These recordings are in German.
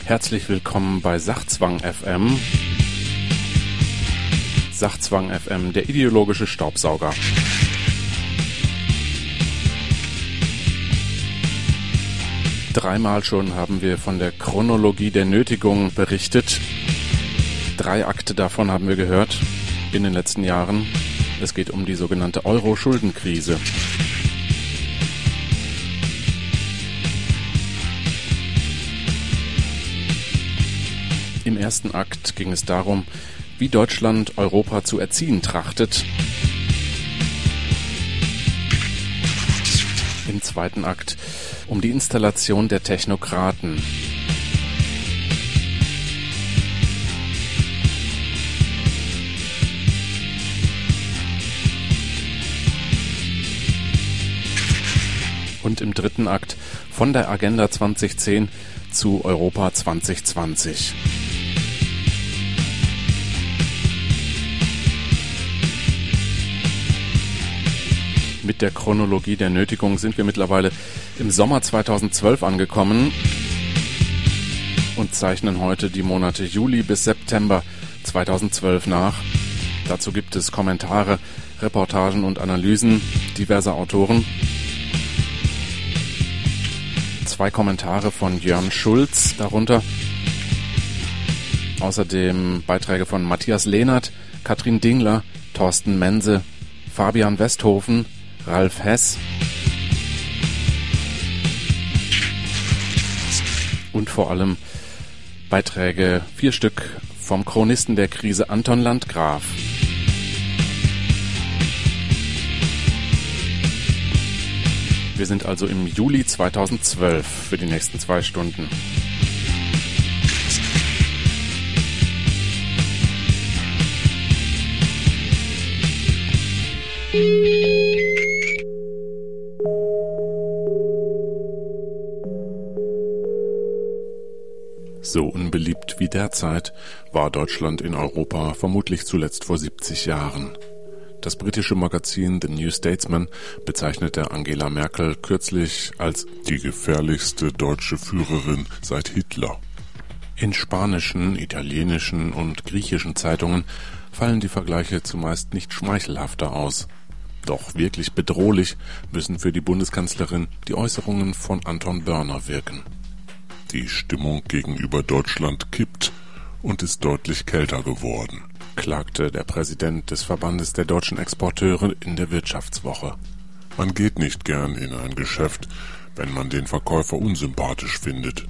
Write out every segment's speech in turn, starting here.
Herzlich willkommen bei Sachzwang FM. Sachzwang FM, der ideologische Staubsauger. Dreimal schon haben wir von der Chronologie der Nötigung berichtet. 3 Akte davon haben wir gehört in den letzten Jahren. Es geht um die sogenannte Euro-Schuldenkrise. Im ersten Akt ging es darum, wie Deutschland Europa zu erziehen trachtet. Im zweiten Akt um die Installation der Technokraten. Und im dritten Akt von der Agenda 2010 zu Europa 2020. Mit der Chronologie der Nötigung sind wir mittlerweile im Sommer 2012 angekommen und zeichnen heute die Monate Juli bis September 2012 nach. Dazu gibt es Kommentare, Reportagen und Analysen diverser Autoren. 2 Kommentare von Jörn Schulz darunter. Außerdem Beiträge von Matthias Lehnert, Katrin Dingler, Thorsten Mense, Fabian Westhofen, Ralf Hess und vor allem Beiträge, 4 Stück, vom Chronisten der Krise Anton Landgraf. Wir sind also im Juli 2012 für die nächsten 2 Stunden. So unbeliebt wie derzeit war Deutschland in Europa vermutlich zuletzt vor 70 Jahren. Das britische Magazin The New Statesman bezeichnete Angela Merkel kürzlich als die gefährlichste deutsche Führerin seit Hitler. In spanischen, italienischen und griechischen Zeitungen fallen die Vergleiche zumeist nicht schmeichelhafter aus. Doch wirklich bedrohlich müssen für die Bundeskanzlerin die Äußerungen von Anton Börner wirken. Die Stimmung gegenüber Deutschland kippt und ist deutlich kälter geworden, klagte der Präsident des Verbandes der deutschen Exporteure in der Wirtschaftswoche. Man geht nicht gern in ein Geschäft, wenn man den Verkäufer unsympathisch findet.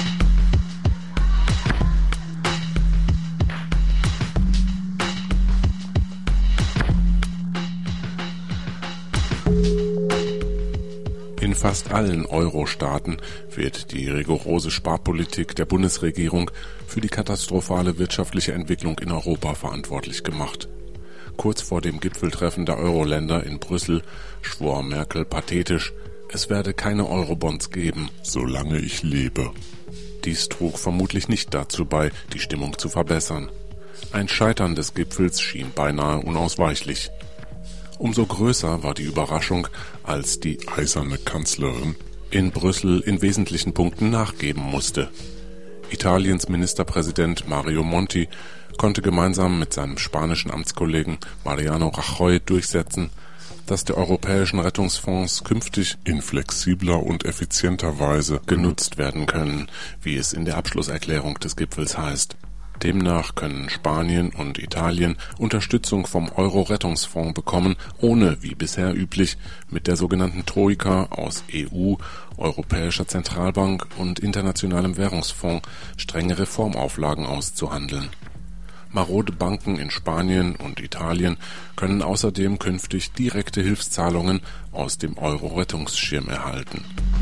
In fast allen Euro-Staaten wird die rigorose Sparpolitik der Bundesregierung für die katastrophale wirtschaftliche Entwicklung in Europa verantwortlich gemacht. Kurz vor dem Gipfeltreffen der Euro-Länder in Brüssel schwor Merkel pathetisch, es werde keine Eurobonds geben, solange ich lebe. Dies trug vermutlich nicht dazu bei, die Stimmung zu verbessern. Ein Scheitern des Gipfels schien beinahe unausweichlich. Umso größer war die Überraschung, als die eiserne Kanzlerin in Brüssel in wesentlichen Punkten nachgeben musste. Italiens Ministerpräsident Mario Monti konnte gemeinsam mit seinem spanischen Amtskollegen Mariano Rajoy durchsetzen, dass die europäischen Rettungsfonds künftig in flexibler und effizienter Weise genutzt werden können, wie es in der Abschlusserklärung des Gipfels heißt. Demnach können Spanien und Italien Unterstützung vom Euro-Rettungsfonds bekommen, ohne, wie bisher üblich, mit der sogenannten Troika aus EU, Europäischer Zentralbank und Internationalem Währungsfonds strenge Reformauflagen auszuhandeln. Marode Banken in Spanien und Italien können außerdem künftig direkte Hilfszahlungen aus dem Euro-Rettungsschirm erhalten.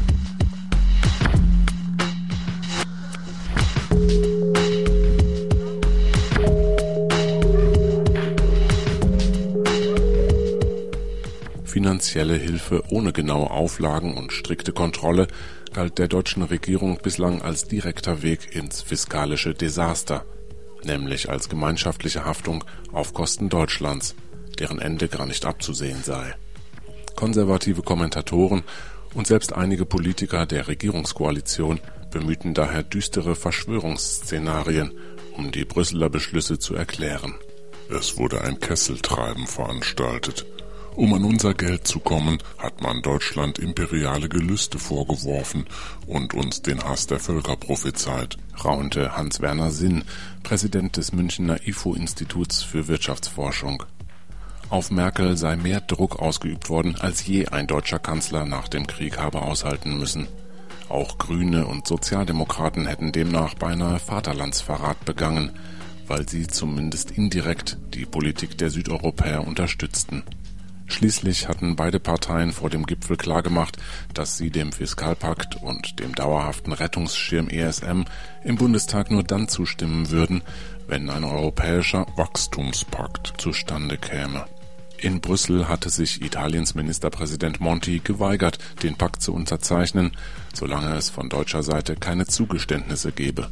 Finanzielle Hilfe ohne genaue Auflagen und strikte Kontrolle galt der deutschen Regierung bislang als direkter Weg ins fiskalische Desaster, nämlich als gemeinschaftliche Haftung auf Kosten Deutschlands, deren Ende gar nicht abzusehen sei. Konservative Kommentatoren und selbst einige Politiker der Regierungskoalition bemühten daher düstere Verschwörungsszenarien, um die Brüsseler Beschlüsse zu erklären. Es wurde ein Kesseltreiben veranstaltet. Um an unser Geld zu kommen, hat man Deutschland imperiale Gelüste vorgeworfen und uns den Hass der Völker prophezeit, raunte Hans-Werner Sinn, Präsident des Münchner IFO-Instituts für Wirtschaftsforschung. Auf Merkel sei mehr Druck ausgeübt worden, als je ein deutscher Kanzler nach dem Krieg habe aushalten müssen. Auch Grüne und Sozialdemokraten hätten demnach beinahe Vaterlandsverrat begangen, weil sie zumindest indirekt die Politik der Südeuropäer unterstützten. Schließlich hatten beide Parteien vor dem Gipfel klargemacht, dass sie dem Fiskalpakt und dem dauerhaften Rettungsschirm ESM im Bundestag nur dann zustimmen würden, wenn ein europäischer Wachstumspakt zustande käme. In Brüssel hatte sich Italiens Ministerpräsident Monti geweigert, den Pakt zu unterzeichnen, solange es von deutscher Seite keine Zugeständnisse gebe.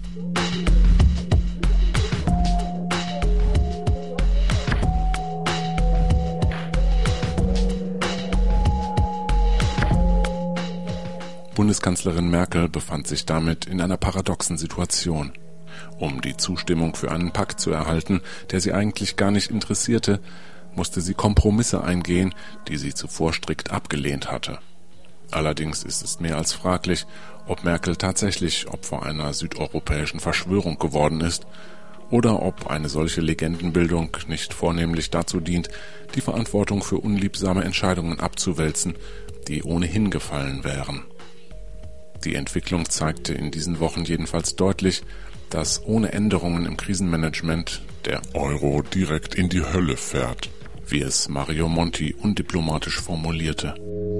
Bundeskanzlerin Merkel befand sich damit in einer paradoxen Situation. Um die Zustimmung für einen Pakt zu erhalten, der sie eigentlich gar nicht interessierte, musste sie Kompromisse eingehen, die sie zuvor strikt abgelehnt hatte. Allerdings ist es mehr als fraglich, ob Merkel tatsächlich Opfer einer südeuropäischen Verschwörung geworden ist oder ob eine solche Legendenbildung nicht vornehmlich dazu dient, die Verantwortung für unliebsame Entscheidungen abzuwälzen, die ohnehin gefallen wären. Die Entwicklung zeigte in diesen Wochen jedenfalls deutlich, dass ohne Änderungen im Krisenmanagement der Euro direkt in die Hölle fährt, wie es Mario Monti undiplomatisch formulierte.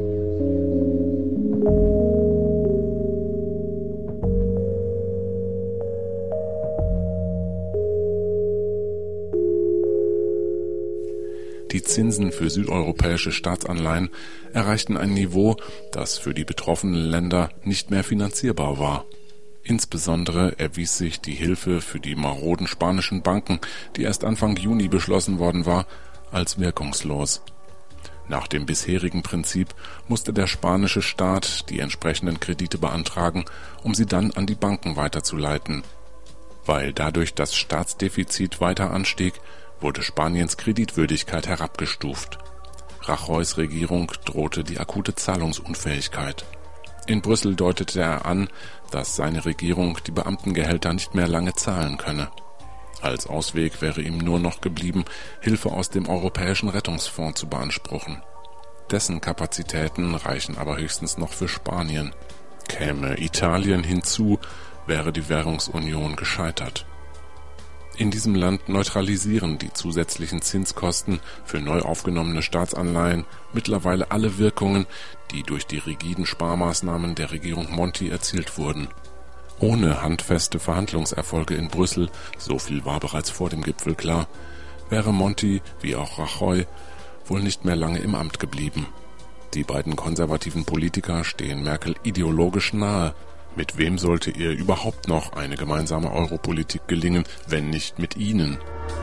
Die Zinsen für südeuropäische Staatsanleihen erreichten ein Niveau, das für die betroffenen Länder nicht mehr finanzierbar war. Insbesondere erwies sich die Hilfe für die maroden spanischen Banken, die erst Anfang Juni beschlossen worden war, als wirkungslos. Nach dem bisherigen Prinzip musste der spanische Staat die entsprechenden Kredite beantragen, um sie dann an die Banken weiterzuleiten. Weil dadurch das Staatsdefizit weiter anstieg, wurde Spaniens Kreditwürdigkeit herabgestuft. Rajoys Regierung drohte die akute Zahlungsunfähigkeit. In Brüssel deutete er an, dass seine Regierung die Beamtengehälter nicht mehr lange zahlen könne. Als Ausweg wäre ihm nur noch geblieben, Hilfe aus dem Europäischen Rettungsfonds zu beanspruchen. Dessen Kapazitäten reichen aber höchstens noch für Spanien. Käme Italien hinzu, wäre die Währungsunion gescheitert. In diesem Land neutralisieren die zusätzlichen Zinskosten für neu aufgenommene Staatsanleihen mittlerweile alle Wirkungen, die durch die rigiden Sparmaßnahmen der Regierung Monti erzielt wurden. Ohne handfeste Verhandlungserfolge in Brüssel, so viel war bereits vor dem Gipfel klar, wäre Monti, wie auch Rajoy, wohl nicht mehr lange im Amt geblieben. Die beiden konservativen Politiker stehen Merkel ideologisch nahe. Mit wem sollte ihr überhaupt noch eine gemeinsame Europolitik gelingen, wenn nicht mit ihnen?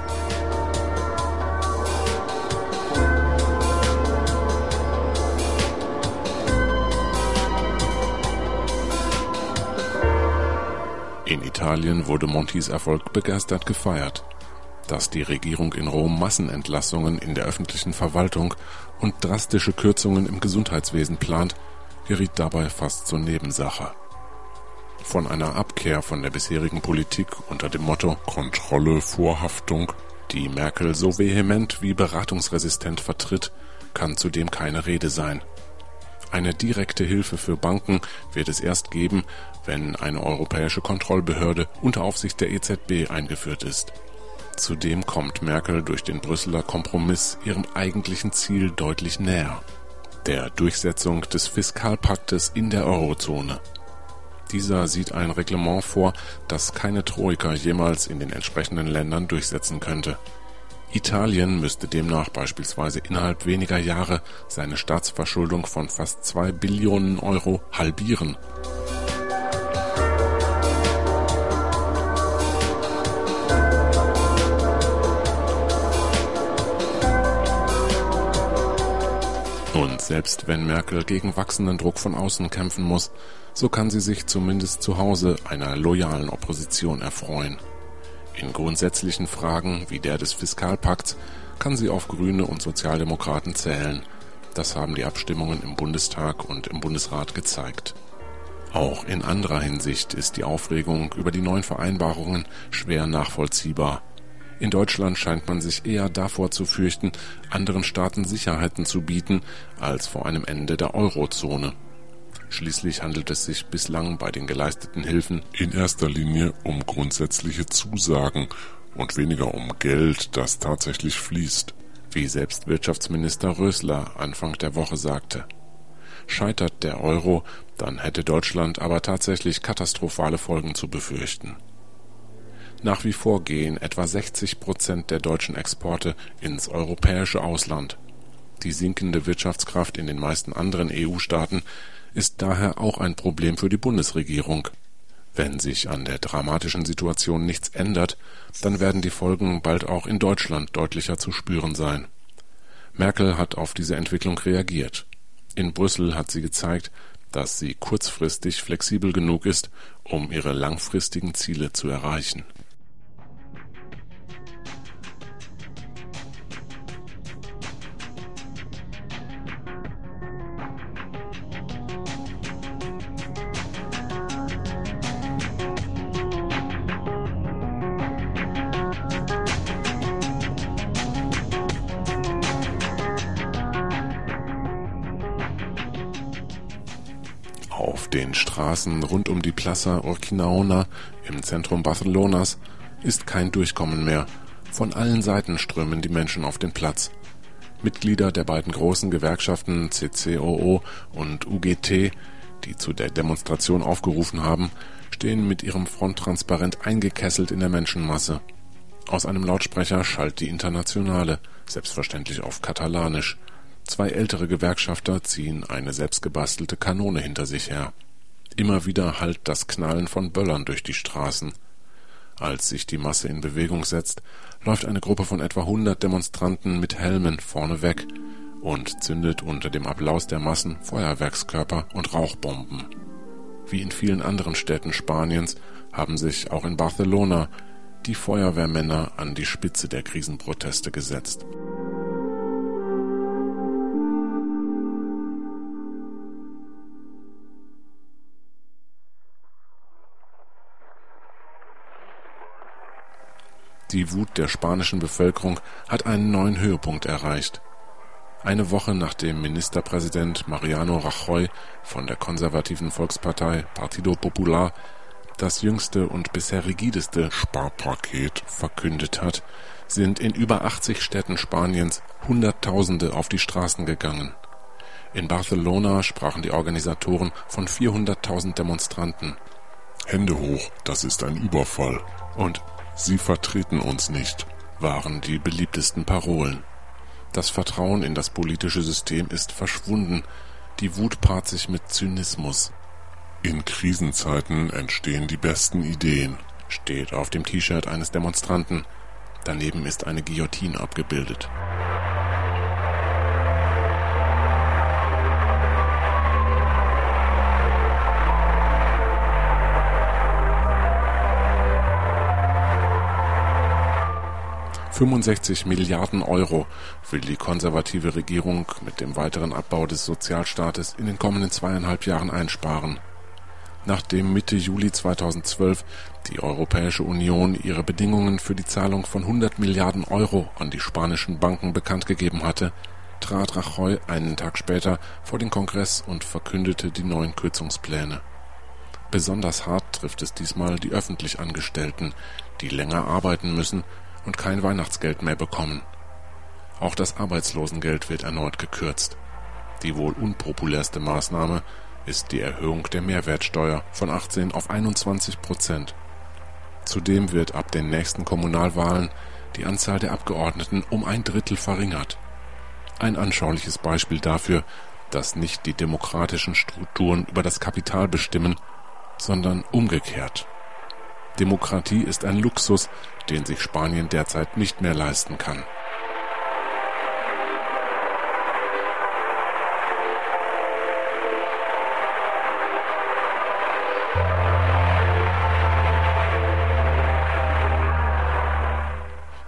In Italien wurde Montis Erfolg begeistert gefeiert. Dass die Regierung in Rom Massenentlassungen in der öffentlichen Verwaltung und drastische Kürzungen im Gesundheitswesen plant, geriet dabei fast zur Nebensache. Von einer Abkehr von der bisherigen Politik unter dem Motto Kontrolle vor Haftung, die Merkel so vehement wie beratungsresistent vertritt, kann zudem keine Rede sein. Eine direkte Hilfe für Banken wird es erst geben, wenn eine europäische Kontrollbehörde unter Aufsicht der EZB eingeführt ist. Zudem kommt Merkel durch den Brüsseler Kompromiss ihrem eigentlichen Ziel deutlich näher: der Durchsetzung des Fiskalpaktes in der Eurozone. Dieser sieht ein Reglement vor, das keine Troika jemals in den entsprechenden Ländern durchsetzen könnte. Italien müsste demnach beispielsweise innerhalb weniger Jahre seine Staatsverschuldung von fast 2 Billionen Euro halbieren. Und selbst wenn Merkel gegen wachsenden Druck von außen kämpfen muss, so kann sie sich zumindest zu Hause einer loyalen Opposition erfreuen. In grundsätzlichen Fragen wie der des Fiskalpakts kann sie auf Grüne und Sozialdemokraten zählen. Das haben die Abstimmungen im Bundestag und im Bundesrat gezeigt. Auch in anderer Hinsicht ist die Aufregung über die neuen Vereinbarungen schwer nachvollziehbar. In Deutschland scheint man sich eher davor zu fürchten, anderen Staaten Sicherheiten zu bieten, als vor einem Ende der Eurozone. Schließlich handelt es sich bislang bei den geleisteten Hilfen in erster Linie um grundsätzliche Zusagen und weniger um Geld, das tatsächlich fließt, wie selbst Wirtschaftsminister Rösler Anfang der Woche sagte. Scheitert der Euro, dann hätte Deutschland aber tatsächlich katastrophale Folgen zu befürchten. Nach wie vor gehen etwa 60% der deutschen Exporte ins europäische Ausland. Die sinkende Wirtschaftskraft in den meisten anderen EU-Staaten ist daher auch ein Problem für die Bundesregierung. Wenn sich an der dramatischen Situation nichts ändert, dann werden die Folgen bald auch in Deutschland deutlicher zu spüren sein. Merkel hat auf diese Entwicklung reagiert. In Brüssel hat sie gezeigt, dass sie kurzfristig flexibel genug ist, um ihre langfristigen Ziele zu erreichen. Auf den Straßen rund um die Plaça Urquinaona im Zentrum Barcelonas ist kein Durchkommen mehr. Von allen Seiten strömen die Menschen auf den Platz. Mitglieder der beiden großen Gewerkschaften CCOO und UGT, die zu der Demonstration aufgerufen haben, stehen mit ihrem Fronttransparent eingekesselt in der Menschenmasse. Aus einem Lautsprecher schallt die Internationale, selbstverständlich auf Katalanisch. Zwei ältere Gewerkschafter ziehen eine selbstgebastelte Kanone hinter sich her. Immer wieder hallt das Knallen von Böllern durch die Straßen. Als sich die Masse in Bewegung setzt, läuft eine Gruppe von etwa 100 Demonstranten mit Helmen vorne weg und zündet unter dem Applaus der Massen Feuerwerkskörper und Rauchbomben. Wie in vielen anderen Städten Spaniens haben sich auch in Barcelona die Feuerwehrmänner an die Spitze der Krisenproteste gesetzt. Die Wut der spanischen Bevölkerung hat einen neuen Höhepunkt erreicht. Eine Woche nachdem Ministerpräsident Mariano Rajoy von der konservativen Volkspartei Partido Popular das jüngste und bisher rigideste Sparpaket verkündet hat, sind in über 80 Städten Spaniens Hunderttausende auf die Straßen gegangen. In Barcelona sprachen die Organisatoren von 400.000 Demonstranten. Hände hoch, das ist ein Überfall. Und Sie vertreten uns nicht, waren die beliebtesten Parolen. Das Vertrauen in das politische System ist verschwunden. Die Wut paart sich mit Zynismus. In Krisenzeiten entstehen die besten Ideen, steht auf dem T-Shirt eines Demonstranten. Daneben ist eine Guillotine abgebildet. €65 Milliarden will die konservative Regierung mit dem weiteren Abbau des Sozialstaates in den kommenden 2,5 Jahren einsparen. Nachdem Mitte Juli 2012 die Europäische Union ihre Bedingungen für die Zahlung von €100 Milliarden an die spanischen Banken bekannt gegeben hatte, trat Rajoy einen Tag später vor den Kongress und verkündete die neuen Kürzungspläne. Besonders hart trifft es diesmal die öffentlich Angestellten, die länger arbeiten müssen und kein Weihnachtsgeld mehr bekommen. Auch das Arbeitslosengeld wird erneut gekürzt. Die wohl unpopulärste Maßnahme ist die Erhöhung der Mehrwertsteuer von 18 auf 21%. Zudem wird ab den nächsten Kommunalwahlen die Anzahl der Abgeordneten um 1/3 verringert. Ein anschauliches Beispiel dafür, dass nicht die demokratischen Strukturen über das Kapital bestimmen, sondern umgekehrt. Demokratie ist ein Luxus, den sich Spanien derzeit nicht mehr leisten kann.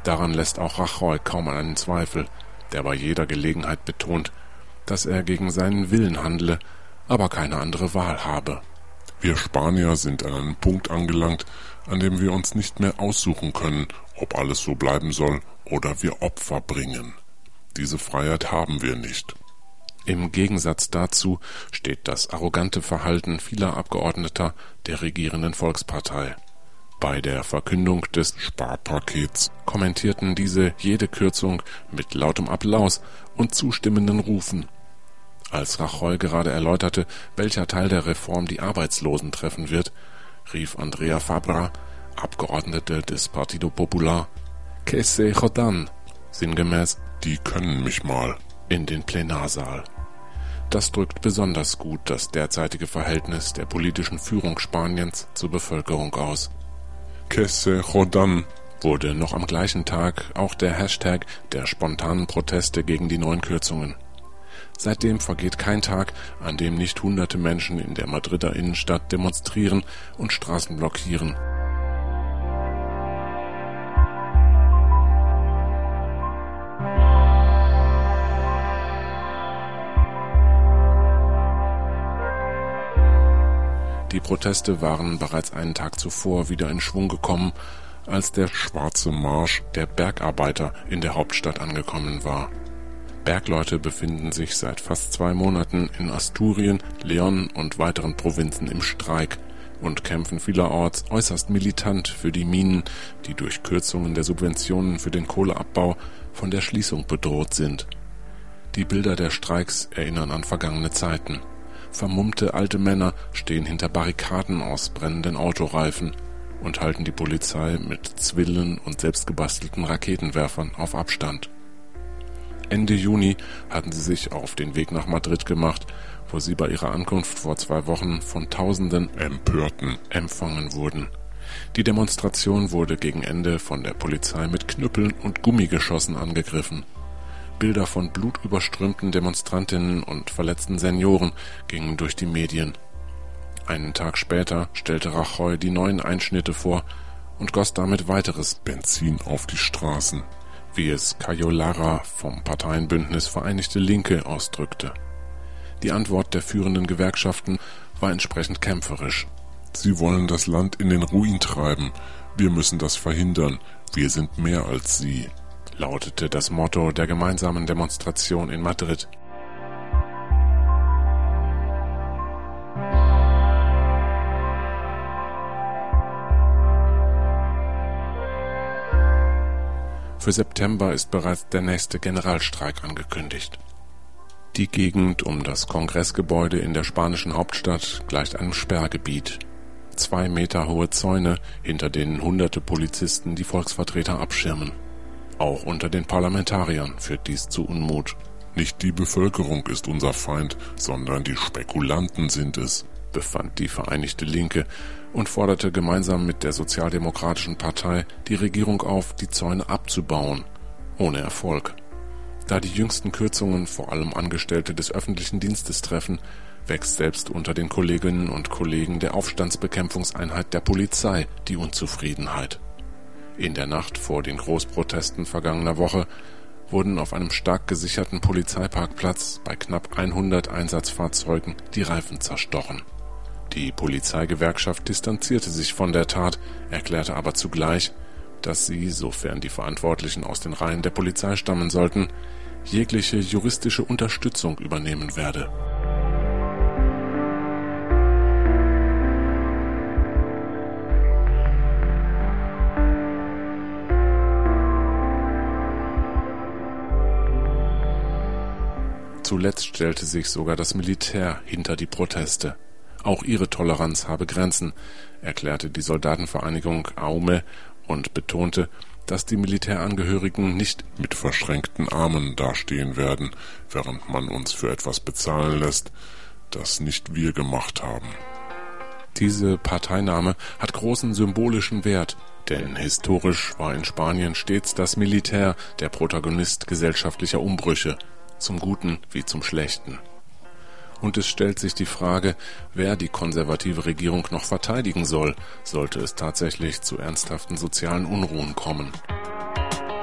Daran lässt auch Rajoy kaum einen Zweifel, der bei jeder Gelegenheit betont, dass er gegen seinen Willen handle, aber keine andere Wahl habe. Wir Spanier sind an einem Punkt angelangt, an dem wir uns nicht mehr aussuchen können, ob alles so bleiben soll oder wir Opfer bringen. Diese Freiheit haben wir nicht. Im Gegensatz dazu steht das arrogante Verhalten vieler Abgeordneter der regierenden Volkspartei. Bei der Verkündung des Sparpakets kommentierten diese jede Kürzung mit lautem Applaus und zustimmenden Rufen. Als Rajoy gerade erläuterte, welcher Teil der Reform die Arbeitslosen treffen wird, rief Andrea Fabra, Abgeordnete des Partido Popular, "Que se jodan", sinngemäß, die können mich mal, in den Plenarsaal. Das drückt besonders gut das derzeitige Verhältnis der politischen Führung Spaniens zur Bevölkerung aus. "Que se jodan" wurde noch am gleichen Tag auch der Hashtag der spontanen Proteste gegen die neuen Kürzungen. Seitdem vergeht kein Tag, an dem nicht hunderte Menschen in der Madrider Innenstadt demonstrieren und Straßen blockieren. Die Proteste waren bereits einen Tag zuvor wieder in Schwung gekommen, als der Schwarze Marsch der Bergarbeiter in der Hauptstadt angekommen war. Bergleute befinden sich seit fast 2 Monaten in Asturien, León und weiteren Provinzen im Streik und kämpfen vielerorts äußerst militant für die Minen, die durch Kürzungen der Subventionen für den Kohleabbau von der Schließung bedroht sind. Die Bilder der Streiks erinnern an vergangene Zeiten. Vermummte alte Männer stehen hinter Barrikaden aus brennenden Autoreifen und halten die Polizei mit Zwillen und selbstgebastelten Raketenwerfern auf Abstand. Ende Juni hatten sie sich auf den Weg nach Madrid gemacht, wo sie bei ihrer Ankunft vor 2 Wochen von tausenden Empörten empfangen wurden. Die Demonstration wurde gegen Ende von der Polizei mit Knüppeln und Gummigeschossen angegriffen. Bilder von blutüberströmten Demonstrantinnen und verletzten Senioren gingen durch die Medien. Einen Tag später stellte Rajoy die neuen Einschnitte vor und goss damit weiteres Benzin auf die Straßen, wie es Cayo Lara vom Parteienbündnis Vereinigte Linke ausdrückte. Die Antwort der führenden Gewerkschaften war entsprechend kämpferisch. Sie wollen das Land in den Ruin treiben. Wir müssen das verhindern. Wir sind mehr als sie, lautete das Motto der gemeinsamen Demonstration in Madrid. Für September ist bereits der nächste Generalstreik angekündigt. Die Gegend um das Kongressgebäude in der spanischen Hauptstadt gleicht einem Sperrgebiet. 2 Meter hohe Zäune, hinter denen hunderte Polizisten die Volksvertreter abschirmen. Auch unter den Parlamentariern führt dies zu Unmut. Nicht die Bevölkerung ist unser Feind, sondern die Spekulanten sind es, befand die Vereinigte Linke und forderte gemeinsam mit der Sozialdemokratischen Partei die Regierung auf, die Zäune abzubauen, ohne Erfolg. Da die jüngsten Kürzungen vor allem Angestellte des öffentlichen Dienstes treffen, wächst selbst unter den Kolleginnen und Kollegen der Aufstandsbekämpfungseinheit der Polizei die Unzufriedenheit. In der Nacht vor den Großprotesten vergangener Woche wurden auf einem stark gesicherten Polizeiparkplatz bei knapp 100 Einsatzfahrzeugen die Reifen zerstochen. Die Polizeigewerkschaft distanzierte sich von der Tat, erklärte aber zugleich, dass sie, sofern die Verantwortlichen aus den Reihen der Polizei stammen sollten, jegliche juristische Unterstützung übernehmen werde. Zuletzt stellte sich sogar das Militär hinter die Proteste. Auch ihre Toleranz habe Grenzen, erklärte die Soldatenvereinigung AUME und betonte, dass die Militärangehörigen nicht mit verschränkten Armen dastehen werden, während man uns für etwas bezahlen lässt, das nicht wir gemacht haben. Diese Parteinahme hat großen symbolischen Wert, denn historisch war in Spanien stets das Militär der Protagonist gesellschaftlicher Umbrüche, zum Guten wie zum Schlechten. Und es stellt sich die Frage, wer die konservative Regierung noch verteidigen soll, sollte es tatsächlich zu ernsthaften sozialen Unruhen kommen.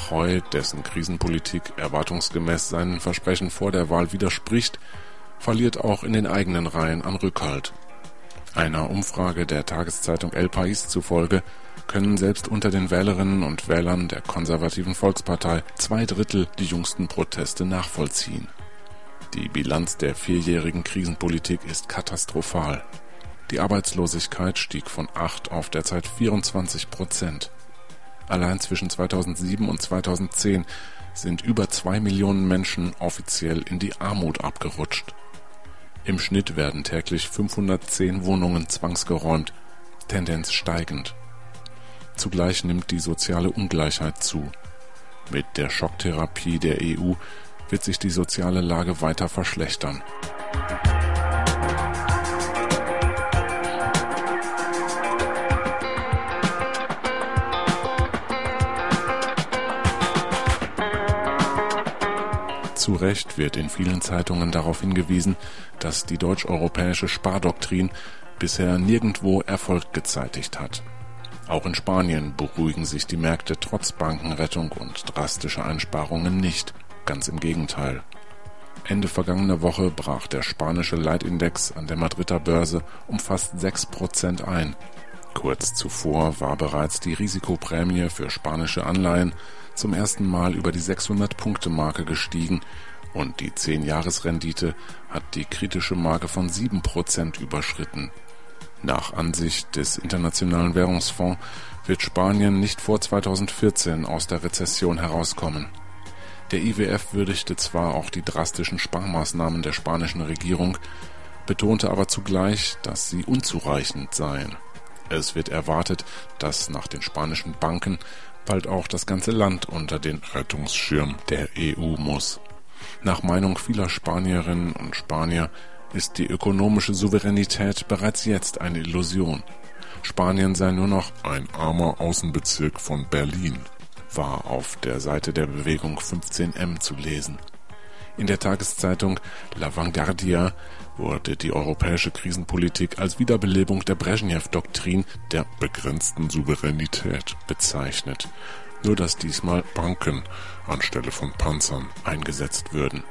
Rajoy, dessen Krisenpolitik erwartungsgemäß seinen Versprechen vor der Wahl widerspricht, verliert auch in den eigenen Reihen an Rückhalt. Einer Umfrage der Tageszeitung El País zufolge können selbst unter den Wählerinnen und Wählern der konservativen Volkspartei 2/3 die jüngsten Proteste nachvollziehen. Die Bilanz der 4-jährigen Krisenpolitik ist katastrophal. Die Arbeitslosigkeit stieg von 8 auf derzeit 24%. Allein zwischen 2007 und 2010 sind über 2 Millionen Menschen offiziell in die Armut abgerutscht. Im Schnitt werden täglich 510 Wohnungen zwangsgeräumt, Tendenz steigend. Zugleich nimmt die soziale Ungleichheit zu. Mit der Schocktherapie der EU wird sich die soziale Lage weiter verschlechtern. Zu Recht wird in vielen Zeitungen darauf hingewiesen, dass die deutsch-europäische Spardoktrin bisher nirgendwo Erfolg gezeitigt hat. Auch in Spanien beruhigen sich die Märkte trotz Bankenrettung und drastischer Einsparungen nicht. Ganz im Gegenteil. Ende vergangener Woche brach der spanische Leitindex an der Madrider Börse um fast 6% ein. Kurz zuvor war bereits die Risikoprämie für spanische Anleihen zum ersten Mal über die 600-Punkte-Marke gestiegen und die 10-Jahres-Rendite hat die kritische Marke von 7% überschritten. Nach Ansicht des Internationalen Währungsfonds wird Spanien nicht vor 2014 aus der Rezession herauskommen. Der IWF würdigte zwar auch die drastischen Sparmaßnahmen der spanischen Regierung, betonte aber zugleich, dass sie unzureichend seien. Es wird erwartet, dass nach den spanischen Banken bald auch das ganze Land unter den Rettungsschirm der EU muss. Nach Meinung vieler Spanierinnen und Spanier ist die ökonomische Souveränität bereits jetzt eine Illusion. Spanien sei nur noch ein armer Außenbezirk von Berlin, war auf der Seite der Bewegung 15M zu lesen. In der Tageszeitung La Vanguardia wurde die europäische Krisenpolitik als Wiederbelebung der Brezhnev-Doktrin der begrenzten Souveränität bezeichnet, nur dass diesmal Banken anstelle von Panzern eingesetzt würden.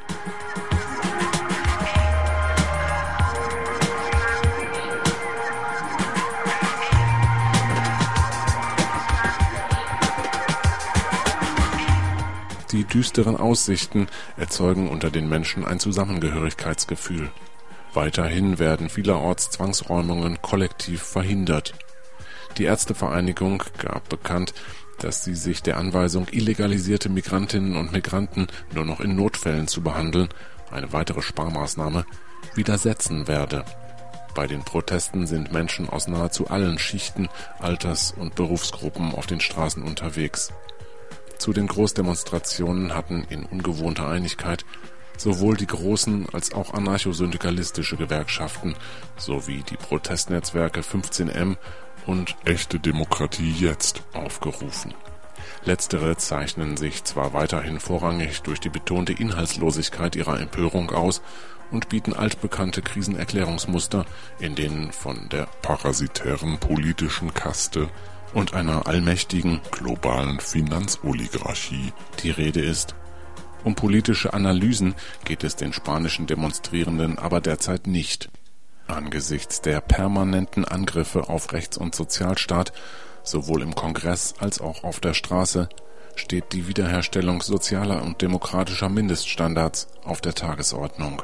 Die düsteren Aussichten erzeugen unter den Menschen ein Zusammengehörigkeitsgefühl. Weiterhin werden vielerorts Zwangsräumungen kollektiv verhindert. Die Ärztevereinigung gab bekannt, dass sie sich der Anweisung, illegalisierte Migrantinnen und Migranten nur noch in Notfällen zu behandeln, eine weitere Sparmaßnahme, widersetzen werde. Bei den Protesten sind Menschen aus nahezu allen Schichten, Alters- und Berufsgruppen auf den Straßen unterwegs. Zu den Großdemonstrationen hatten in ungewohnter Einigkeit sowohl die großen als auch anarchosyndikalistische Gewerkschaften sowie die Protestnetzwerke 15M und Echte Demokratie jetzt aufgerufen. Letztere zeichnen sich zwar weiterhin vorrangig durch die betonte Inhaltslosigkeit ihrer Empörung aus und bieten altbekannte Krisenerklärungsmuster, in denen von der parasitären politischen Kaste und einer allmächtigen globalen Finanzoligarchie die Rede ist. Um politische Analysen geht es den spanischen Demonstrierenden aber derzeit nicht. Angesichts der permanenten Angriffe auf Rechts- und Sozialstaat, sowohl im Kongress als auch auf der Straße, steht die Wiederherstellung sozialer und demokratischer Mindeststandards auf der Tagesordnung.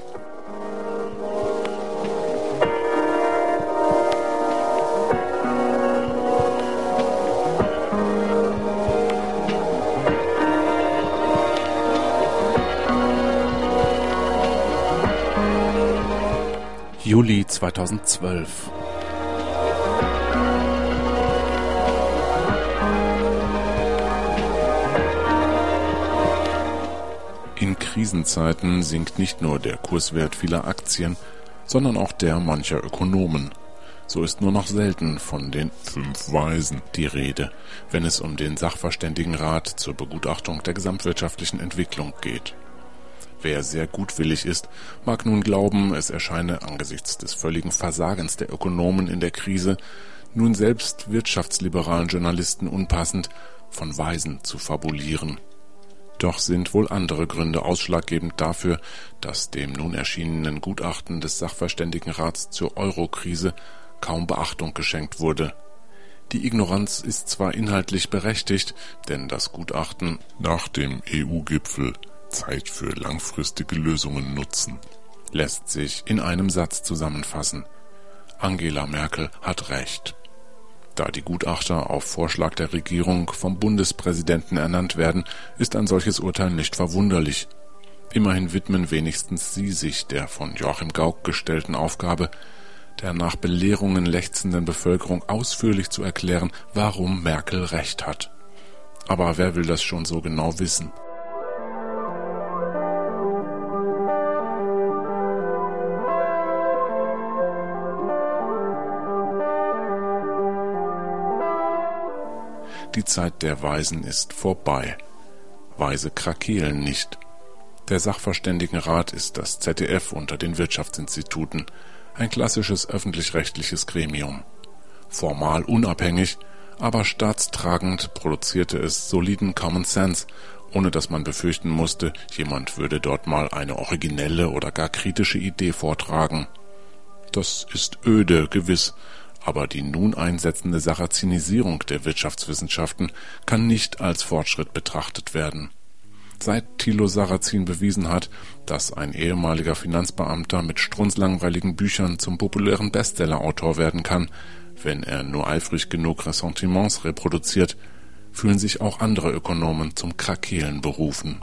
Juli 2012. In Krisenzeiten sinkt nicht nur der Kurswert vieler Aktien, sondern auch der mancher Ökonomen. So ist nur noch selten von den 5 Weisen die Rede, wenn es um den Sachverständigenrat zur Begutachtung der gesamtwirtschaftlichen Entwicklung geht. Wer sehr gutwillig ist, mag nun glauben, es erscheine angesichts des völligen Versagens der Ökonomen in der Krise nun selbst wirtschaftsliberalen Journalisten unpassend, von Weisen zu fabulieren. Doch sind wohl andere Gründe ausschlaggebend dafür, dass dem nun erschienenen Gutachten des Sachverständigenrats zur Euro-Krise kaum Beachtung geschenkt wurde. Die Ignoranz ist zwar inhaltlich berechtigt, denn das Gutachten nach dem EU-Gipfel Zeit für langfristige Lösungen nutzen lässt sich in einem Satz zusammenfassen: Angela Merkel hat recht. Da die Gutachter auf Vorschlag der Regierung vom Bundespräsidenten ernannt werden, ist ein solches Urteil nicht verwunderlich. Immerhin widmen wenigstens sie sich der von Joachim Gauck gestellten Aufgabe, der nach Belehrungen lechzenden Bevölkerung ausführlich zu erklären, warum Merkel recht hat. Aber wer will das schon so genau wissen? Die Zeit der Weisen ist vorbei. Weise krakeelen nicht. Der Sachverständigenrat ist das ZDF unter den Wirtschaftsinstituten, ein klassisches öffentlich-rechtliches Gremium. Formal unabhängig, aber staatstragend produzierte es soliden Common Sense, ohne dass man befürchten musste, jemand würde dort mal eine originelle oder gar kritische Idee vortragen. Das ist öde, gewiss, aber die nun einsetzende Sarazinisierung der Wirtschaftswissenschaften kann nicht als Fortschritt betrachtet werden. Seit Thilo Sarrazin bewiesen hat, dass ein ehemaliger Finanzbeamter mit strunzlangweiligen Büchern zum populären Bestsellerautor werden kann, wenn er nur eifrig genug Ressentiments reproduziert, fühlen sich auch andere Ökonomen zum Krakeelen berufen.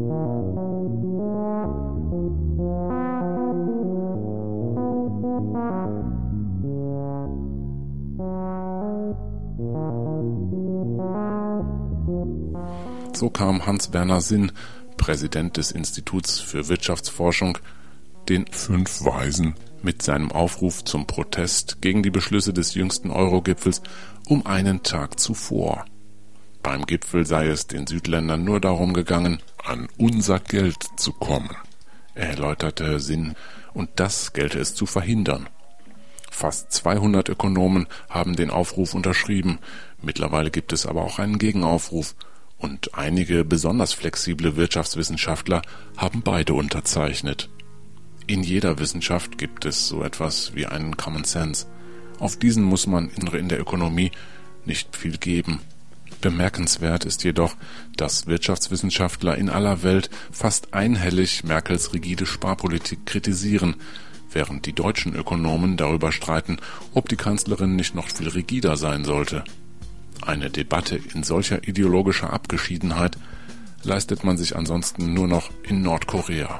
So kam Hans-Werner Sinn, Präsident des Instituts für Wirtschaftsforschung, den 5 Weisen mit seinem Aufruf zum Protest gegen die Beschlüsse des jüngsten Euro-Gipfels um einen Tag zuvor. Beim Gipfel sei es den Südländern nur darum gegangen, an unser Geld zu kommen, erläuterte Sinn, und das gelte es zu verhindern. Fast 200 Ökonomen haben den Aufruf unterschrieben, mittlerweile gibt es aber auch einen Gegenaufruf, und einige besonders flexible Wirtschaftswissenschaftler haben beide unterzeichnet. In jeder Wissenschaft gibt es so etwas wie einen Common Sense. Auf diesen muss man in der Ökonomie nicht viel geben. Bemerkenswert ist jedoch, dass Wirtschaftswissenschaftler in aller Welt fast einhellig Merkels rigide Sparpolitik kritisieren, während die deutschen Ökonomen darüber streiten, ob die Kanzlerin nicht noch viel rigider sein sollte. Eine Debatte in solcher ideologischer Abgeschiedenheit leistet man sich ansonsten nur noch in Nordkorea.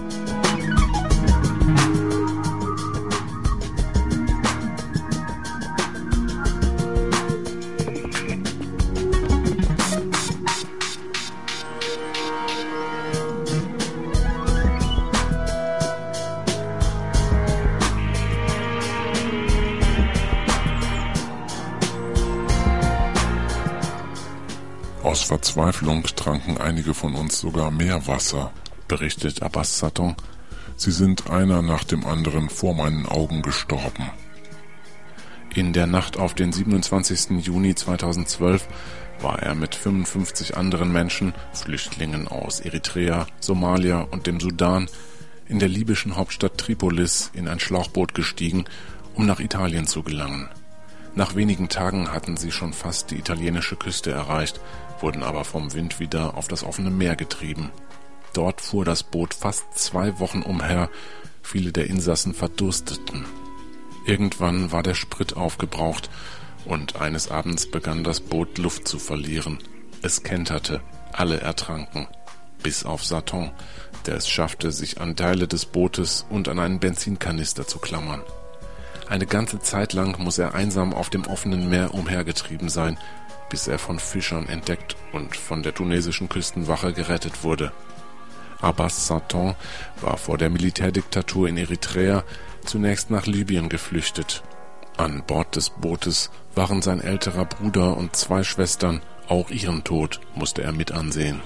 Aus Verzweiflung tranken einige von uns sogar Meerwasser, berichtet Abbas Satton. Sie sind einer nach dem anderen vor meinen Augen gestorben. In der Nacht auf den 27. Juni 2012 war er mit 55 anderen Menschen, Flüchtlingen aus Eritrea, Somalia und dem Sudan, in der libyschen Hauptstadt Tripolis in ein Schlauchboot gestiegen, um nach Italien zu gelangen. Nach wenigen Tagen hatten sie schon fast die italienische Küste erreicht, wurden aber vom Wind wieder auf das offene Meer getrieben. Dort fuhr das Boot fast 2 Wochen umher, viele der Insassen verdursteten. Irgendwann war der Sprit aufgebraucht und eines Abends begann das Boot Luft zu verlieren. Es kenterte, alle ertranken, bis auf Satton, der es schaffte, sich an Teile des Bootes und an einen Benzinkanister zu klammern. Eine ganze Zeit lang muss er einsam auf dem offenen Meer umhergetrieben sein, bis er von Fischern entdeckt und von der tunesischen Küstenwache gerettet wurde. Abbas Satton war vor der Militärdiktatur in Eritrea zunächst nach Libyen geflüchtet. An Bord des Bootes waren sein älterer Bruder und 2 Schwestern, auch ihren Tod musste er mit ansehen.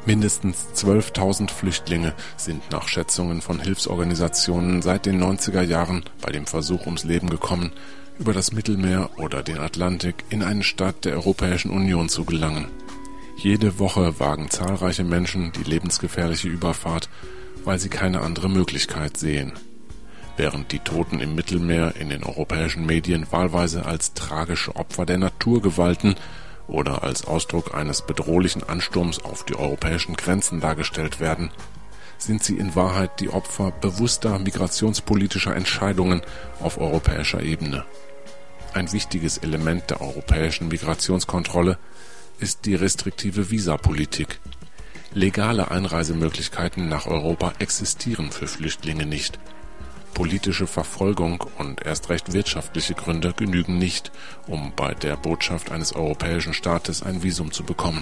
Mindestens 12.000 Flüchtlinge sind nach Schätzungen von Hilfsorganisationen seit den 90er Jahren bei dem Versuch ums Leben gekommen, über das Mittelmeer oder den Atlantik in einen Staat der Europäischen Union zu gelangen. Jede Woche wagen zahlreiche Menschen die lebensgefährliche Überfahrt, weil sie keine andere Möglichkeit sehen. Während die Toten im Mittelmeer in den europäischen Medien wahlweise als tragische Opfer der Naturgewalten oder als Ausdruck eines bedrohlichen Ansturms auf die europäischen Grenzen dargestellt werden, sind sie in Wahrheit die Opfer bewusster migrationspolitischer Entscheidungen auf europäischer Ebene. Ein wichtiges Element der europäischen Migrationskontrolle ist die restriktive Visapolitik. Legale Einreisemöglichkeiten nach Europa existieren für Flüchtlinge nicht. Politische Verfolgung und erst recht wirtschaftliche Gründe genügen nicht, um bei der Botschaft eines europäischen Staates ein Visum zu bekommen.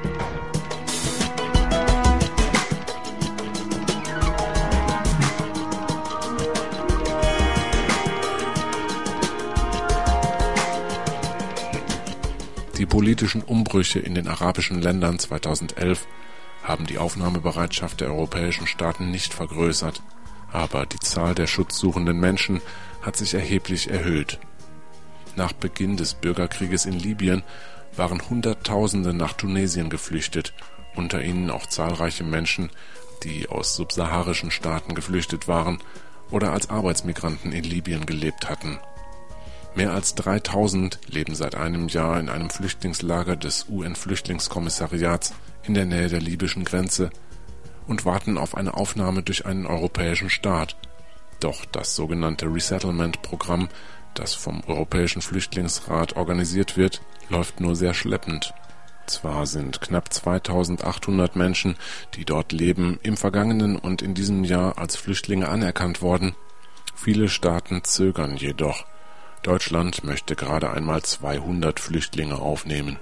Die politischen Umbrüche in den arabischen Ländern 2011 haben die Aufnahmebereitschaft der europäischen Staaten nicht vergrößert, aber die Zahl der schutzsuchenden Menschen hat sich erheblich erhöht. Nach Beginn des Bürgerkrieges in Libyen waren Hunderttausende nach Tunesien geflüchtet, unter ihnen auch zahlreiche Menschen, die aus subsaharischen Staaten geflüchtet waren oder als Arbeitsmigranten in Libyen gelebt hatten. Mehr als 3.000 leben seit einem Jahr in einem Flüchtlingslager des UN-Flüchtlingskommissariats in der Nähe der libyschen Grenze und warten auf eine Aufnahme durch einen europäischen Staat. Doch das sogenannte Resettlement-Programm, das vom Europäischen Flüchtlingsrat organisiert wird, läuft nur sehr schleppend. Zwar sind knapp 2.800 Menschen, die dort leben, im vergangenen und in diesem Jahr als Flüchtlinge anerkannt worden. Viele Staaten zögern jedoch. Deutschland möchte gerade einmal 200 Flüchtlinge aufnehmen.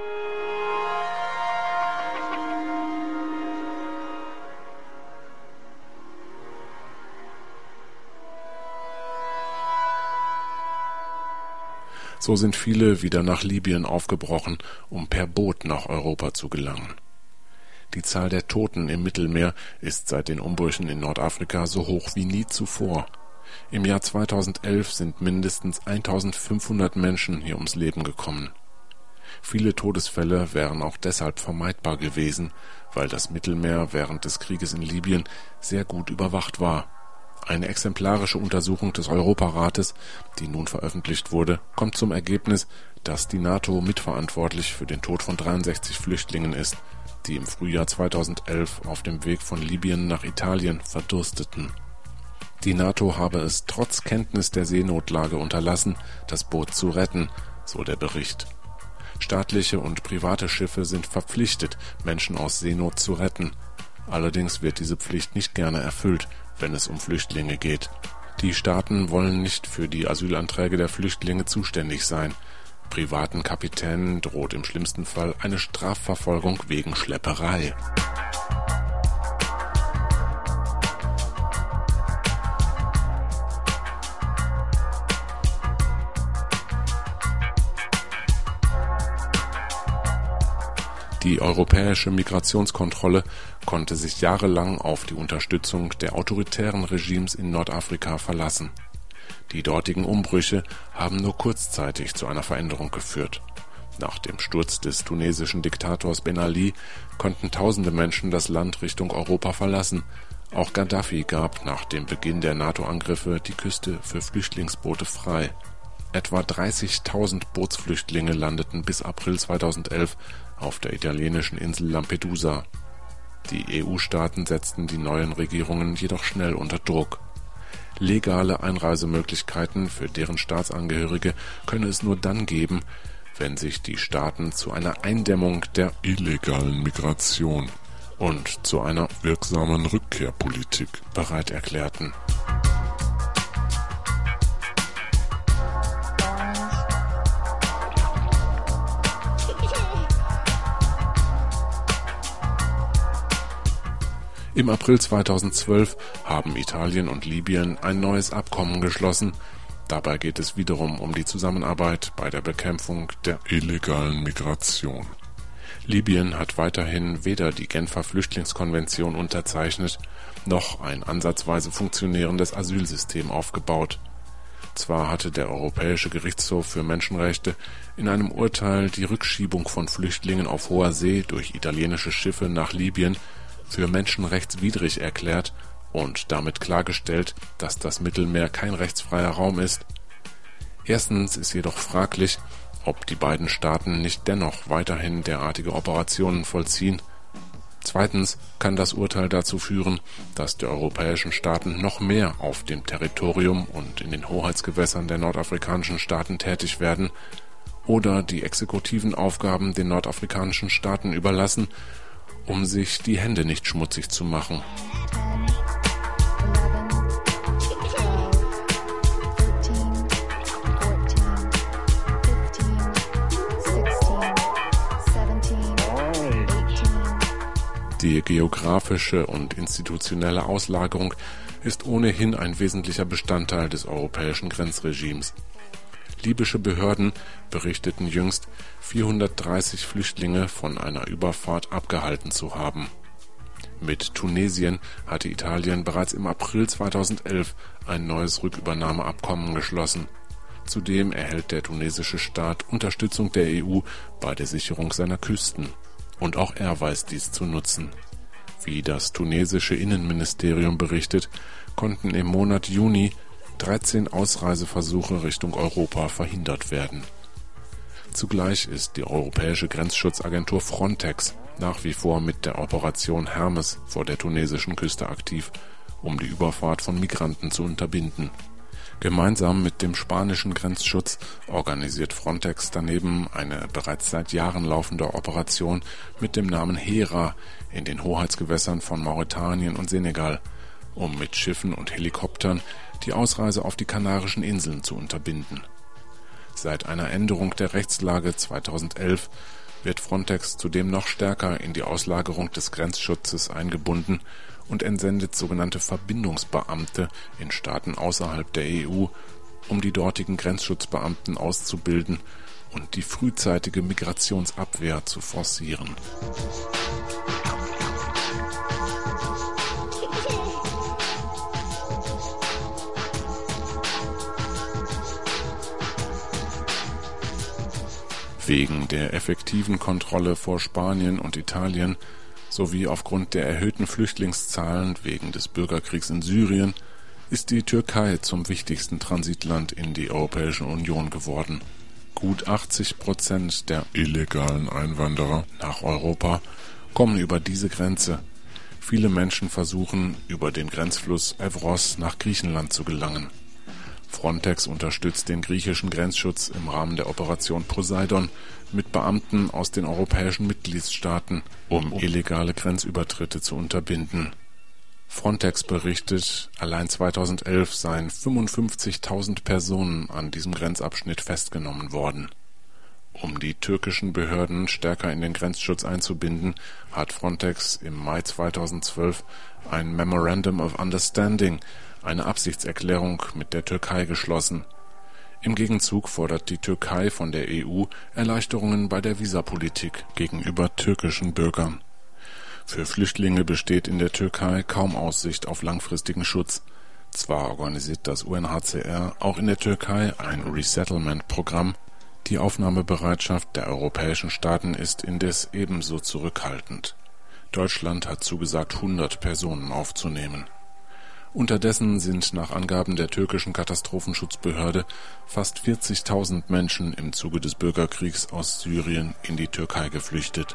So sind viele wieder nach Libyen aufgebrochen, um per Boot nach Europa zu gelangen. Die Zahl der Toten im Mittelmeer ist seit den Umbrüchen in Nordafrika so hoch wie nie zuvor. Im Jahr 2011 sind mindestens 1.500 Menschen hier ums Leben gekommen. Viele Todesfälle wären auch deshalb vermeidbar gewesen, weil das Mittelmeer während des Krieges in Libyen sehr gut überwacht war. Eine exemplarische Untersuchung des Europarates, die nun veröffentlicht wurde, kommt zum Ergebnis, dass die NATO mitverantwortlich für den Tod von 63 Flüchtlingen ist, die im Frühjahr 2011 auf dem Weg von Libyen nach Italien verdursteten. Die NATO habe es trotz Kenntnis der Seenotlage unterlassen, das Boot zu retten, so der Bericht. Staatliche und private Schiffe sind verpflichtet, Menschen aus Seenot zu retten. Allerdings wird diese Pflicht nicht gerne erfüllt, wenn es um Flüchtlinge geht. Die Staaten wollen nicht für die Asylanträge der Flüchtlinge zuständig sein. Privaten Kapitänen droht im schlimmsten Fall eine Strafverfolgung wegen Schlepperei. Die europäische Migrationskontrolle konnte sich jahrelang auf die Unterstützung der autoritären Regimes in Nordafrika verlassen. Die dortigen Umbrüche haben nur kurzzeitig zu einer Veränderung geführt. Nach dem Sturz des tunesischen Diktators Ben Ali konnten tausende Menschen das Land Richtung Europa verlassen. Auch Gaddafi gab nach dem Beginn der NATO-Angriffe die Küste für Flüchtlingsboote frei. Etwa 30.000 Bootsflüchtlinge landeten bis April 2011 auf der italienischen Insel Lampedusa. Die EU-Staaten setzten die neuen Regierungen jedoch schnell unter Druck. Legale Einreisemöglichkeiten für deren Staatsangehörige könne es nur dann geben, wenn sich die Staaten zu einer Eindämmung der illegalen Migration und zu einer wirksamen Rückkehrpolitik bereit erklärten. Im April 2012 haben Italien und Libyen ein neues Abkommen geschlossen. Dabei geht es wiederum um die Zusammenarbeit bei der Bekämpfung der illegalen Migration. Libyen hat weiterhin weder die Genfer Flüchtlingskonvention unterzeichnet, noch ein ansatzweise funktionierendes Asylsystem aufgebaut. Zwar hatte der Europäische Gerichtshof für Menschenrechte in einem Urteil die Rückschiebung von Flüchtlingen auf hoher See durch italienische Schiffe nach Libyen für menschenrechtswidrig erklärt und damit klargestellt, dass das Mittelmeer kein rechtsfreier Raum ist. Erstens ist jedoch fraglich, ob die beiden Staaten nicht dennoch weiterhin derartige Operationen vollziehen. Zweitens kann das Urteil dazu führen, dass die europäischen Staaten noch mehr auf dem Territorium und in den Hoheitsgewässern der nordafrikanischen Staaten tätig werden oder die exekutiven Aufgaben den nordafrikanischen Staaten überlassen, um sich die Hände nicht schmutzig zu machen. Die geografische und institutionelle Auslagerung ist ohnehin ein wesentlicher Bestandteil des europäischen Grenzregimes. Libysche Behörden berichteten jüngst, 430 Flüchtlinge von einer Überfahrt abgehalten zu haben. Mit Tunesien hatte Italien bereits im April 2011 ein neues Rückübernahmeabkommen geschlossen. Zudem erhält der tunesische Staat Unterstützung der EU bei der Sicherung seiner Küsten. Und auch er weiß dies zu nutzen. Wie das tunesische Innenministerium berichtet, konnten im Monat Juni 13 Ausreiseversuche Richtung Europa verhindert werden. Zugleich ist die europäische Grenzschutzagentur Frontex nach wie vor mit der Operation Hermes vor der tunesischen Küste aktiv, um die Überfahrt von Migranten zu unterbinden. Gemeinsam mit dem spanischen Grenzschutz organisiert Frontex daneben eine bereits seit Jahren laufende Operation mit dem Namen Hera in den Hoheitsgewässern von Mauretanien und Senegal, um mit Schiffen und Helikoptern die Ausreise auf die Kanarischen Inseln zu unterbinden. Seit einer Änderung der Rechtslage 2011 wird Frontex zudem noch stärker in die Auslagerung des Grenzschutzes eingebunden und entsendet sogenannte Verbindungsbeamte in Staaten außerhalb der EU, um die dortigen Grenzschutzbeamten auszubilden und die frühzeitige Migrationsabwehr zu forcieren. Wegen der effektiven Kontrolle vor Spanien und Italien sowie aufgrund der erhöhten Flüchtlingszahlen wegen des Bürgerkriegs in Syrien ist die Türkei zum wichtigsten Transitland in die Europäische Union geworden. Gut 80% der illegalen Einwanderer nach Europa kommen über diese Grenze. Viele Menschen versuchen, über den Grenzfluss Evros nach Griechenland zu gelangen. Frontex unterstützt den griechischen Grenzschutz im Rahmen der Operation Poseidon mit Beamten aus den europäischen Mitgliedstaaten, um illegale Grenzübertritte zu unterbinden. Frontex berichtet, allein 2011 seien 55.000 Personen an diesem Grenzabschnitt festgenommen worden. Um die türkischen Behörden stärker in den Grenzschutz einzubinden, hat Frontex im Mai 2012 ein Memorandum of Understanding, eine Absichtserklärung mit der Türkei geschlossen. Im Gegenzug fordert die Türkei von der EU Erleichterungen bei der Visapolitik gegenüber türkischen Bürgern. Für Flüchtlinge besteht in der Türkei kaum Aussicht auf langfristigen Schutz. Zwar organisiert das UNHCR auch in der Türkei ein Resettlement-Programm, die Aufnahmebereitschaft der europäischen Staaten ist indes ebenso zurückhaltend. Deutschland hat zugesagt, 100 Personen aufzunehmen. Unterdessen sind nach Angaben der türkischen Katastrophenschutzbehörde fast 40.000 Menschen im Zuge des Bürgerkriegs aus Syrien in die Türkei geflüchtet.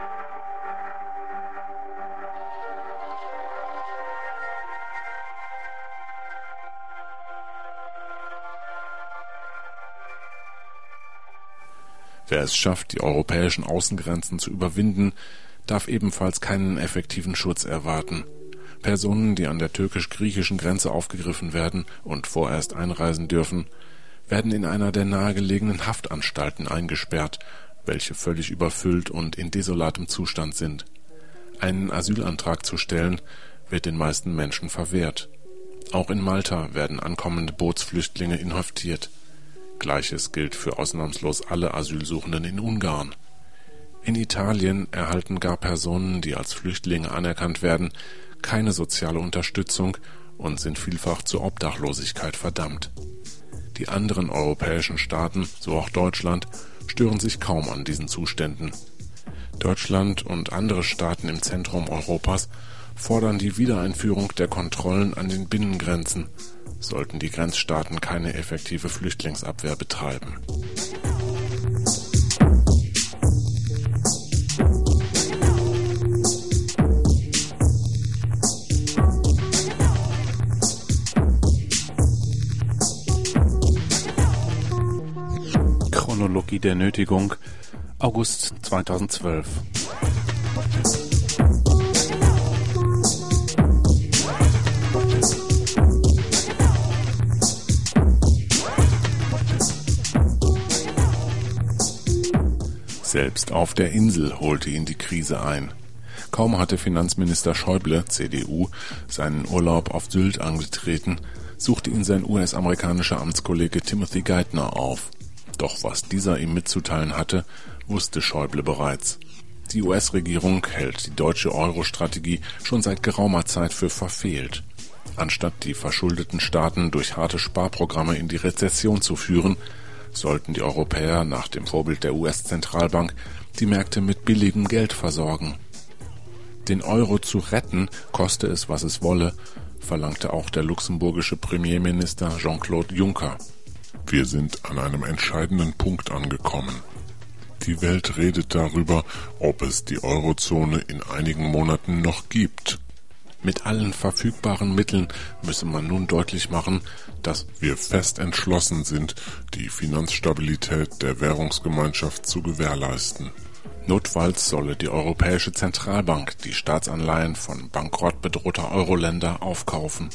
Wer es schafft, die europäischen Außengrenzen zu überwinden, darf ebenfalls keinen effektiven Schutz erwarten. Personen, die an der türkisch-griechischen Grenze aufgegriffen werden und vorerst einreisen dürfen, werden in einer der nahegelegenen Haftanstalten eingesperrt, welche völlig überfüllt und in desolatem Zustand sind. Einen Asylantrag zu stellen, wird den meisten Menschen verwehrt. Auch in Malta werden ankommende Bootsflüchtlinge inhaftiert. Gleiches gilt für ausnahmslos alle Asylsuchenden in Ungarn. In Italien erhalten gar Personen, die als Flüchtlinge anerkannt werden, keine soziale Unterstützung und sind vielfach zur Obdachlosigkeit verdammt. Die anderen europäischen Staaten, so auch Deutschland, stören sich kaum an diesen Zuständen. Deutschland und andere Staaten im Zentrum Europas fordern die Wiedereinführung der Kontrollen an den Binnengrenzen, sollten die Grenzstaaten keine effektive Flüchtlingsabwehr betreiben. Chronologie der Nötigung, August 2012. Selbst auf der Insel holte ihn die Krise ein. Kaum hatte Finanzminister Schäuble, CDU, seinen Urlaub auf Sylt angetreten, suchte ihn sein US-amerikanischer Amtskollege Timothy Geithner auf. Doch was dieser ihm mitzuteilen hatte, wusste Schäuble bereits. Die US-Regierung hält die deutsche Euro-Strategie schon seit geraumer Zeit für verfehlt. Anstatt die verschuldeten Staaten durch harte Sparprogramme in die Rezession zu führen, sollten die Europäer nach dem Vorbild der US-Zentralbank die Märkte mit billigem Geld versorgen. Den Euro zu retten, koste es, was es wolle, verlangte auch der luxemburgische Premierminister Jean-Claude Juncker. Wir sind an einem entscheidenden Punkt angekommen. Die Welt redet darüber, ob es die Eurozone in einigen Monaten noch gibt. Mit allen verfügbaren Mitteln müsse man nun deutlich machen, dass wir fest entschlossen sind, die Finanzstabilität der Währungsgemeinschaft zu gewährleisten. Notfalls solle die Europäische Zentralbank die Staatsanleihen von Bankrott bedrohter Euro-Länder aufkaufen.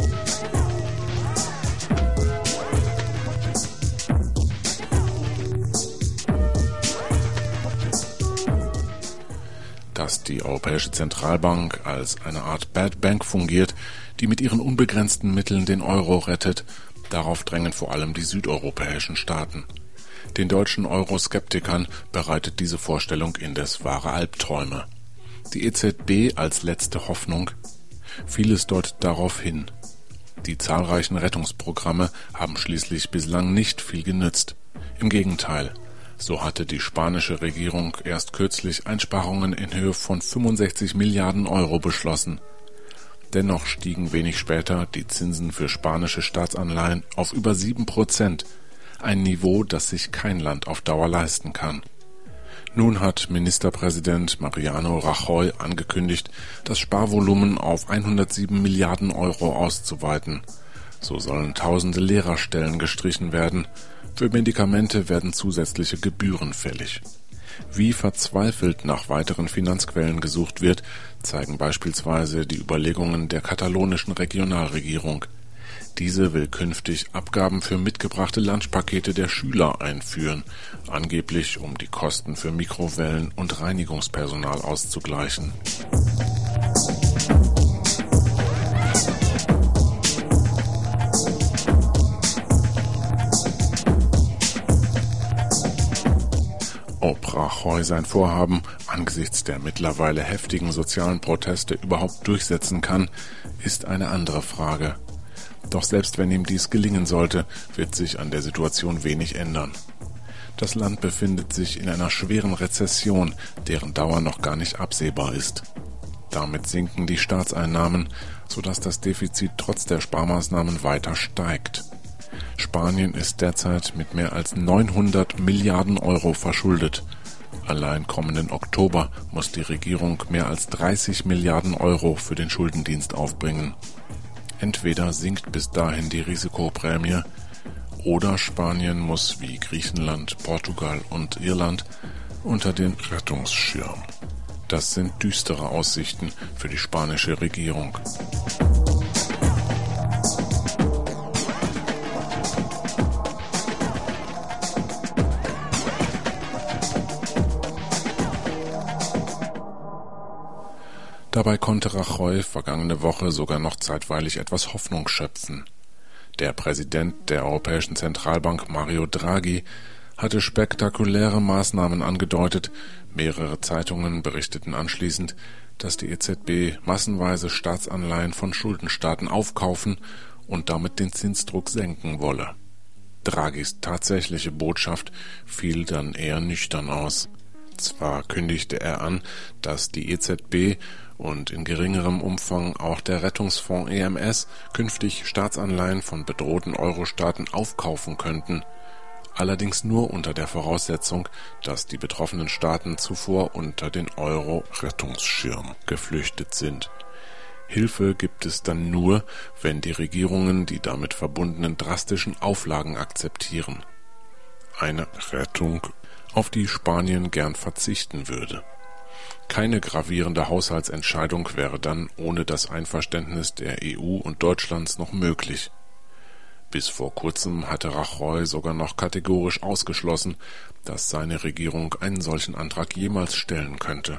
Dass die Europäische Zentralbank als eine Art Bad Bank fungiert, die mit ihren unbegrenzten Mitteln den Euro rettet, darauf drängen vor allem die südeuropäischen Staaten. Den deutschen Euroskeptikern bereitet diese Vorstellung indes wahre Albträume. Die EZB als letzte Hoffnung? Vieles deutet darauf hin. Die zahlreichen Rettungsprogramme haben schließlich bislang nicht viel genützt. Im Gegenteil. So hatte die spanische Regierung erst kürzlich Einsparungen in Höhe von 65 Milliarden Euro beschlossen. Dennoch stiegen wenig später die Zinsen für spanische Staatsanleihen auf über 7%, ein Niveau, das sich kein Land auf Dauer leisten kann. Nun hat Ministerpräsident Mariano Rajoy angekündigt, das Sparvolumen auf 107 Milliarden Euro auszuweiten. So sollen tausende Lehrerstellen gestrichen werden. Für Medikamente werden zusätzliche Gebühren fällig. Wie verzweifelt nach weiteren Finanzquellen gesucht wird, zeigen beispielsweise die Überlegungen der katalonischen Regionalregierung. Diese will künftig Abgaben für mitgebrachte Lunchpakete der Schüler einführen, angeblich um die Kosten für Mikrowellen und Reinigungspersonal auszugleichen. Ob Rajoy sein Vorhaben angesichts der mittlerweile heftigen sozialen Proteste überhaupt durchsetzen kann, ist eine andere Frage. Doch selbst wenn ihm dies gelingen sollte, wird sich an der Situation wenig ändern. Das Land befindet sich in einer schweren Rezession, deren Dauer noch gar nicht absehbar ist. Damit sinken die Staatseinnahmen, sodass das Defizit trotz der Sparmaßnahmen weiter steigt. Spanien ist derzeit mit mehr als 900 Milliarden Euro verschuldet. Allein kommenden Oktober muss die Regierung mehr als 30 Milliarden Euro für den Schuldendienst aufbringen. Entweder sinkt bis dahin die Risikoprämie, oder Spanien muss wie Griechenland, Portugal und Irland unter den Rettungsschirm. Das sind düstere Aussichten für die spanische Regierung. Dabei konnte Rajoy vergangene Woche sogar noch zeitweilig etwas Hoffnung schöpfen. Der Präsident der Europäischen Zentralbank Mario Draghi hatte spektakuläre Maßnahmen angedeutet. Mehrere Zeitungen berichteten anschließend, dass die EZB massenweise Staatsanleihen von Schuldenstaaten aufkaufen und damit den Zinsdruck senken wolle. Draghis tatsächliche Botschaft fiel dann eher nüchtern aus. Zwar kündigte er an, dass die EZB und in geringerem Umfang auch der Rettungsfonds EMS künftig Staatsanleihen von bedrohten Euro-Staaten aufkaufen könnten, allerdings nur unter der Voraussetzung, dass die betroffenen Staaten zuvor unter den Euro-Rettungsschirm geflüchtet sind. Hilfe gibt es dann nur, wenn die Regierungen die damit verbundenen drastischen Auflagen akzeptieren. Eine Rettung, auf die Spanien gern verzichten würde. Keine gravierende Haushaltsentscheidung wäre dann ohne das Einverständnis der EU und Deutschlands noch möglich. Bis vor kurzem hatte Rajoy sogar noch kategorisch ausgeschlossen, dass seine Regierung einen solchen Antrag jemals stellen könnte.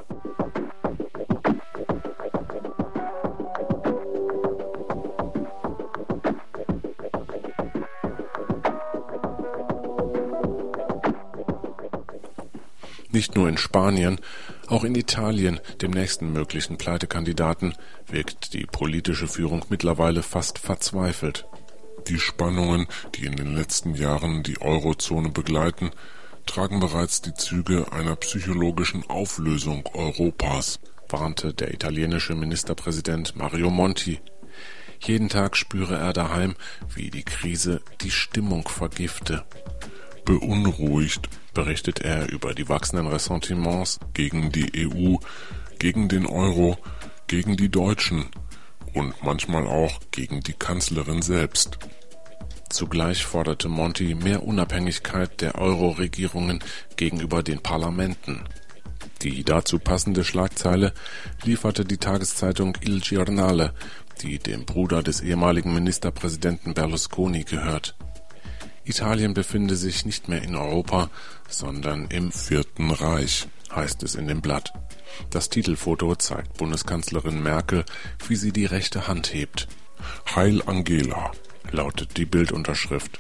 Nicht nur in Spanien, auch in Italien, dem nächsten möglichen Pleitekandidaten, wirkt die politische Führung mittlerweile fast verzweifelt. Die Spannungen, die in den letzten Jahren die Eurozone begleiten, tragen bereits die Züge einer psychologischen Auflösung Europas, warnte der italienische Ministerpräsident Mario Monti. Jeden Tag spüre er daheim, wie die Krise die Stimmung vergifte. Beunruhigt berichtet er über die wachsenden Ressentiments gegen die EU, gegen den Euro, gegen die Deutschen und manchmal auch gegen die Kanzlerin selbst. Zugleich forderte Monti mehr Unabhängigkeit der Euro-Regierungen gegenüber den Parlamenten. Die dazu passende Schlagzeile lieferte die Tageszeitung Il Giornale, die dem Bruder des ehemaligen Ministerpräsidenten Berlusconi gehört. Italien befinde sich nicht mehr in Europa, sondern im Vierten Reich, heißt es in dem Blatt. Das Titelfoto zeigt Bundeskanzlerin Merkel, wie sie die rechte Hand hebt. Heil Angela, lautet die Bildunterschrift.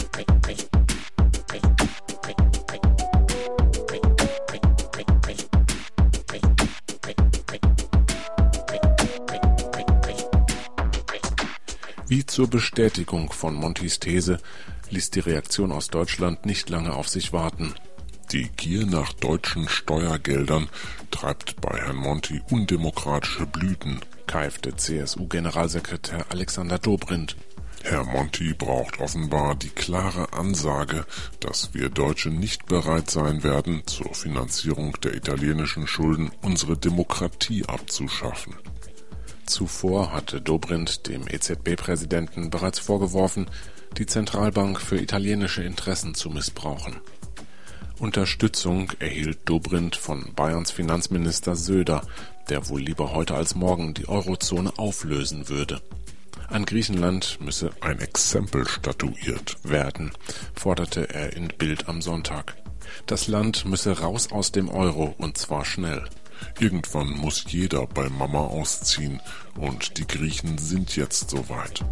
Wie zur Bestätigung von Montis These ließ die Reaktion aus Deutschland nicht lange auf sich warten. Die Gier nach deutschen Steuergeldern treibt bei Herrn Monti undemokratische Blüten, keifte CSU-Generalsekretär Alexander Dobrindt. Herr Monti braucht offenbar die klare Ansage, dass wir Deutsche nicht bereit sein werden, zur Finanzierung der italienischen Schulden unsere Demokratie abzuschaffen. Zuvor hatte Dobrindt dem EZB-Präsidenten bereits vorgeworfen, die Zentralbank für italienische Interessen zu missbrauchen. Unterstützung erhielt Dobrindt von Bayerns Finanzminister Söder, der wohl lieber heute als morgen die Eurozone auflösen würde. An Griechenland müsse ein Exempel statuiert werden, forderte er in Bild am Sonntag. Das Land müsse raus aus dem Euro, und zwar schnell. Irgendwann muss jeder bei Mama ausziehen, und die Griechen sind jetzt soweit.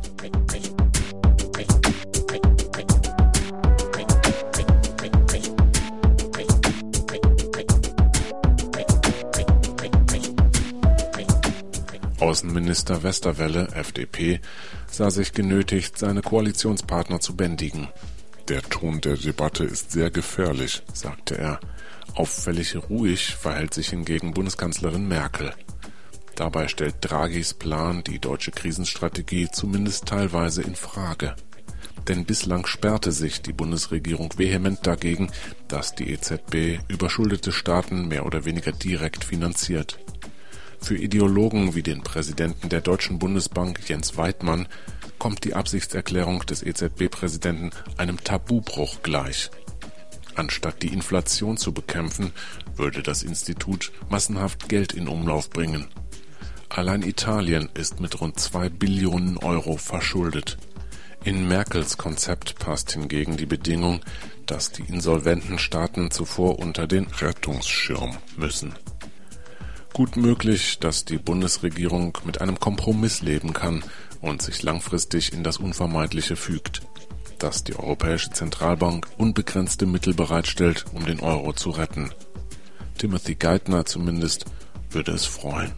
Außenminister Westerwelle, FDP, sah sich genötigt, seine Koalitionspartner zu bändigen. Der Ton der Debatte ist sehr gefährlich, sagte er. Auffällig ruhig verhält sich hingegen Bundeskanzlerin Merkel. Dabei stellt Draghis Plan die deutsche Krisenstrategie zumindest teilweise in Frage. Denn bislang sperrte sich die Bundesregierung vehement dagegen, dass die EZB überschuldete Staaten mehr oder weniger direkt finanziert. Für Ideologen wie den Präsidenten der Deutschen Bundesbank, Jens Weidmann, kommt die Absichtserklärung des EZB-Präsidenten einem Tabubruch gleich. Anstatt die Inflation zu bekämpfen, würde das Institut massenhaft Geld in Umlauf bringen. Allein Italien ist mit rund 2 Billionen Euro verschuldet. In Merkels Konzept passt hingegen die Bedingung, dass die insolventen Staaten zuvor unter den Rettungsschirm müssen. Gut möglich, dass die Bundesregierung mit einem Kompromiss leben kann und sich langfristig in das Unvermeidliche fügt. dass die Europäische Zentralbank unbegrenzte Mittel bereitstellt, um den Euro zu retten. Timothy Geithner zumindest würde es freuen.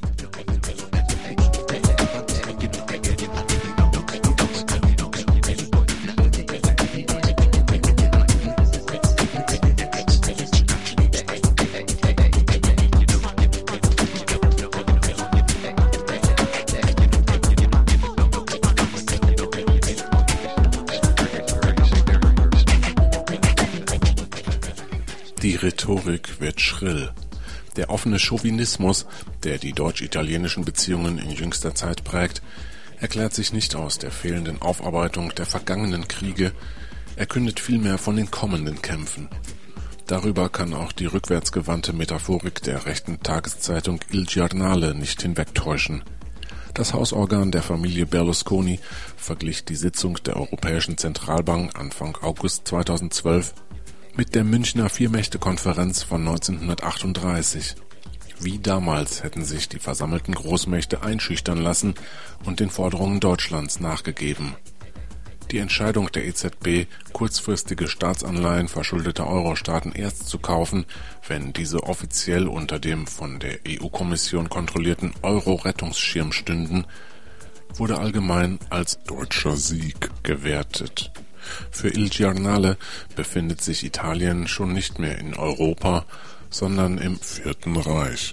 Die Rhetorik wird schrill. Der offene Chauvinismus, der die deutsch-italienischen Beziehungen in jüngster Zeit prägt, erklärt sich nicht aus der fehlenden Aufarbeitung der vergangenen Kriege, er kündet vielmehr von den kommenden Kämpfen. Darüber kann auch die rückwärtsgewandte Metaphorik der rechten Tageszeitung Il Giornale nicht hinwegtäuschen. Das Hausorgan der Familie Berlusconi verglich die Sitzung der Europäischen Zentralbank Anfang August 2012 mit der Münchner Vier-Mächte-Konferenz von 1938. Wie damals hätten sich die versammelten Großmächte einschüchtern lassen und den Forderungen Deutschlands nachgegeben. Die Entscheidung der EZB, kurzfristige Staatsanleihen verschuldeter Euro-Staaten erst zu kaufen, wenn diese offiziell unter dem von der EU-Kommission kontrollierten Euro-Rettungsschirm stünden, wurde allgemein als deutscher Sieg gewertet. Für Il Giornale befindet sich Italien schon nicht mehr in Europa, sondern im Vierten Reich.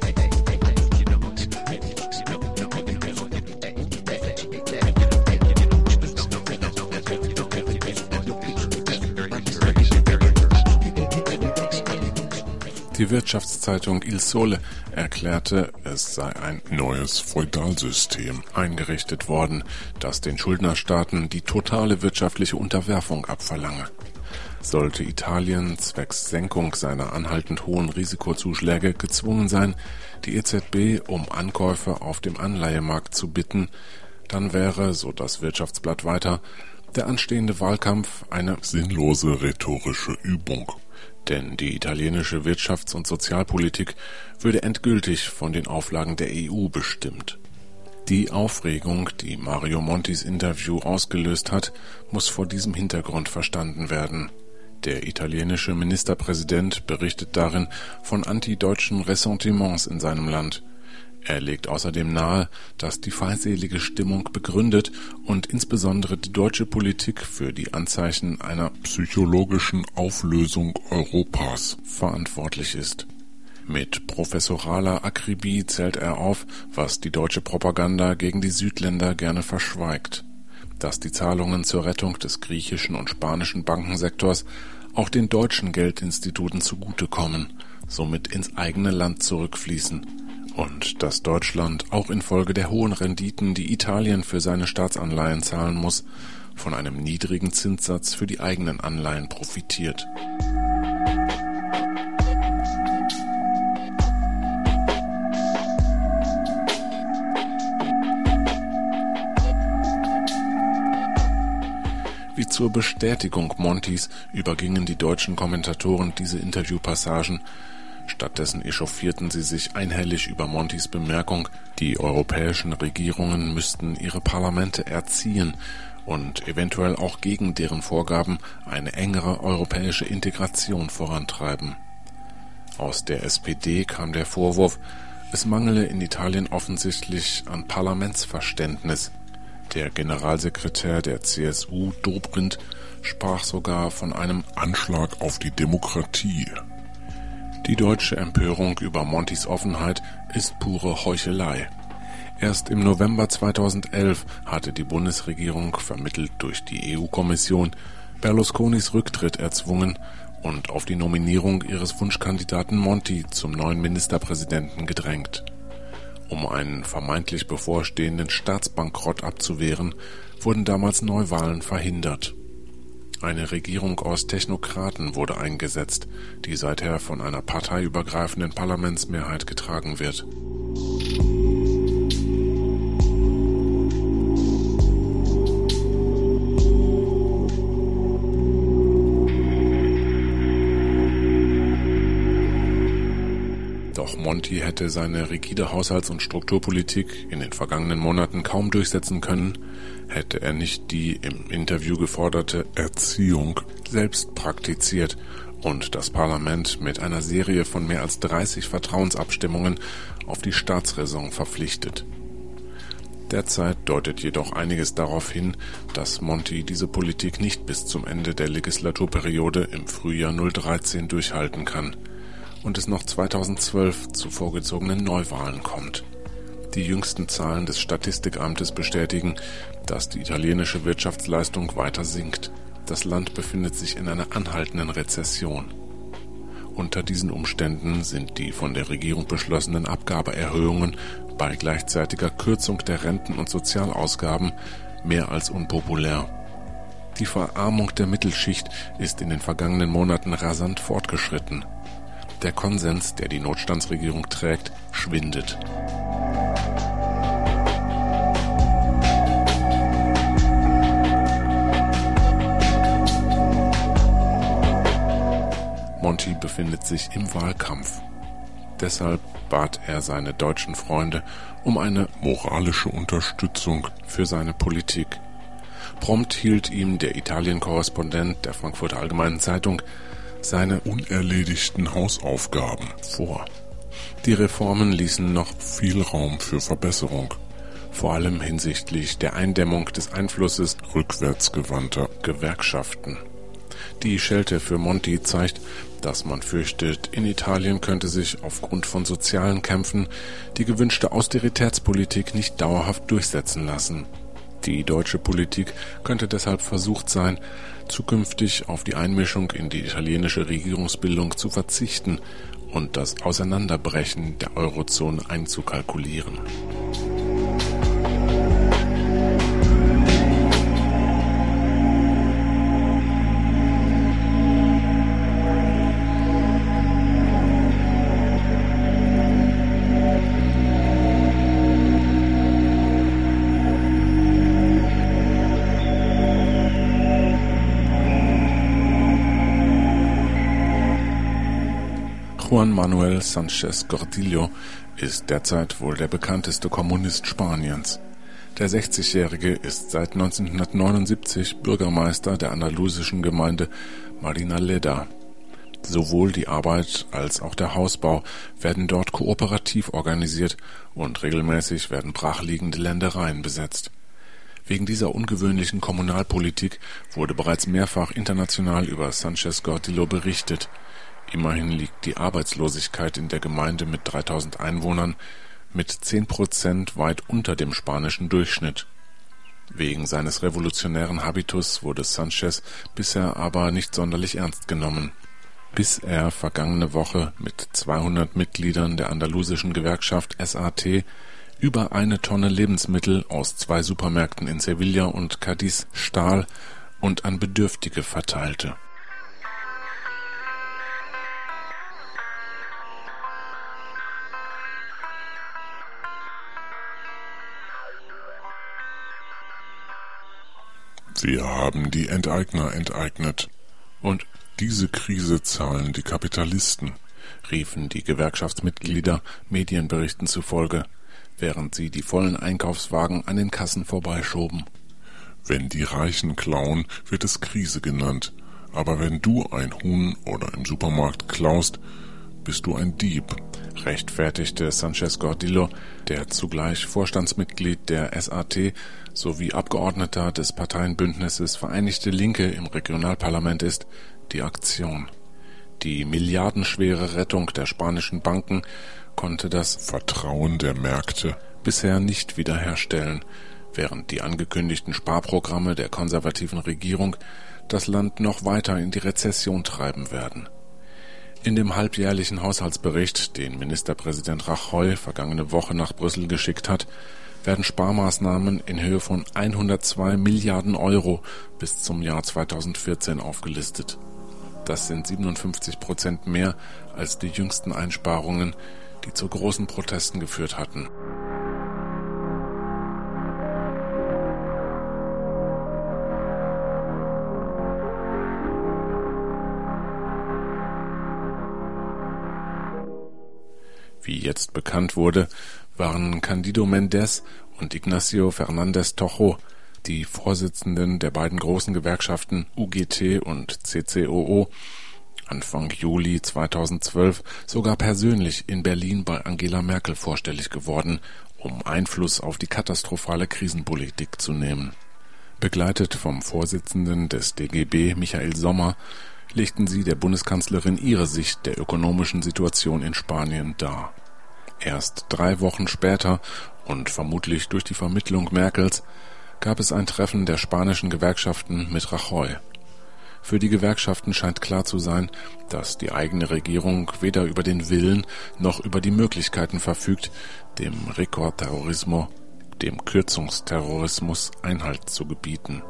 Die Wirtschaftszeitung Il Sole erklärte, es sei ein neues Feudalsystem eingerichtet worden, das den Schuldnerstaaten die totale wirtschaftliche Unterwerfung abverlange. Sollte Italien zwecks Senkung seiner anhaltend hohen Risikozuschläge gezwungen sein, die EZB um Ankäufe auf dem Anleihemarkt zu bitten, dann wäre, so das Wirtschaftsblatt weiter, der anstehende Wahlkampf eine sinnlose rhetorische Übung. Denn die italienische Wirtschafts- und Sozialpolitik würde endgültig von den Auflagen der EU bestimmt. Die Aufregung, die Mario Montis Interview ausgelöst hat, muss vor diesem Hintergrund verstanden werden. Der italienische Ministerpräsident berichtet darin von antideutschen Ressentiments in seinem Land. Er legt außerdem nahe, dass die feindselige Stimmung begründet und insbesondere die deutsche Politik für die Anzeichen einer psychologischen Auflösung Europas verantwortlich ist. Mit professoraler Akribie zählt er auf, was die deutsche Propaganda gegen die Südländer gerne verschweigt: dass die Zahlungen zur Rettung des griechischen und spanischen Bankensektors auch den deutschen Geldinstituten zugutekommen, somit ins eigene Land zurückfließen, und dass Deutschland auch infolge der hohen Renditen, die Italien für seine Staatsanleihen zahlen muss, von einem niedrigen Zinssatz für die eigenen Anleihen profitiert. Wie zur Bestätigung Montis übergingen die deutschen Kommentatoren diese Interviewpassagen. Stattdessen echauffierten sie sich einhellig über Montis Bemerkung, die europäischen Regierungen müssten ihre Parlamente erziehen und eventuell auch gegen deren Vorgaben eine engere europäische Integration vorantreiben. Aus der SPD kam der Vorwurf, es mangele in Italien offensichtlich an Parlamentsverständnis. Der Generalsekretär der CSU, Dobrindt, sprach sogar von einem Anschlag auf die Demokratie. Die deutsche Empörung über Montis Offenheit ist pure Heuchelei. Erst im November 2011 hatte die Bundesregierung, vermittelt durch die EU-Kommission, Berlusconis Rücktritt erzwungen und auf die Nominierung ihres Wunschkandidaten Monti zum neuen Ministerpräsidenten gedrängt. Um einen vermeintlich bevorstehenden Staatsbankrott abzuwehren, wurden damals Neuwahlen verhindert. Eine Regierung aus Technokraten wurde eingesetzt, die seither von einer parteiübergreifenden Parlamentsmehrheit getragen wird. Doch Doch Monti hätte seine rigide Haushalts- und Strukturpolitik in den vergangenen Monaten kaum durchsetzen können, hätte er nicht die im Interview geforderte Erziehung selbst praktiziert und das Parlament mit einer Serie von mehr als 30 Vertrauensabstimmungen auf die Staatsräson verpflichtet. Derzeit deutet jedoch einiges darauf hin, dass Monti diese Politik nicht bis zum Ende der Legislaturperiode im Frühjahr 2013 durchhalten kann und es noch 2012 zu vorgezogenen Neuwahlen kommt. Die jüngsten Zahlen des Statistikamtes bestätigen, dass die italienische Wirtschaftsleistung weiter sinkt. Das Land befindet sich in einer anhaltenden Rezession. Unter diesen Umständen sind die von der Regierung beschlossenen Abgabeerhöhungen bei gleichzeitiger Kürzung der Renten- und Sozialausgaben mehr als unpopulär. Die Verarmung der Mittelschicht ist in den vergangenen Monaten rasant fortgeschritten. Der Konsens, der die Notstandsregierung trägt, schwindet. Monti befindet sich im Wahlkampf. Deshalb bat er seine deutschen Freunde um eine moralische Unterstützung für seine Politik. Prompt hielt ihm der Italien-Korrespondent der Frankfurter Allgemeinen Zeitung seine unerledigten Hausaufgaben vor. Die Reformen ließen noch viel Raum für Verbesserung, vor allem hinsichtlich der Eindämmung des Einflusses rückwärtsgewandter Gewerkschaften. Die Schelte für Monti zeigt, dass man fürchtet, in Italien könnte sich aufgrund von sozialen Kämpfen die gewünschte Austeritätspolitik nicht dauerhaft durchsetzen lassen. Die deutsche Politik könnte deshalb versucht sein, zukünftig auf die Einmischung in die italienische Regierungsbildung zu verzichten und das Auseinanderbrechen der Eurozone einzukalkulieren. Juan Manuel Sánchez Gordillo ist derzeit wohl der bekannteste Kommunist Spaniens. Der 60-Jährige ist seit 1979 Bürgermeister der andalusischen Gemeinde Marinaleda. Sowohl die Arbeit als auch der Hausbau werden dort kooperativ organisiert und regelmäßig werden brachliegende Ländereien besetzt. Wegen dieser ungewöhnlichen Kommunalpolitik wurde bereits mehrfach international über Sánchez Gordillo berichtet. Immerhin liegt die Arbeitslosigkeit in der Gemeinde mit 3000 Einwohnern mit 10% weit unter dem spanischen Durchschnitt. Wegen seines revolutionären Habitus wurde Sánchez bisher aber nicht sonderlich ernst genommen, bis er vergangene Woche mit 200 Mitgliedern der andalusischen Gewerkschaft SAT über 1 Tonne Lebensmittel aus 2 Supermärkten in Sevilla und Cádiz stahl und an Bedürftige verteilte. Wir haben die Enteigner enteignet. Und diese Krise zahlen die Kapitalisten, riefen die Gewerkschaftsmitglieder Medienberichten zufolge, während sie die vollen Einkaufswagen an den Kassen vorbeischoben. Wenn die Reichen klauen, wird es Krise genannt. Aber wenn du ein Huhn oder im Supermarkt klaust, bist du ein Dieb, rechtfertigte Sánchez Gordillo, der zugleich Vorstandsmitglied der SAT sowie Abgeordneter des Parteienbündnisses Vereinigte Linke im Regionalparlament ist, die Aktion. Die milliardenschwere Rettung der spanischen Banken konnte das Vertrauen der Märkte bisher nicht wiederherstellen, während die angekündigten Sparprogramme der konservativen Regierung das Land noch weiter in die Rezession treiben werden. In dem halbjährlichen Haushaltsbericht, den Ministerpräsident Rajoy vergangene Woche nach Brüssel geschickt hat, werden Sparmaßnahmen in Höhe von 102 Milliarden Euro bis zum Jahr 2014 aufgelistet. Das sind 57% mehr als die jüngsten Einsparungen, die zu großen Protesten geführt hatten. Wie jetzt bekannt wurde, waren Cándido Méndez und Ignacio Fernández Tojo, die Vorsitzenden der beiden großen Gewerkschaften UGT und CCOO, Anfang Juli 2012 sogar persönlich in Berlin bei Angela Merkel vorstellig geworden, um Einfluss auf die katastrophale Krisenpolitik zu nehmen. Begleitet vom Vorsitzenden des DGB, Michael Sommer, legten sie der Bundeskanzlerin ihre Sicht der ökonomischen Situation in Spanien dar. Erst 3 Wochen später und vermutlich durch die Vermittlung Merkels gab es ein Treffen der spanischen Gewerkschaften mit Rajoy. Für die Gewerkschaften scheint klar zu sein, dass die eigene Regierung weder über den Willen noch über die Möglichkeiten verfügt, dem Recorterrorismo, dem Kürzungsterrorismus, Einhalt zu gebieten.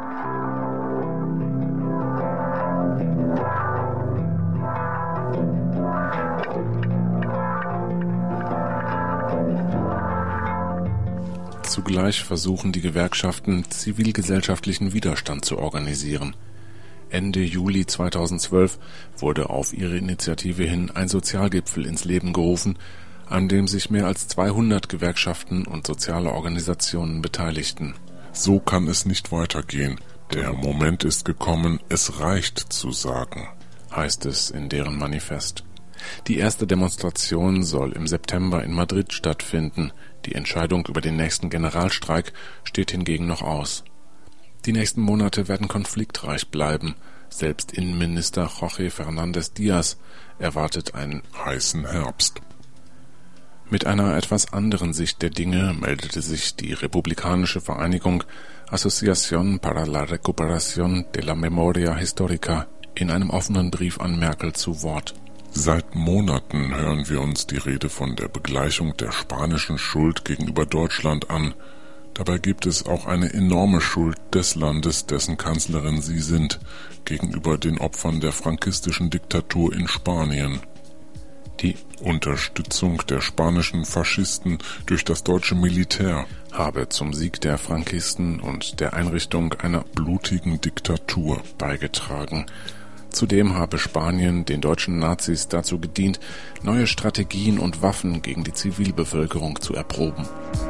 Zugleich versuchen die Gewerkschaften, zivilgesellschaftlichen Widerstand zu organisieren. Ende Juli 2012 wurde auf ihre Initiative hin ein Sozialgipfel ins Leben gerufen, an dem sich mehr als 200 Gewerkschaften und soziale Organisationen beteiligten. So kann es nicht weitergehen. Der Moment ist gekommen, es reicht zu sagen, heißt es in deren Manifest. Die erste Demonstration soll im September in Madrid stattfinden. Die Entscheidung über den nächsten Generalstreik steht hingegen noch aus. Die nächsten Monate werden konfliktreich bleiben. Selbst Innenminister Jorge Fernández Díaz erwartet einen heißen Herbst. Mit einer etwas anderen Sicht der Dinge meldete sich die republikanische Vereinigung Asociación para la Recuperación de la Memoria Histórica in einem offenen Brief an Merkel zu Wort. Seit Monaten hören wir uns die Rede von der Begleichung der spanischen Schuld gegenüber Deutschland an. Dabei gibt es auch eine enorme Schuld des Landes, dessen Kanzlerin Sie sind, gegenüber den Opfern der frankistischen Diktatur in Spanien. Die Unterstützung der spanischen Faschisten durch das deutsche Militär habe zum Sieg der Frankisten und der Einrichtung einer blutigen Diktatur beigetragen. Zudem habe Spanien den deutschen Nazis dazu gedient, neue Strategien und Waffen gegen die Zivilbevölkerung zu erproben.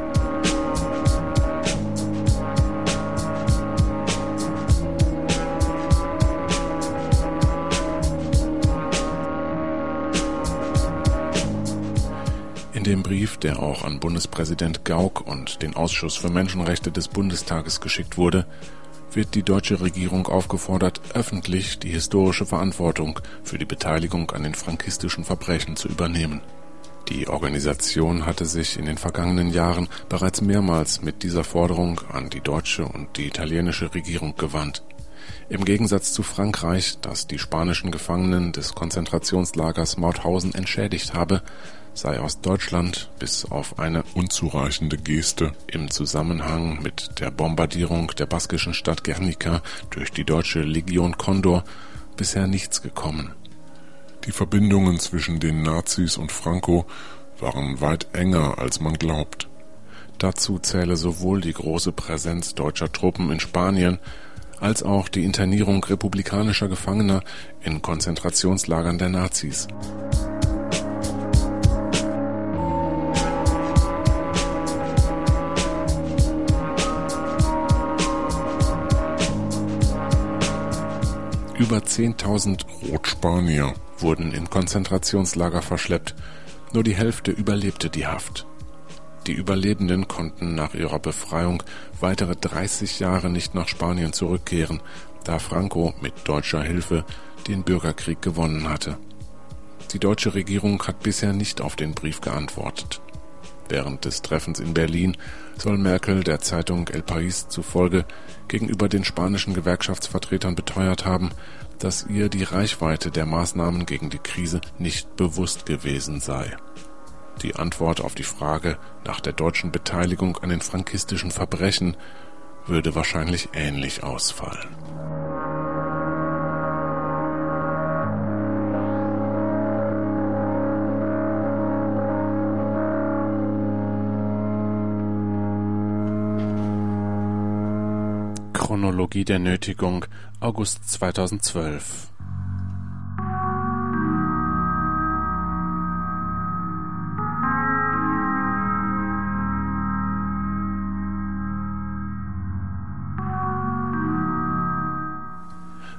In dem Brief, der auch an Bundespräsident Gauck und den Ausschuss für Menschenrechte des Bundestages geschickt wurde, wird die deutsche Regierung aufgefordert, öffentlich die historische Verantwortung für die Beteiligung an den frankistischen Verbrechen zu übernehmen. Die Organisation hatte sich in den vergangenen Jahren bereits mehrmals mit dieser Forderung an die deutsche und die italienische Regierung gewandt. Im Gegensatz zu Frankreich, das die spanischen Gefangenen des Konzentrationslagers Mauthausen entschädigt habe, sei aus Deutschland bis auf eine unzureichende Geste im Zusammenhang mit der Bombardierung der baskischen Stadt Guernica durch die deutsche Legion Condor bisher nichts gekommen. Die Verbindungen zwischen den Nazis und Franco waren weit enger, als man glaubt. Dazu zähle sowohl die große Präsenz deutscher Truppen in Spanien als auch die Internierung republikanischer Gefangener in Konzentrationslagern der Nazis. Über 10.000 Rotspanier wurden in Konzentrationslager verschleppt, nur die Hälfte überlebte die Haft. Die Überlebenden konnten nach ihrer Befreiung weitere 30 Jahre nicht nach Spanien zurückkehren, da Franco mit deutscher Hilfe den Bürgerkrieg gewonnen hatte. Die deutsche Regierung hat bisher nicht auf den Brief geantwortet. Während des Treffens in Berlin soll Merkel der Zeitung El País zufolge gegenüber den spanischen Gewerkschaftsvertretern beteuert haben, dass ihr die Reichweite der Maßnahmen gegen die Krise nicht bewusst gewesen sei. Die Antwort auf die Frage nach der deutschen Beteiligung an den frankistischen Verbrechen würde wahrscheinlich ähnlich ausfallen. Chronologie der Nötigung, August 2012.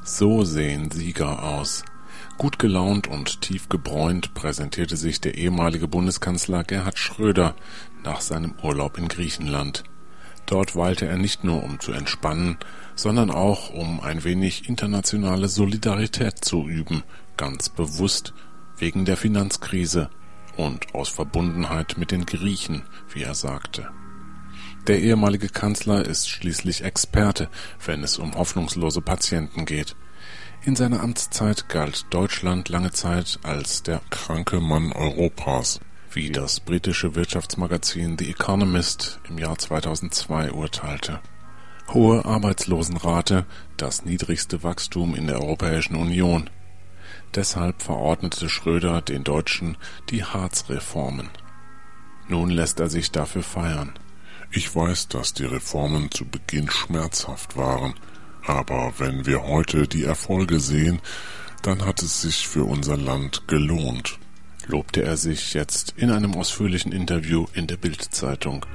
So sehen Sieger aus. Gut gelaunt und tief gebräunt präsentierte sich der ehemalige Bundeskanzler Gerhard Schröder nach seinem Urlaub in Griechenland. Dort weilte er nicht nur, um zu entspannen, sondern auch, um ein wenig internationale Solidarität zu üben, ganz bewusst, wegen der Finanzkrise und aus Verbundenheit mit den Griechen, wie er sagte. Der ehemalige Kanzler ist schließlich Experte, wenn es um hoffnungslose Patienten geht. In seiner Amtszeit galt Deutschland lange Zeit als der kranke Mann Europas, wie das britische Wirtschaftsmagazin The Economist im Jahr 2002 urteilte. Hohe Arbeitslosenrate, das niedrigste Wachstum in der Europäischen Union. Deshalb verordnete Schröder den Deutschen die Hartz-Reformen. Nun lässt er sich dafür feiern. Ich weiß, dass die Reformen zu Beginn schmerzhaft waren, aber wenn wir heute die Erfolge sehen, dann hat es sich für unser Land gelohnt, lobte er sich jetzt in einem ausführlichen Interview in der Bild-Zeitung.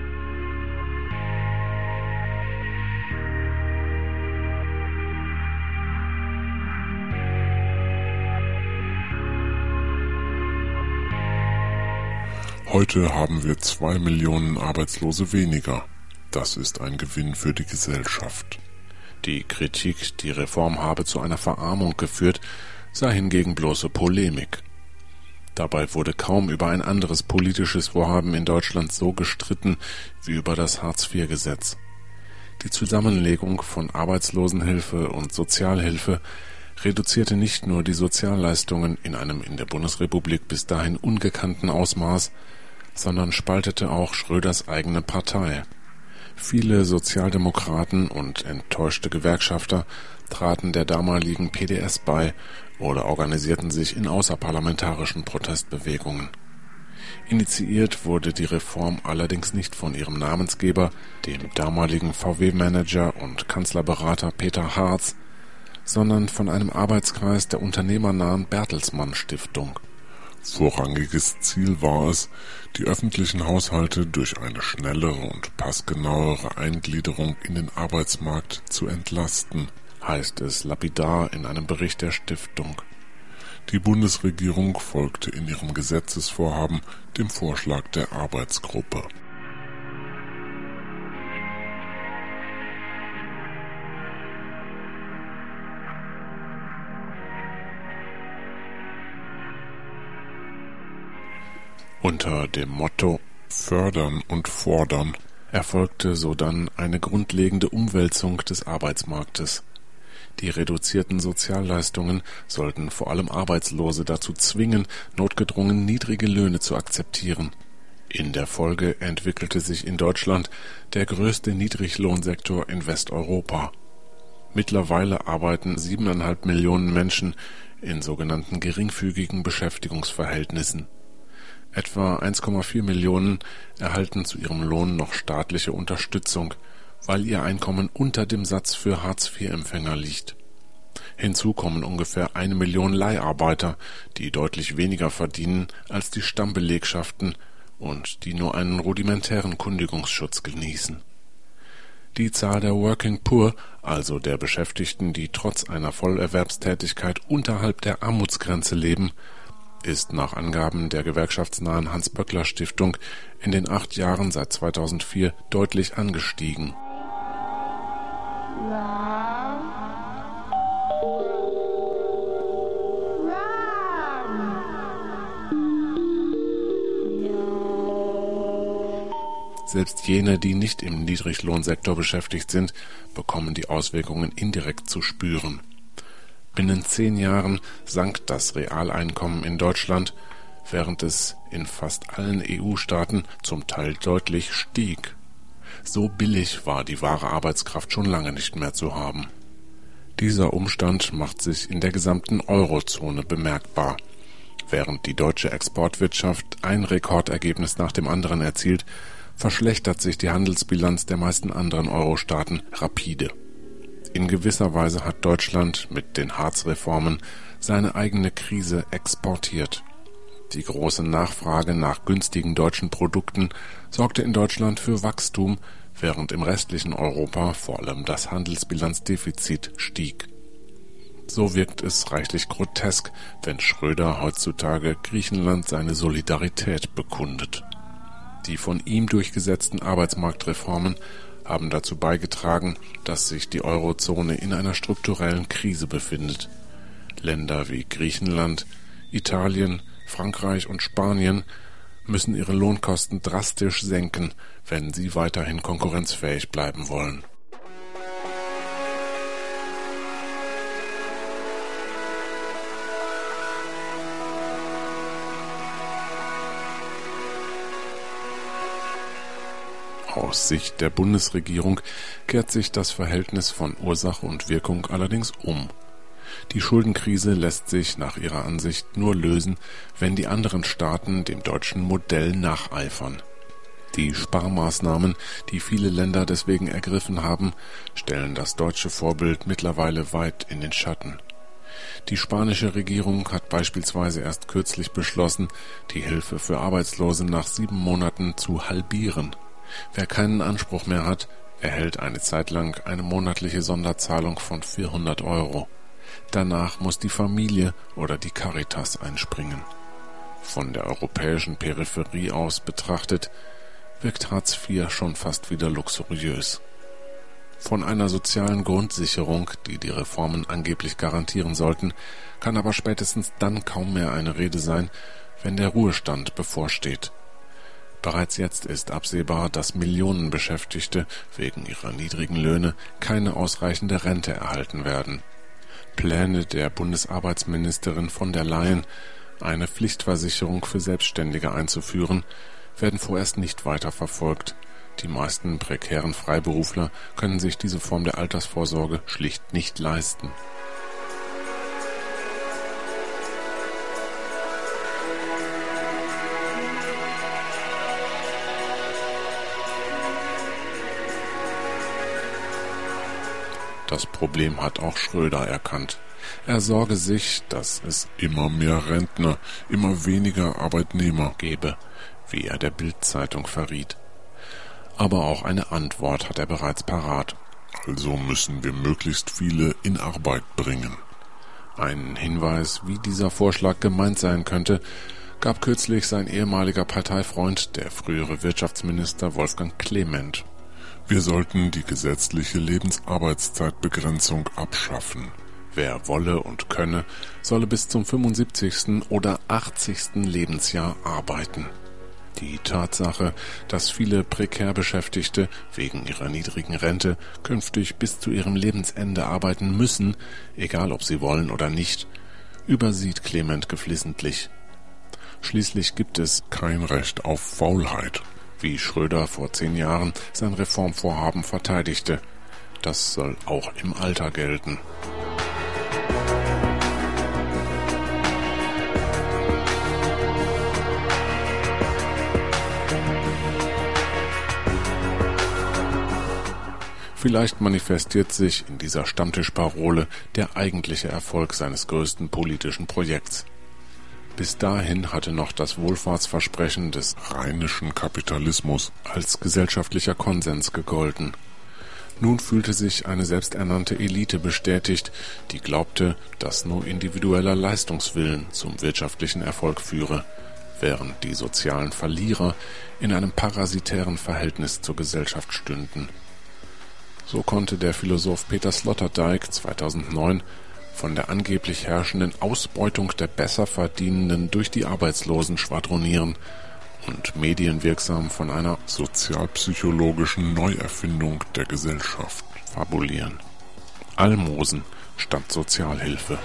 Heute haben wir 2 Millionen Arbeitslose weniger. Das ist ein Gewinn für die Gesellschaft. Die Kritik, die Reform habe zu einer Verarmung geführt, sei hingegen bloße Polemik. Dabei wurde kaum über ein anderes politisches Vorhaben in Deutschland so gestritten wie über das Hartz-IV-Gesetz. Die Zusammenlegung von Arbeitslosenhilfe und Sozialhilfe reduzierte nicht nur die Sozialleistungen in einem in der Bundesrepublik bis dahin ungekannten Ausmaß, sondern spaltete auch Schröders eigene Partei. Viele Sozialdemokraten und enttäuschte Gewerkschafter traten der damaligen PDS bei oder organisierten sich in außerparlamentarischen Protestbewegungen. Initiiert wurde die Reform allerdings nicht von ihrem Namensgeber, dem damaligen VW-Manager und Kanzlerberater Peter Hartz, sondern von einem Arbeitskreis der unternehmernahen Bertelsmann Stiftung. Vorrangiges Ziel war es, die öffentlichen Haushalte durch eine schnellere und passgenauere Eingliederung in den Arbeitsmarkt zu entlasten, heißt es lapidar in einem Bericht der Stiftung. Die Bundesregierung folgte in ihrem Gesetzesvorhaben dem Vorschlag der Arbeitsgruppe. Unter dem Motto »Fördern und fordern« erfolgte sodann eine grundlegende Umwälzung des Arbeitsmarktes. Die reduzierten Sozialleistungen sollten vor allem Arbeitslose dazu zwingen, notgedrungen niedrige Löhne zu akzeptieren. In der Folge entwickelte sich in Deutschland der größte Niedriglohnsektor in Westeuropa. Mittlerweile arbeiten 7,5 Millionen Menschen in sogenannten geringfügigen Beschäftigungsverhältnissen. Etwa 1,4 Millionen erhalten zu ihrem Lohn noch staatliche Unterstützung, weil ihr Einkommen unter dem Satz für Hartz-IV-Empfänger liegt. Hinzu kommen ungefähr 1 Million Leiharbeiter, die deutlich weniger verdienen als die Stammbelegschaften und die nur einen rudimentären Kündigungsschutz genießen. Die Zahl der Working Poor, also der Beschäftigten, die trotz einer Vollerwerbstätigkeit unterhalb der Armutsgrenze leben, ist nach Angaben der gewerkschaftsnahen Hans-Böckler-Stiftung in den 8 Jahren seit 2004 deutlich angestiegen. Selbst jene, die nicht im Niedriglohnsektor beschäftigt sind, bekommen die Auswirkungen indirekt zu spüren. Binnen 10 Jahren sank das Realeinkommen in Deutschland, während es in fast allen EU-Staaten zum Teil deutlich stieg. So billig war die wahre Arbeitskraft schon lange nicht mehr zu haben. Dieser Umstand macht sich in der gesamten Eurozone bemerkbar. Während die deutsche Exportwirtschaft ein Rekordergebnis nach dem anderen erzielt, verschlechtert sich die Handelsbilanz der meisten anderen Euro-Staaten rapide. In gewisser Weise hat Deutschland mit den Hartz-Reformen seine eigene Krise exportiert. Die große Nachfrage nach günstigen deutschen Produkten sorgte in Deutschland für Wachstum, während im restlichen Europa vor allem das Handelsbilanzdefizit stieg. So wirkt es reichlich grotesk, wenn Schröder heutzutage Griechenland seine Solidarität bekundet. Die von ihm durchgesetzten Arbeitsmarktreformen haben dazu beigetragen, dass sich die Eurozone in einer strukturellen Krise befindet. Länder wie Griechenland, Italien, Frankreich und Spanien müssen ihre Lohnkosten drastisch senken, wenn sie weiterhin konkurrenzfähig bleiben wollen. Aus Sicht der Bundesregierung kehrt sich das Verhältnis von Ursache und Wirkung allerdings um. Die Schuldenkrise lässt sich nach ihrer Ansicht nur lösen, wenn die anderen Staaten dem deutschen Modell nacheifern. Die Sparmaßnahmen, die viele Länder deswegen ergriffen haben, stellen das deutsche Vorbild mittlerweile weit in den Schatten. Die spanische Regierung hat beispielsweise erst kürzlich beschlossen, die Hilfe für Arbeitslose nach 7 Monaten zu halbieren. Wer keinen Anspruch mehr hat, erhält eine Zeit lang eine monatliche Sonderzahlung von 400 €. Danach muss die Familie oder die Caritas einspringen. Von der europäischen Peripherie aus betrachtet, wirkt Hartz IV schon fast wieder luxuriös. Von einer sozialen Grundsicherung, die die Reformen angeblich garantieren sollten, kann aber spätestens dann kaum mehr eine Rede sein, wenn der Ruhestand bevorsteht. Bereits jetzt ist absehbar, dass Millionen Beschäftigte wegen ihrer niedrigen Löhne keine ausreichende Rente erhalten werden. Pläne der Bundesarbeitsministerin von der Leyen, eine Pflichtversicherung für Selbstständige einzuführen, werden vorerst nicht weiter verfolgt. Die meisten prekären Freiberufler können sich diese Form der Altersvorsorge schlicht nicht leisten. Das Problem hat auch Schröder erkannt. Er sorge sich, dass es immer mehr Rentner, immer weniger Arbeitnehmer gebe, wie er der Bild-Zeitung verriet. Aber auch eine Antwort hat er bereits parat. Also müssen wir möglichst viele in Arbeit bringen. Einen Hinweis, wie dieser Vorschlag gemeint sein könnte, gab kürzlich sein ehemaliger Parteifreund, der frühere Wirtschaftsminister Wolfgang Clement. Wir sollten die gesetzliche Lebensarbeitszeitbegrenzung abschaffen. Wer wolle und könne, solle bis zum 75. oder 80. Lebensjahr arbeiten. Die Tatsache, dass viele prekär Beschäftigte wegen ihrer niedrigen Rente künftig bis zu ihrem Lebensende arbeiten müssen, egal ob sie wollen oder nicht, übersieht Clement geflissentlich. Schließlich gibt es kein Recht auf Faulheit, wie Schröder vor 10 Jahren sein Reformvorhaben verteidigte. Das soll auch im Alter gelten. Vielleicht manifestiert sich in dieser Stammtischparole der eigentliche Erfolg seines größten politischen Projekts. Bis dahin hatte noch das Wohlfahrtsversprechen des rheinischen Kapitalismus als gesellschaftlicher Konsens gegolten. Nun fühlte sich eine selbsternannte Elite bestätigt, die glaubte, dass nur individueller Leistungswillen zum wirtschaftlichen Erfolg führe, während die sozialen Verlierer in einem parasitären Verhältnis zur Gesellschaft stünden. So konnte der Philosoph Peter Sloterdijk 2009 von der angeblich herrschenden Ausbeutung der Besserverdienenden durch die Arbeitslosen schwadronieren und medienwirksam von einer sozialpsychologischen Neuerfindung der Gesellschaft fabulieren. Almosen statt Sozialhilfe.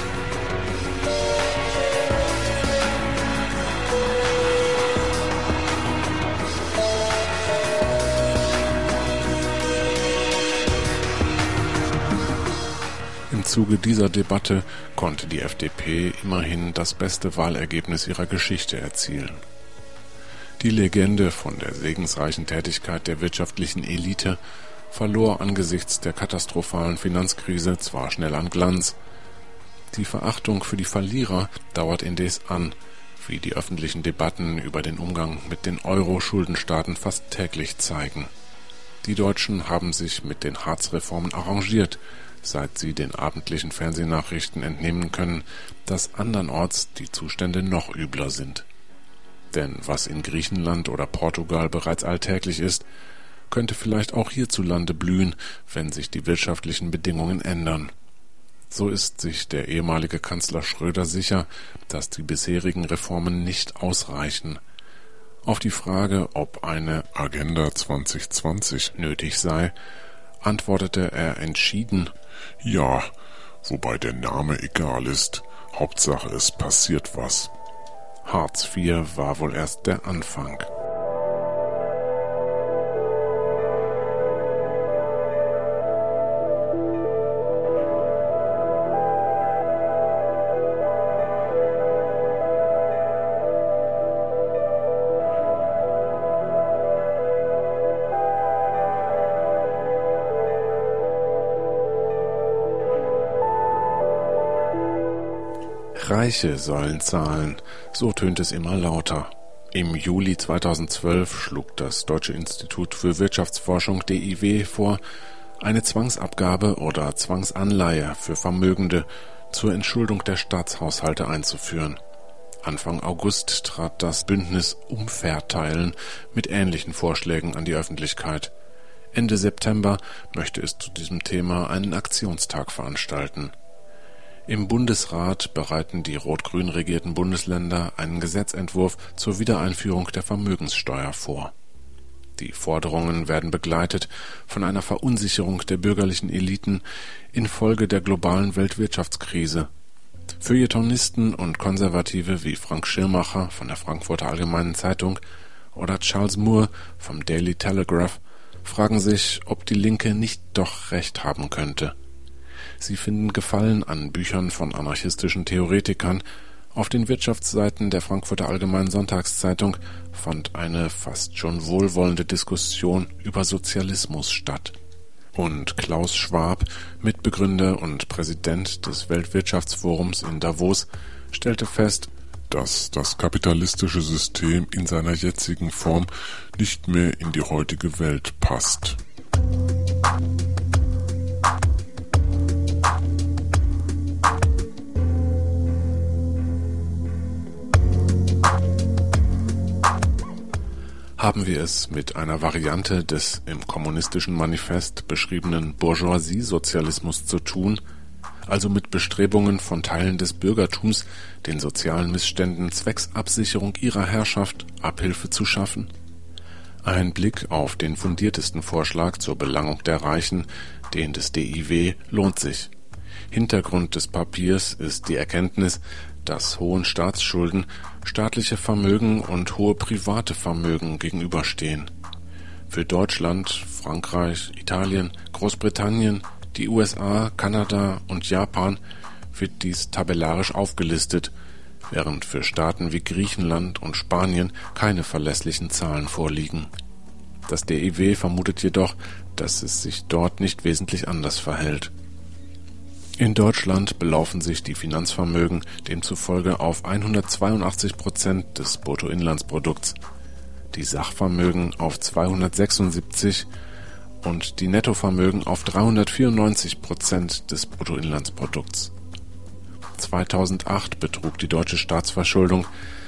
Im Zuge dieser Debatte konnte die FDP immerhin das beste Wahlergebnis ihrer Geschichte erzielen. Die Legende von der segensreichen Tätigkeit der wirtschaftlichen Elite verlor angesichts der katastrophalen Finanzkrise zwar schnell an Glanz. Die Verachtung für die Verlierer dauert indes an, wie die öffentlichen Debatten über den Umgang mit den Euro-Schuldenstaaten fast täglich zeigen. Die Deutschen haben sich mit den Hartz-Reformen arrangiert, seit sie den abendlichen Fernsehnachrichten entnehmen können, dass andernorts die Zustände noch übler sind. Denn was in Griechenland oder Portugal bereits alltäglich ist, könnte vielleicht auch hierzulande blühen, wenn sich die wirtschaftlichen Bedingungen ändern. So ist sich der ehemalige Kanzler Schröder sicher, dass die bisherigen Reformen nicht ausreichen. Auf die Frage, ob eine Agenda 2020 nötig sei, antwortete er entschieden: Ja, wobei der Name egal ist. Hauptsache es passiert was. Hartz IV war wohl erst der Anfang. Reiche sollen zahlen, so tönt es immer lauter. Im Juli 2012 schlug das Deutsche Institut für Wirtschaftsforschung DIW vor, eine Zwangsabgabe oder Zwangsanleihe für Vermögende zur Entschuldung der Staatshaushalte einzuführen. Anfang August trat das Bündnis Umverteilen mit ähnlichen Vorschlägen an die Öffentlichkeit. Ende September möchte es zu diesem Thema einen Aktionstag veranstalten. Im Bundesrat bereiten die rot-grün regierten Bundesländer einen Gesetzentwurf zur Wiedereinführung der Vermögenssteuer vor. Die Forderungen werden begleitet von einer Verunsicherung der bürgerlichen Eliten infolge der globalen Weltwirtschaftskrise. Feuilletonisten und Konservative wie Frank Schirmacher von der Frankfurter Allgemeinen Zeitung oder Charles Moore vom Daily Telegraph fragen sich, ob die Linke nicht doch recht haben könnte. Sie finden Gefallen an Büchern von anarchistischen Theoretikern. Auf den Wirtschaftsseiten der Frankfurter Allgemeinen Sonntagszeitung fand eine fast schon wohlwollende Diskussion über Sozialismus statt. Und Klaus Schwab, Mitbegründer und Präsident des Weltwirtschaftsforums in Davos, stellte fest, dass das kapitalistische System in seiner jetzigen Form nicht mehr in die heutige Welt passt. Haben wir es mit einer Variante des im Kommunistischen Manifest beschriebenen Bourgeoisie-Sozialismus zu tun, also mit Bestrebungen von Teilen des Bürgertums, den sozialen Missständen zwecks Absicherung ihrer Herrschaft Abhilfe zu schaffen? Ein Blick auf den fundiertesten Vorschlag zur Belangung der Reichen, den des DIW, lohnt sich. Hintergrund des Papiers ist die Erkenntnis, dass hohen Staatsschulden staatliche Vermögen und hohe private Vermögen gegenüberstehen. Für Deutschland, Frankreich, Italien, Großbritannien, die USA, Kanada und Japan wird dies tabellarisch aufgelistet, während für Staaten wie Griechenland und Spanien keine verlässlichen Zahlen vorliegen. Das DIW vermutet jedoch, dass es sich dort nicht wesentlich anders verhält. In Deutschland belaufen sich die Finanzvermögen demzufolge auf 182% des Bruttoinlandsprodukts, die Sachvermögen auf 276% und die Nettovermögen auf 394% des Bruttoinlandsprodukts. 2008 betrug die deutsche Staatsverschuldung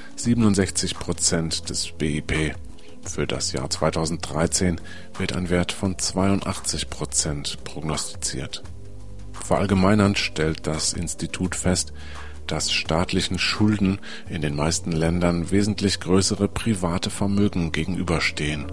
67% des BIP. Für das Jahr 2013 wird ein Wert von 82% prognostiziert. Verallgemeinernd stellt das Institut fest, dass staatlichen Schulden in den meisten Ländern wesentlich größere private Vermögen gegenüberstehen.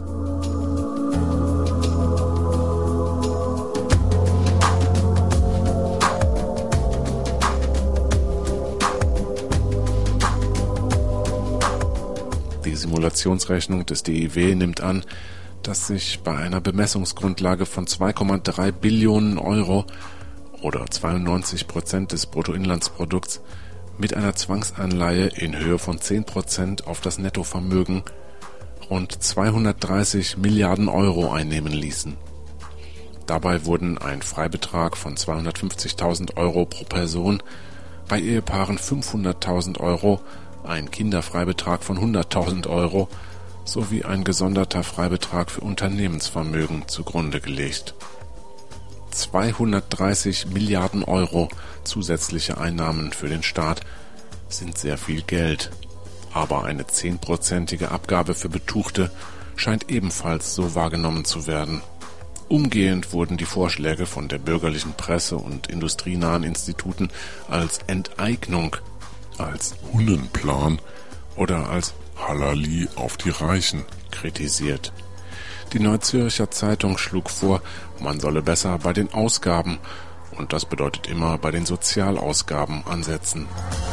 Die Simulationsrechnung des DIW nimmt an, dass sich bei einer Bemessungsgrundlage von 2,3 Billionen Euro oder 92% des Bruttoinlandsprodukts mit einer Zwangsanleihe in Höhe von 10% auf das Nettovermögen rund 230 Milliarden Euro einnehmen ließen. Dabei wurden ein Freibetrag von 250.000 Euro pro Person, bei Ehepaaren 500.000 Euro, ein Kinderfreibetrag von 100.000 Euro sowie ein gesonderter Freibetrag für Unternehmensvermögen zugrunde gelegt. 230 Milliarden Euro zusätzliche Einnahmen für den Staat sind sehr viel Geld. Aber eine 10%ige Abgabe für Betuchte scheint ebenfalls so wahrgenommen zu werden. Umgehend wurden die Vorschläge von der bürgerlichen Presse und industrienahen Instituten als Enteignung, als Hunnenplan oder als Halali auf die Reichen kritisiert. Die Neue Zürcher Zeitung schlug vor, man solle besser bei den Ausgaben, und das bedeutet immer bei den Sozialausgaben, ansetzen.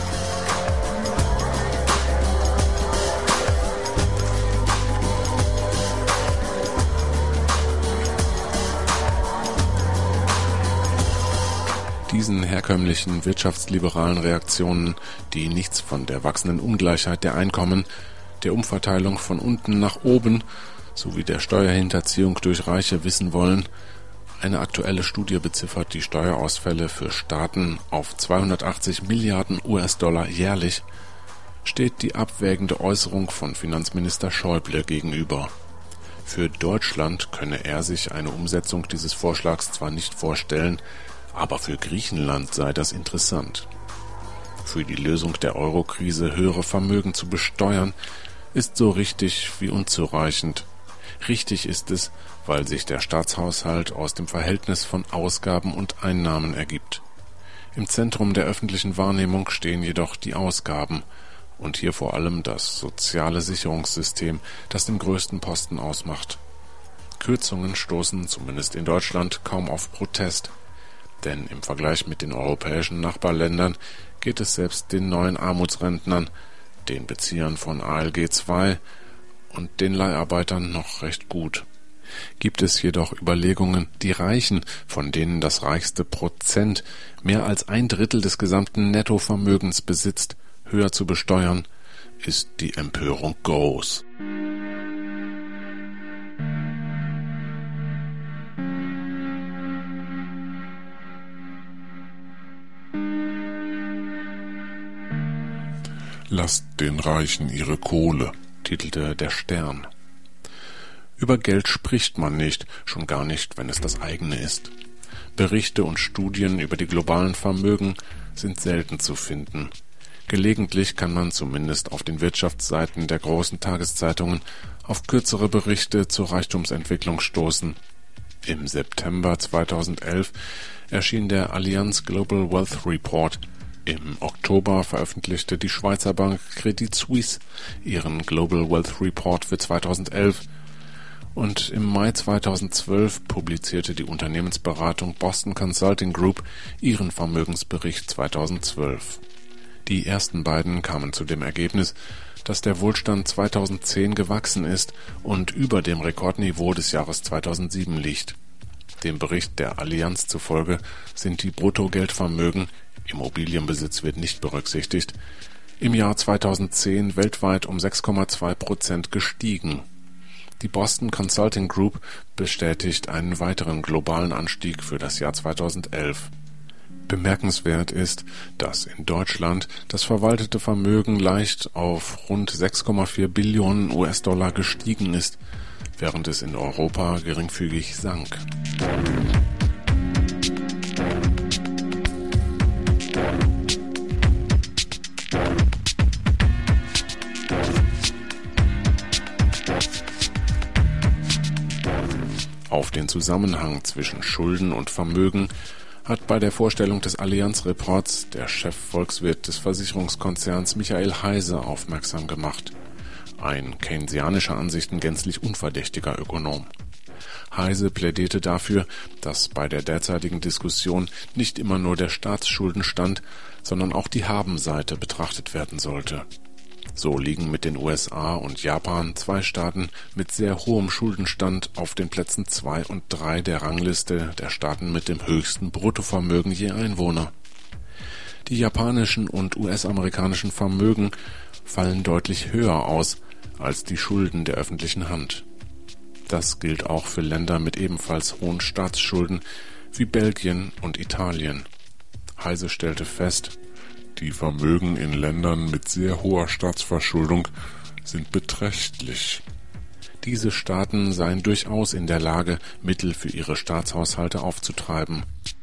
Diesen herkömmlichen wirtschaftsliberalen Reaktionen, die nichts von der wachsenden Ungleichheit der Einkommen, der Umverteilung von unten nach oben sowie der Steuerhinterziehung durch Reiche wissen wollen, eine aktuelle Studie beziffert die Steuerausfälle für Staaten auf 280 Milliarden US-Dollar jährlich, steht die abwägende Äußerung von Finanzminister Schäuble gegenüber. Für Deutschland könne er sich eine Umsetzung dieses Vorschlags zwar nicht vorstellen, aber für Griechenland sei das interessant. Für die Lösung der Euro-Krise höhere Vermögen zu besteuern, ist so richtig wie unzureichend. Richtig ist es, weil sich der Staatshaushalt aus dem Verhältnis von Ausgaben und Einnahmen ergibt. Im Zentrum der öffentlichen Wahrnehmung stehen jedoch die Ausgaben und hier vor allem das soziale Sicherungssystem, das den größten Posten ausmacht. Kürzungen stoßen, zumindest in Deutschland, kaum auf Protest. Denn im Vergleich mit den europäischen Nachbarländern geht es selbst den neuen Armutsrentnern, den Beziehern von ALG II und den Leiharbeitern noch recht gut. Gibt es jedoch Überlegungen, die Reichen, von denen das reichste Prozent mehr als 1/3 des gesamten Nettovermögens besitzt, höher zu besteuern, ist die Empörung groß. Lasst den Reichen ihre Kohle, titelte der Stern. Über Geld spricht man nicht, schon gar nicht, wenn es das eigene ist. Berichte und Studien über die globalen Vermögen sind selten zu finden. Gelegentlich kann man zumindest auf den Wirtschaftsseiten der großen Tageszeitungen auf kürzere Berichte zur Reichtumsentwicklung stoßen. Im September 2011 erschien der Allianz Global Wealth Report. Im Oktober veröffentlichte die Schweizer Bank Credit Suisse ihren Global Wealth Report für 2011 und im Mai 2012 publizierte die Unternehmensberatung Boston Consulting Group ihren Vermögensbericht 2012. Die ersten beiden kamen zu dem Ergebnis, dass der Wohlstand 2010 gewachsen ist und über dem Rekordniveau des Jahres 2007 liegt. Dem Bericht der Allianz zufolge sind die Bruttogeldvermögen, Immobilienbesitz wird nicht berücksichtigt, im Jahr 2010 weltweit um 6,2% gestiegen. Die Boston Consulting Group bestätigt einen weiteren globalen Anstieg für das Jahr 2011. Bemerkenswert ist, dass in Deutschland das verwaltete Vermögen leicht auf rund 6,4 Billionen US-Dollar gestiegen ist, während es in Europa geringfügig sank. Auf den Zusammenhang zwischen Schulden und Vermögen hat bei der Vorstellung des Allianz-Reports der Chefvolkswirt des Versicherungskonzerns Michael Heise aufmerksam gemacht. Ein keynesianischer Ansichten gänzlich unverdächtiger Ökonom. Heise plädierte dafür, dass bei der derzeitigen Diskussion nicht immer nur der Staatsschuldenstand, sondern auch die Habenseite betrachtet werden sollte. So liegen mit den USA und Japan zwei Staaten mit sehr hohem Schuldenstand auf den Plätzen 2 und 3 der Rangliste der Staaten mit dem höchsten Bruttovermögen je Einwohner. Die japanischen und US-amerikanischen Vermögen fallen deutlich höher aus als die Schulden der öffentlichen Hand. Das gilt auch für Länder mit ebenfalls hohen Staatsschulden wie Belgien und Italien. Heise stellte fest, die Vermögen in Ländern mit sehr hoher Staatsverschuldung sind beträchtlich. Diese Staaten seien durchaus in der Lage, Mittel für ihre Staatshaushalte aufzutreiben.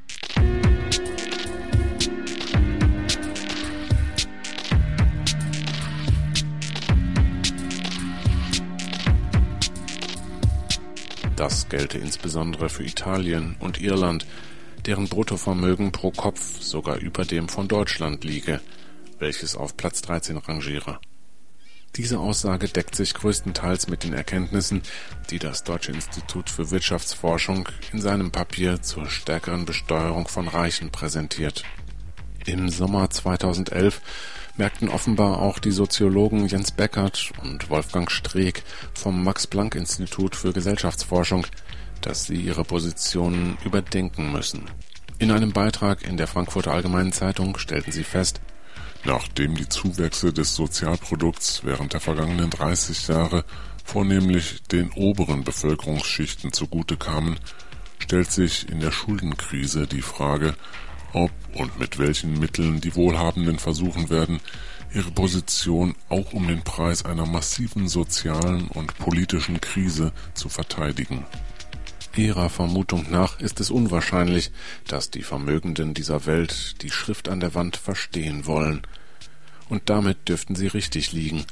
Das gelte insbesondere für Italien und Irland, deren Bruttovermögen pro Kopf sogar über dem von Deutschland liege, welches auf Platz 13 rangiere. Diese Aussage deckt sich größtenteils mit den Erkenntnissen, die das Deutsche Institut für Wirtschaftsforschung in seinem Papier zur stärkeren Besteuerung von Reichen präsentiert. Im Sommer 2011 merkten offenbar auch die Soziologen Jens Beckert und Wolfgang Streeck vom Max-Planck-Institut für Gesellschaftsforschung, dass sie ihre Positionen überdenken müssen. In einem Beitrag in der Frankfurter Allgemeinen Zeitung stellten sie fest: Nachdem die Zuwächse des Sozialprodukts während der vergangenen 30 Jahre vornehmlich den oberen Bevölkerungsschichten zugute kamen, stellt sich in der Schuldenkrise die Frage, ob und mit welchen Mitteln die Wohlhabenden versuchen werden, ihre Position auch um den Preis einer massiven sozialen und politischen Krise zu verteidigen. Ihrer Vermutung nach ist es unwahrscheinlich, dass die Vermögenden dieser Welt die Schrift an der Wand verstehen wollen. Und damit dürften sie richtig liegen.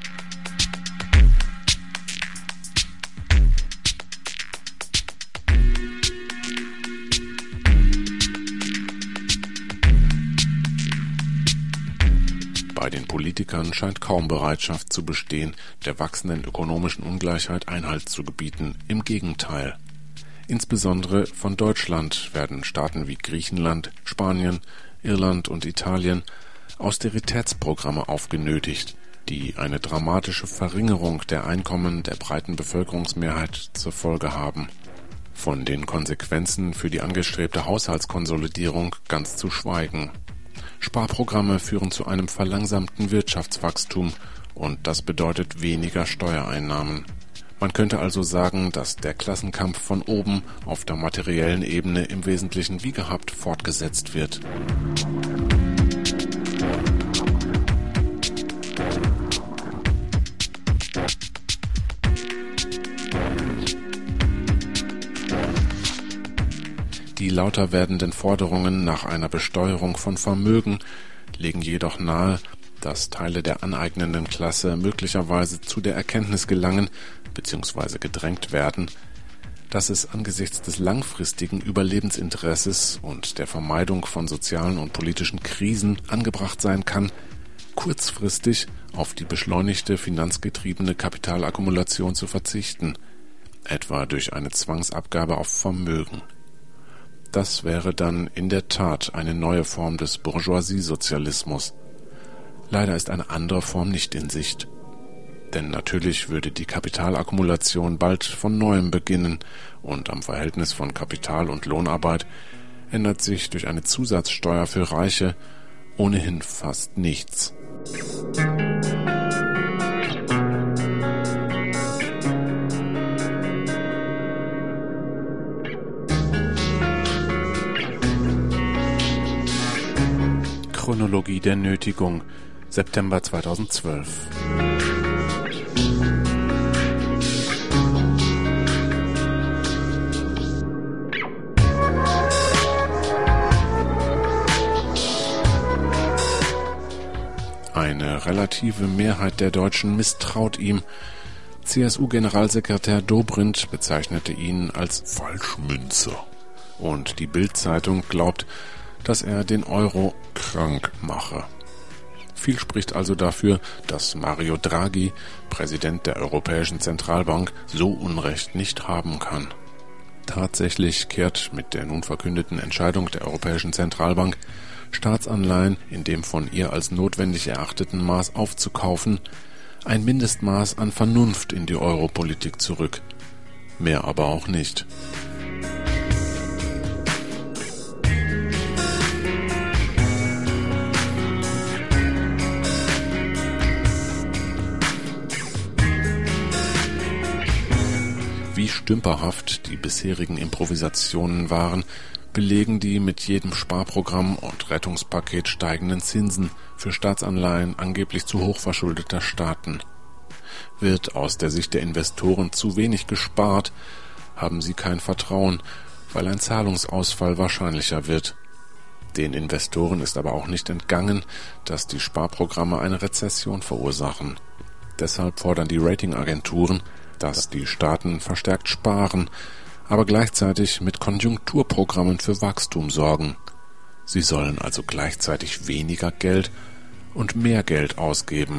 Bei den Politikern scheint kaum Bereitschaft zu bestehen, der wachsenden ökonomischen Ungleichheit Einhalt zu gebieten. Im Gegenteil. Insbesondere von Deutschland werden Staaten wie Griechenland, Spanien, Irland und Italien Austeritätsprogramme aufgenötigt, die eine dramatische Verringerung der Einkommen der breiten Bevölkerungsmehrheit zur Folge haben. Von den Konsequenzen für die angestrebte Haushaltskonsolidierung ganz zu schweigen. Sparprogramme führen zu einem verlangsamten Wirtschaftswachstum und das bedeutet weniger Steuereinnahmen. Man könnte also sagen, dass der Klassenkampf von oben auf der materiellen Ebene im Wesentlichen wie gehabt fortgesetzt wird. Die lauter werdenden Forderungen nach einer Besteuerung von Vermögen legen jedoch nahe, dass Teile der aneignenden Klasse möglicherweise zu der Erkenntnis gelangen bzw. gedrängt werden, dass es angesichts des langfristigen Überlebensinteresses und der Vermeidung von sozialen und politischen Krisen angebracht sein kann, kurzfristig auf die beschleunigte finanzgetriebene Kapitalakkumulation zu verzichten, etwa durch eine Zwangsabgabe auf Vermögen. Das wäre dann in der Tat eine neue Form des Bourgeoisiesozialismus. Leider ist eine andere Form nicht in Sicht. Denn natürlich würde die Kapitalakkumulation bald von neuem beginnen und am Verhältnis von Kapital und Lohnarbeit ändert sich durch eine Zusatzsteuer für Reiche ohnehin fast nichts. Chronologie der Nötigung, September 2012. Eine relative Mehrheit der Deutschen misstraut ihm. CSU-Generalsekretär Dobrindt bezeichnete ihn als Falschmünzer. Und die Bild-Zeitung glaubt, dass er den Euro krank mache. Viel spricht also dafür, dass Mario Draghi, Präsident der Europäischen Zentralbank, so Unrecht nicht haben kann. Tatsächlich kehrt mit der nun verkündeten Entscheidung der Europäischen Zentralbank, Staatsanleihen in dem von ihr als notwendig erachteten Maß aufzukaufen, ein Mindestmaß an Vernunft in die Europolitik zurück. Mehr aber auch nicht. Wie stümperhaft die bisherigen Improvisationen waren, belegen die mit jedem Sparprogramm und Rettungspaket steigenden Zinsen für Staatsanleihen angeblich zu hoch verschuldeter Staaten. wird aus der Sicht der Investoren zu wenig gespart, haben sie kein Vertrauen, weil ein Zahlungsausfall wahrscheinlicher wird. Den Investoren ist aber auch nicht entgangen, dass die Sparprogramme eine Rezession verursachen. Deshalb fordern die Ratingagenturen, dass die Staaten verstärkt sparen, aber gleichzeitig mit Konjunkturprogrammen für Wachstum sorgen. Sie sollen also gleichzeitig weniger Geld und mehr Geld ausgeben.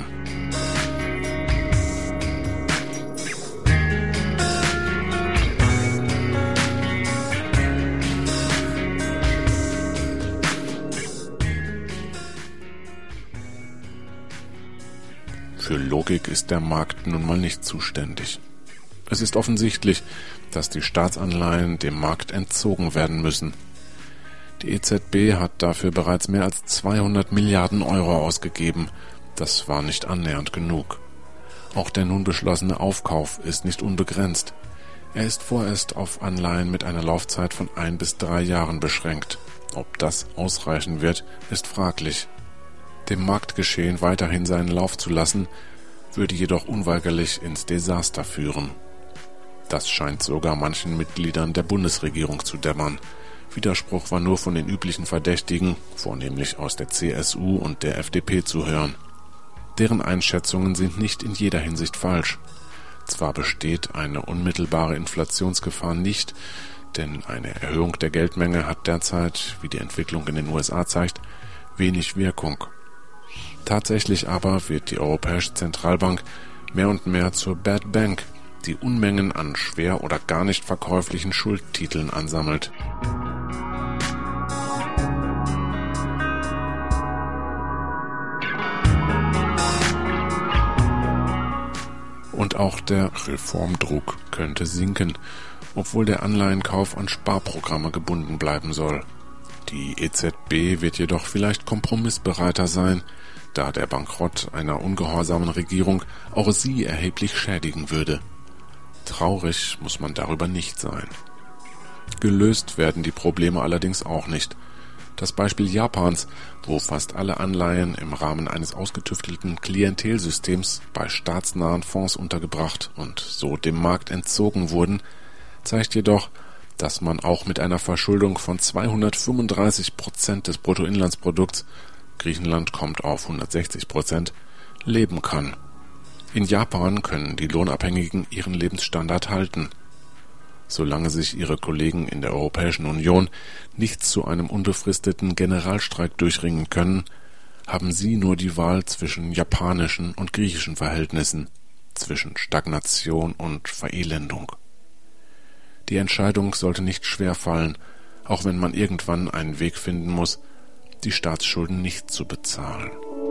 Für Logik ist der Markt nun mal nicht zuständig. Es ist offensichtlich, dass die Staatsanleihen dem Markt entzogen werden müssen. Die EZB hat dafür bereits mehr als 200 Milliarden Euro ausgegeben. Das war nicht annähernd genug. Auch der nun beschlossene Aufkauf ist nicht unbegrenzt. Er ist vorerst auf Anleihen mit einer Laufzeit von 1 bis 3 Jahren beschränkt. Ob das ausreichen wird, ist fraglich. Dem Marktgeschehen weiterhin seinen Lauf zu lassen, würde jedoch unweigerlich ins Desaster führen. Das scheint sogar manchen Mitgliedern der Bundesregierung zu dämmern. Widerspruch war nur von den üblichen Verdächtigen, vornehmlich aus der CSU und der FDP, zu hören. Deren Einschätzungen sind nicht in jeder Hinsicht falsch. Zwar besteht eine unmittelbare Inflationsgefahr nicht, denn eine Erhöhung der Geldmenge hat derzeit, wie die Entwicklung in den USA zeigt, wenig Wirkung. Tatsächlich aber wird die Europäische Zentralbank mehr und mehr zur Bad Bank, die Unmengen an schwer oder gar nicht verkäuflichen Schuldtiteln ansammelt. Und auch der Reformdruck könnte sinken, obwohl der Anleihenkauf an Sparprogramme gebunden bleiben soll. Die EZB wird jedoch vielleicht kompromissbereiter sein, da der Bankrott einer ungehorsamen Regierung auch sie erheblich schädigen würde. Traurig muss man darüber nicht sein. Gelöst werden die Probleme allerdings auch nicht. Das Beispiel Japans, wo fast alle Anleihen im Rahmen eines ausgetüftelten Klientelsystems bei staatsnahen Fonds untergebracht und so dem Markt entzogen wurden, zeigt jedoch, dass man auch mit einer Verschuldung von 235% des Bruttoinlandsprodukts, Griechenland kommt auf 160%, leben kann. In Japan können die Lohnabhängigen ihren Lebensstandard halten. Solange sich ihre Kollegen in der Europäischen Union nicht zu einem unbefristeten Generalstreik durchringen können, haben sie nur die Wahl zwischen japanischen und griechischen Verhältnissen, zwischen Stagnation und Verelendung. Die Entscheidung sollte nicht schwer fallen, auch wenn man irgendwann einen Weg finden muss, die Staatsschulden nicht zu bezahlen.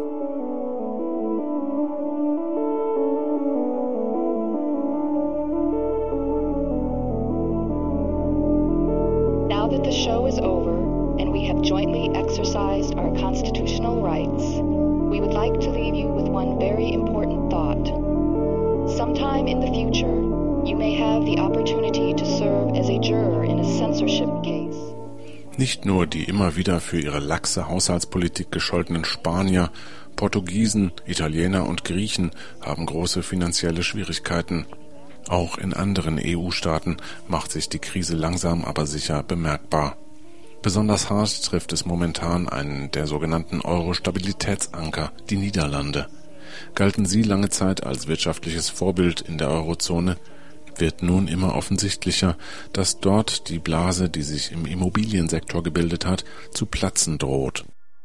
Now that the show is over and we have jointly exercised our constitutional rights, we would like to leave you with one very important thought. Sometime in the future, you may have the opportunity to serve as a juror in a censorship case. Nicht nur die immer wieder für ihre laxe Haushaltspolitik gescholtenen Spanier, Portugiesen, Italiener und Griechen haben große finanzielle Schwierigkeiten. Auch in anderen EU-Staaten macht sich die Krise langsam aber sicher bemerkbar. Besonders hart trifft es momentan einen der sogenannten Euro-Stabilitätsanker, die Niederlande. Galten sie lange Zeit als wirtschaftliches Vorbild in der Eurozone, wird nun immer offensichtlicher, dass dort die Blase, die sich im Immobiliensektor gebildet hat, zu platzen droht.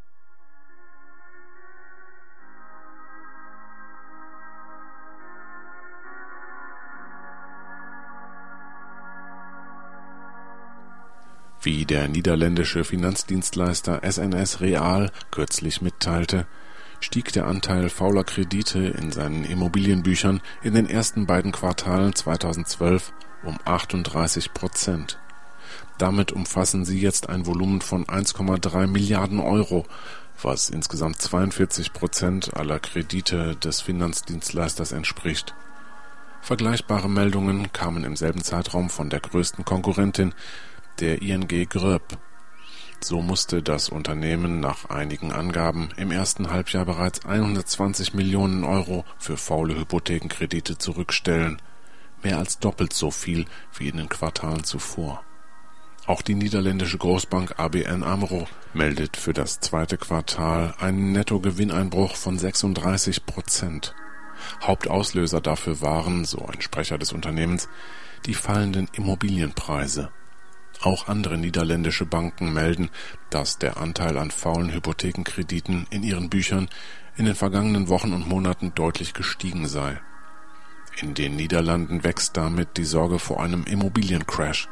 Wie der niederländische Finanzdienstleister SNS Reaal kürzlich mitteilte, stieg der Anteil fauler Kredite in seinen Immobilienbüchern in den ersten beiden Quartalen 2012 um 38%. Damit umfassen sie jetzt ein Volumen von 1,3 Milliarden Euro, was insgesamt 42% aller Kredite des Finanzdienstleisters entspricht. Vergleichbare Meldungen kamen im selben Zeitraum von der größten Konkurrentin, der ING Groep. So musste das Unternehmen nach einigen Angaben im ersten Halbjahr bereits 120 Millionen Euro für faule Hypothekenkredite zurückstellen, mehr als doppelt so viel wie in den Quartalen zuvor. Auch die niederländische Großbank ABN AMRO meldet für das zweite Quartal einen Nettogewinneinbruch von 36%. Hauptauslöser dafür waren, so ein Sprecher des Unternehmens, die fallenden Immobilienpreise. Auch andere niederländische Banken melden, dass der Anteil an faulen Hypothekenkrediten in ihren Büchern in den vergangenen Wochen und Monaten deutlich gestiegen sei. In den Niederlanden wächst damit die Sorge vor einem Immobiliencrash.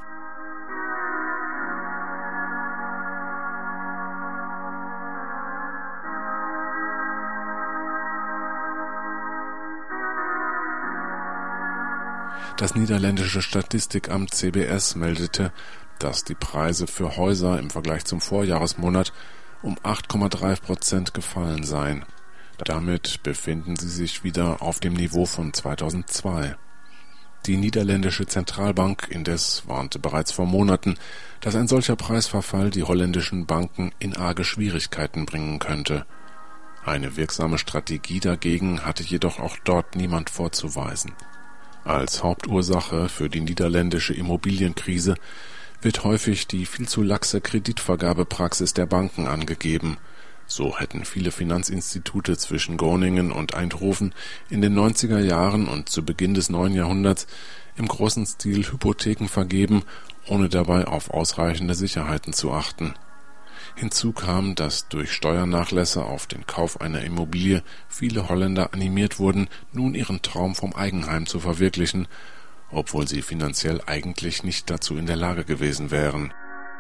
Das niederländische Statistikamt CBS meldete, dass die Preise für Häuser im Vergleich zum Vorjahresmonat um 8,3% gefallen seien. Damit befinden sie sich wieder auf dem Niveau von 2002. Die niederländische Zentralbank indes warnte bereits vor Monaten, dass ein solcher Preisverfall die holländischen Banken in arge Schwierigkeiten bringen könnte. Eine wirksame Strategie dagegen hatte jedoch auch dort niemand vorzuweisen. Als Hauptursache für die niederländische Immobilienkrise wird häufig die viel zu laxe Kreditvergabepraxis der Banken angegeben. So hätten viele Finanzinstitute zwischen Groningen und Eindhoven in den 90er Jahren und zu Beginn des neuen Jahrhunderts im großen Stil Hypotheken vergeben, ohne dabei auf ausreichende Sicherheiten zu achten. Hinzu kam, dass durch Steuernachlässe auf den Kauf einer Immobilie viele Holländer animiert wurden, nun ihren Traum vom Eigenheim zu verwirklichen, obwohl sie finanziell eigentlich nicht dazu in der Lage gewesen wären.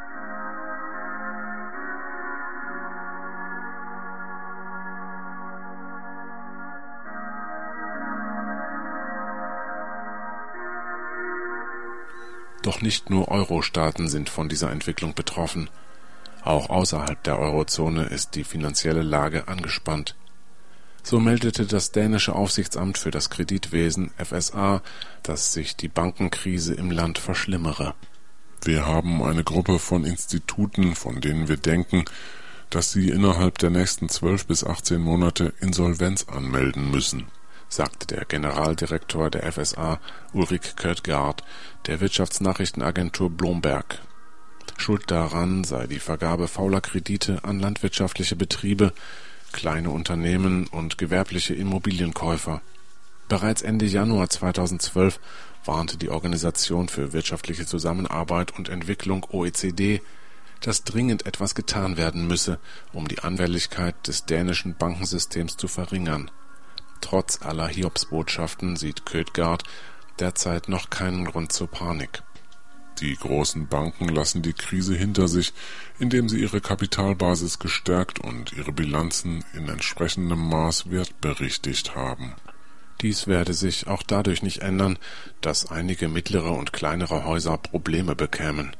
Doch nicht nur Euro-Staaten sind von dieser Entwicklung betroffen. Auch außerhalb der Eurozone ist die finanzielle Lage angespannt. So meldete das dänische Aufsichtsamt für das Kreditwesen FSA, dass sich die Bankenkrise im Land verschlimmere. Wir haben eine Gruppe von Instituten, von denen wir denken, dass sie innerhalb der nächsten 12 bis 18 Monate Insolvenz anmelden müssen, sagte der Generaldirektor der FSA Ulrik Kødgaard der Wirtschaftsnachrichtenagentur Bloomberg. Schuld daran sei die Vergabe fauler Kredite an landwirtschaftliche Betriebe, kleine Unternehmen und gewerbliche Immobilienkäufer. Bereits Ende Januar 2012 warnte die Organisation für wirtschaftliche Zusammenarbeit und Entwicklung OECD, dass dringend etwas getan werden müsse, um die Anfälligkeit des dänischen Bankensystems zu verringern. Trotz aller Hiobsbotschaften sieht Kødgaard derzeit noch keinen Grund zur Panik. Die großen Banken lassen die Krise hinter sich, indem sie ihre Kapitalbasis gestärkt und ihre Bilanzen in entsprechendem Maß wertberichtigt haben. Dies werde sich auch dadurch nicht ändern, dass einige mittlere und kleinere Häuser Probleme bekämen.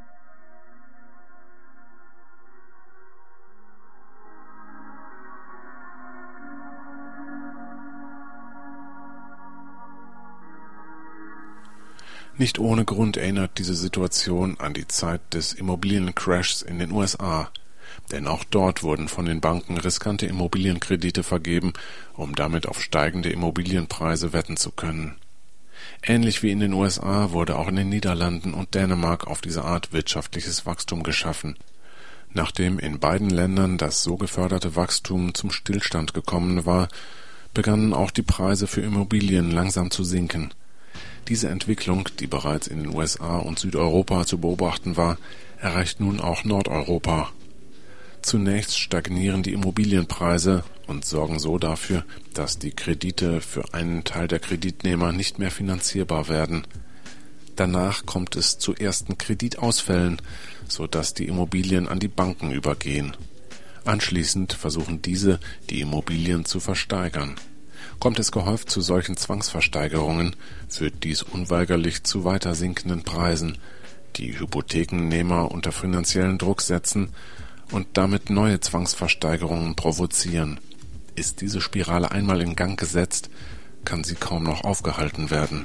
Nicht ohne Grund erinnert diese Situation an die Zeit des Immobiliencrashs in den USA, denn auch dort wurden von den Banken riskante Immobilienkredite vergeben, um damit auf steigende Immobilienpreise wetten zu können. Ähnlich wie in den USA wurde auch in den Niederlanden und Dänemark auf diese Art wirtschaftliches Wachstum geschaffen. Nachdem in beiden Ländern das so geförderte Wachstum zum Stillstand gekommen war, begannen auch die Preise für Immobilien langsam zu sinken. Diese Entwicklung, die bereits in den USA und Südeuropa zu beobachten war, erreicht nun auch Nordeuropa. Zunächst stagnieren die Immobilienpreise und sorgen so dafür, dass die Kredite für einen Teil der Kreditnehmer nicht mehr finanzierbar werden. Danach kommt es zu ersten Kreditausfällen, sodass die Immobilien an die Banken übergehen. Anschließend versuchen diese, die Immobilien zu versteigern. Kommt es gehäuft zu solchen Zwangsversteigerungen, führt dies unweigerlich zu weiter sinkenden Preisen, die Hypothekennehmer unter finanziellen Druck setzen und damit neue Zwangsversteigerungen provozieren. Ist diese Spirale einmal in Gang gesetzt, kann sie kaum noch aufgehalten werden.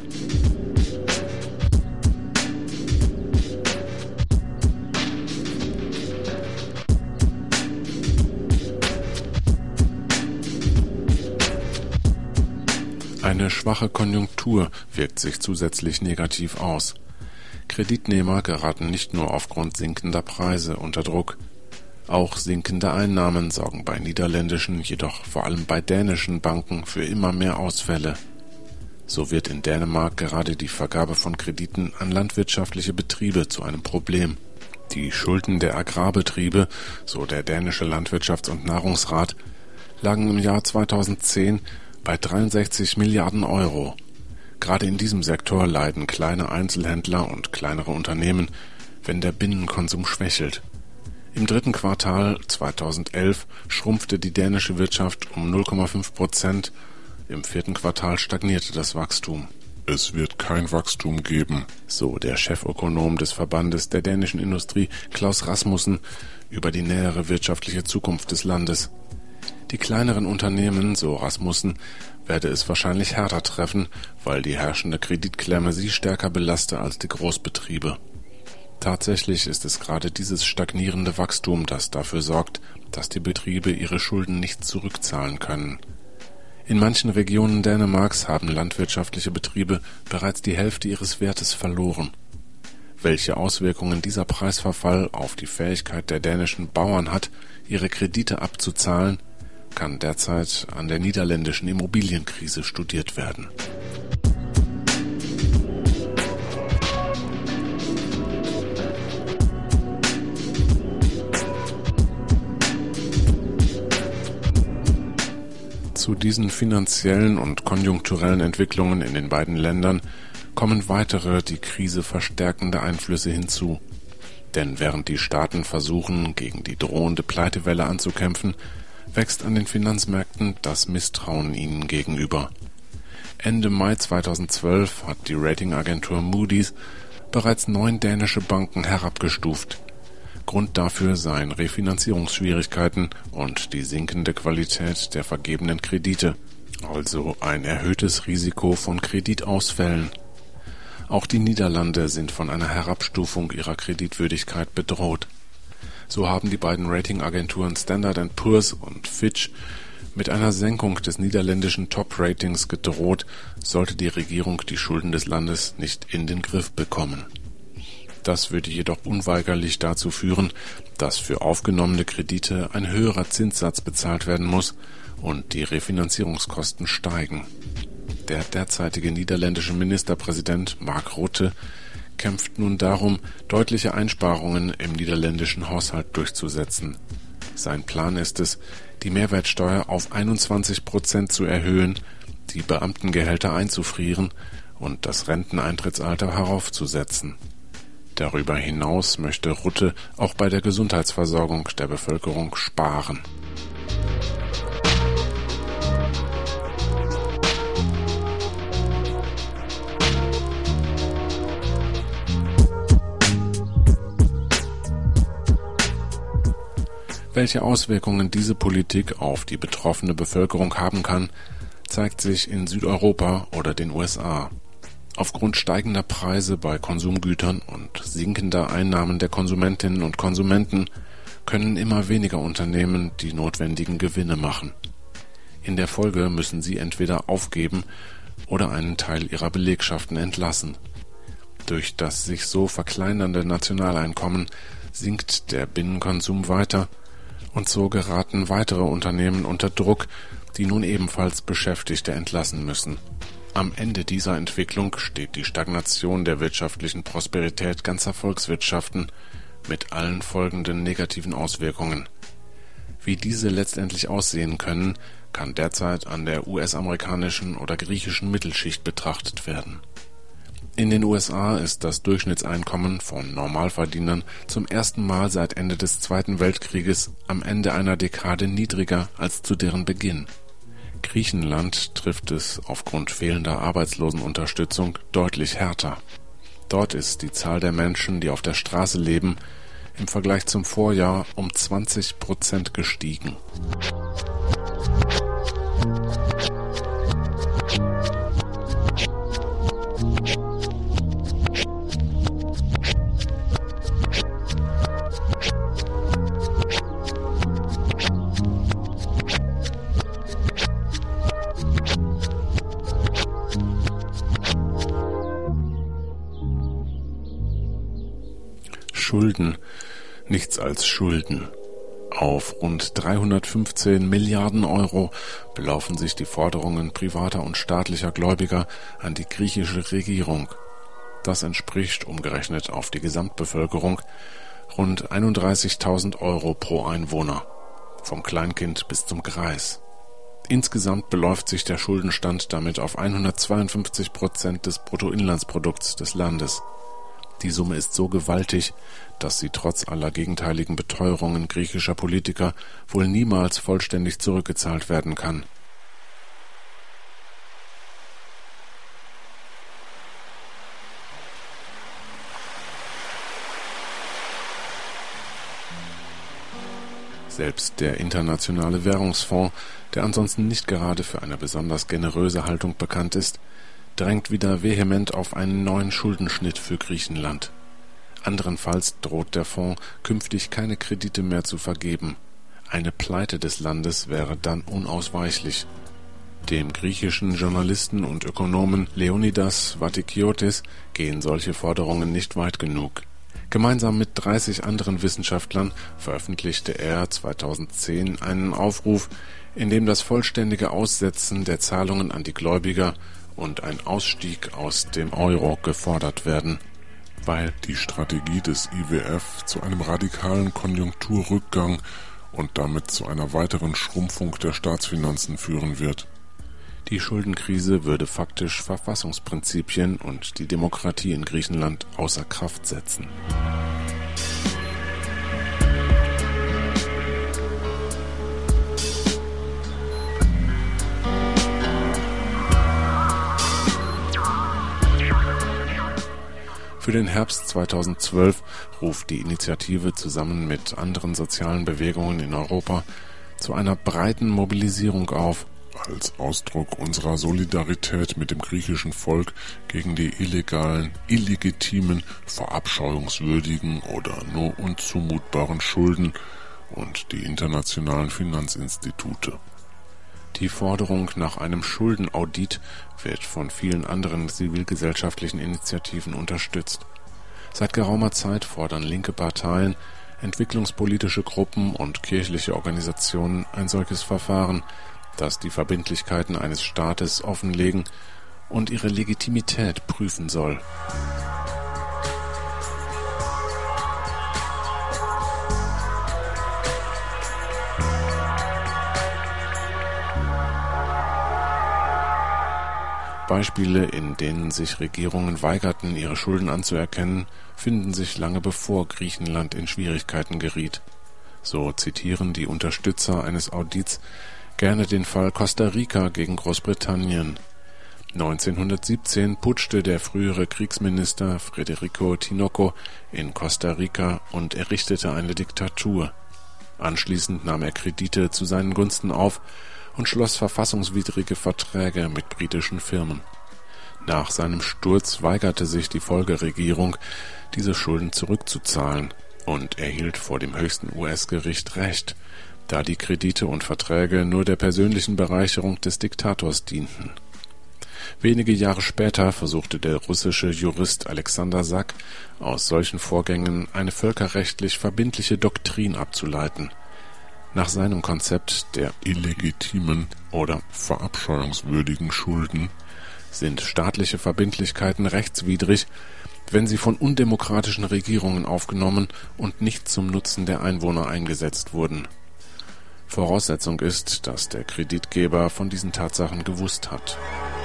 Eine schwache Konjunktur wirkt sich zusätzlich negativ aus. Kreditnehmer geraten nicht nur aufgrund sinkender Preise unter Druck. Auch sinkende Einnahmen sorgen bei niederländischen, jedoch vor allem bei dänischen Banken für immer mehr Ausfälle. So wird in Dänemark gerade die Vergabe von Krediten an landwirtschaftliche Betriebe zu einem Problem. Die Schulden der Agrarbetriebe, so der dänische Landwirtschafts- und Nahrungsrat, lagen im Jahr 2010 bei 63 Milliarden Euro. Gerade in diesem Sektor leiden kleine Einzelhändler und kleinere Unternehmen, wenn der Binnenkonsum schwächelt. Im dritten Quartal 2011 schrumpfte die dänische Wirtschaft um 0,5%, im vierten Quartal stagnierte das Wachstum. Es wird kein Wachstum geben, so der Chefökonom des Verbandes der dänischen Industrie, Klaus Rasmussen, über die nähere wirtschaftliche Zukunft des Landes. Die kleineren Unternehmen, so Rasmussen, werde es wahrscheinlich härter treffen, weil die herrschende Kreditklemme sie stärker belaste als die Großbetriebe. Tatsächlich ist es gerade dieses stagnierende Wachstum, das dafür sorgt, dass die Betriebe ihre Schulden nicht zurückzahlen können. In manchen Regionen Dänemarks haben landwirtschaftliche Betriebe bereits die Hälfte ihres Wertes verloren. Welche Auswirkungen dieser Preisverfall auf die Fähigkeit der dänischen Bauern hat, ihre Kredite abzuzahlen, kann derzeit an der niederländischen Immobilienkrise studiert werden. Zu diesen finanziellen und konjunkturellen Entwicklungen in den beiden Ländern kommen weitere die Krise verstärkende Einflüsse hinzu. Denn während die Staaten versuchen, gegen die drohende Pleitewelle anzukämpfen, wächst an den Finanzmärkten das Misstrauen ihnen gegenüber. Ende Mai 2012 hat die Ratingagentur Moody's bereits 9 dänische Banken herabgestuft. Grund dafür seien Refinanzierungsschwierigkeiten und die sinkende Qualität der vergebenen Kredite, also ein erhöhtes Risiko von Kreditausfällen. Auch die Niederlande sind von einer Herabstufung ihrer Kreditwürdigkeit bedroht. So haben die beiden Ratingagenturen Standard & Poor's und Fitch mit einer Senkung des niederländischen Top-Ratings gedroht, sollte die Regierung die Schulden des Landes nicht in den Griff bekommen. Das würde jedoch unweigerlich dazu führen, dass für aufgenommene Kredite ein höherer Zinssatz bezahlt werden muss und die Refinanzierungskosten steigen. Der derzeitige niederländische Ministerpräsident Mark Rutte kämpft nun darum, deutliche Einsparungen im niederländischen Haushalt durchzusetzen. Sein Plan ist es, die Mehrwertsteuer auf 21% zu erhöhen, die Beamtengehälter einzufrieren und das Renteneintrittsalter heraufzusetzen. Darüber hinaus möchte Rutte auch bei der Gesundheitsversorgung der Bevölkerung sparen. Welche Auswirkungen diese Politik auf die betroffene Bevölkerung haben kann, zeigt sich in Südeuropa oder den USA. Aufgrund steigender Preise bei Konsumgütern und sinkender Einnahmen der Konsumentinnen und Konsumenten können immer weniger Unternehmen die notwendigen Gewinne machen. In der Folge müssen sie entweder aufgeben oder einen Teil ihrer Belegschaften entlassen. Durch das sich so verkleinernde Nationaleinkommen sinkt der Binnenkonsum weiter und so geraten weitere Unternehmen unter Druck, die nun ebenfalls Beschäftigte entlassen müssen. Am Ende dieser Entwicklung steht die Stagnation der wirtschaftlichen Prosperität ganzer Volkswirtschaften mit allen folgenden negativen Auswirkungen. Wie diese letztendlich aussehen können, kann derzeit an der US-amerikanischen oder griechischen Mittelschicht betrachtet werden. In den USA ist das Durchschnittseinkommen von Normalverdienern zum ersten Mal seit Ende des Zweiten Weltkrieges am Ende einer Dekade niedriger als zu deren Beginn. Griechenland trifft es aufgrund fehlender Arbeitslosenunterstützung deutlich härter. Dort ist die Zahl der Menschen, die auf der Straße leben, im Vergleich zum Vorjahr um 20% gestiegen. Schulden nichts als Schulden. Auf rund 315 Milliarden Euro belaufen sich die Forderungen privater und staatlicher Gläubiger an die griechische Regierung. Das entspricht, umgerechnet auf die Gesamtbevölkerung, rund 31.000 Euro pro Einwohner, vom Kleinkind bis zum Greis. Insgesamt beläuft sich der Schuldenstand damit auf 152% des Bruttoinlandsprodukts des Landes. Die Summe ist so gewaltig, dass sie trotz aller gegenteiligen Beteuerungen griechischer Politiker wohl niemals vollständig zurückgezahlt werden kann. Selbst der Internationale Währungsfonds, der ansonsten nicht gerade für eine besonders generöse Haltung bekannt ist, drängt wieder vehement auf einen neuen Schuldenschnitt für Griechenland. Anderenfalls droht der Fonds künftig keine Kredite mehr zu vergeben. Eine Pleite des Landes wäre dann unausweichlich. Dem griechischen Journalisten und Ökonomen Leonidas Vatikiotis gehen solche Forderungen nicht weit genug. Gemeinsam mit 30 anderen Wissenschaftlern veröffentlichte er 2010 einen Aufruf, in dem das vollständige Aussetzen der Zahlungen an die Gläubiger und ein Ausstieg aus dem Euro gefordert werden, weil die Strategie des IWF zu einem radikalen Konjunkturrückgang und damit zu einer weiteren Schrumpfung der Staatsfinanzen führen wird. Die Schuldenkrise würde faktisch Verfassungsprinzipien und die Demokratie in Griechenland außer Kraft setzen. Für den Herbst 2012 ruft die Initiative zusammen mit anderen sozialen Bewegungen in Europa zu einer breiten Mobilisierung auf, als Ausdruck unserer Solidarität mit dem griechischen Volk gegen die illegalen, illegitimen, verabscheuungswürdigen oder nur unzumutbaren Schulden und die internationalen Finanzinstitute. Die Forderung nach einem Schuldenaudit wird von vielen anderen zivilgesellschaftlichen Initiativen unterstützt. Seit geraumer Zeit fordern linke Parteien, entwicklungspolitische Gruppen und kirchliche Organisationen ein solches Verfahren, das die Verbindlichkeiten eines Staates offenlegen und ihre Legitimität prüfen soll. Beispiele, in denen sich Regierungen weigerten, ihre Schulden anzuerkennen, finden sich lange bevor Griechenland in Schwierigkeiten geriet. So zitieren die Unterstützer eines Audits gerne den Fall Costa Rica gegen Großbritannien. 1917 putschte der frühere Kriegsminister Federico Tinoco in Costa Rica und errichtete eine Diktatur. Anschließend nahm er Kredite zu seinen Gunsten auf und schloss verfassungswidrige Verträge mit britischen Firmen. Nach seinem Sturz weigerte sich die Folgeregierung, diese Schulden zurückzuzahlen und erhielt vor dem höchsten US-Gericht Recht, da die Kredite und Verträge nur der persönlichen Bereicherung des Diktators dienten. Wenige Jahre später versuchte der russische Jurist Alexander Sack aus solchen Vorgängen eine völkerrechtlich verbindliche Doktrin abzuleiten. Nach seinem Konzept der illegitimen oder verabscheuungswürdigen Schulden sind staatliche Verbindlichkeiten rechtswidrig, wenn sie von undemokratischen Regierungen aufgenommen und nicht zum Nutzen der Einwohner eingesetzt wurden. Voraussetzung ist, dass der Kreditgeber von diesen Tatsachen gewusst hat.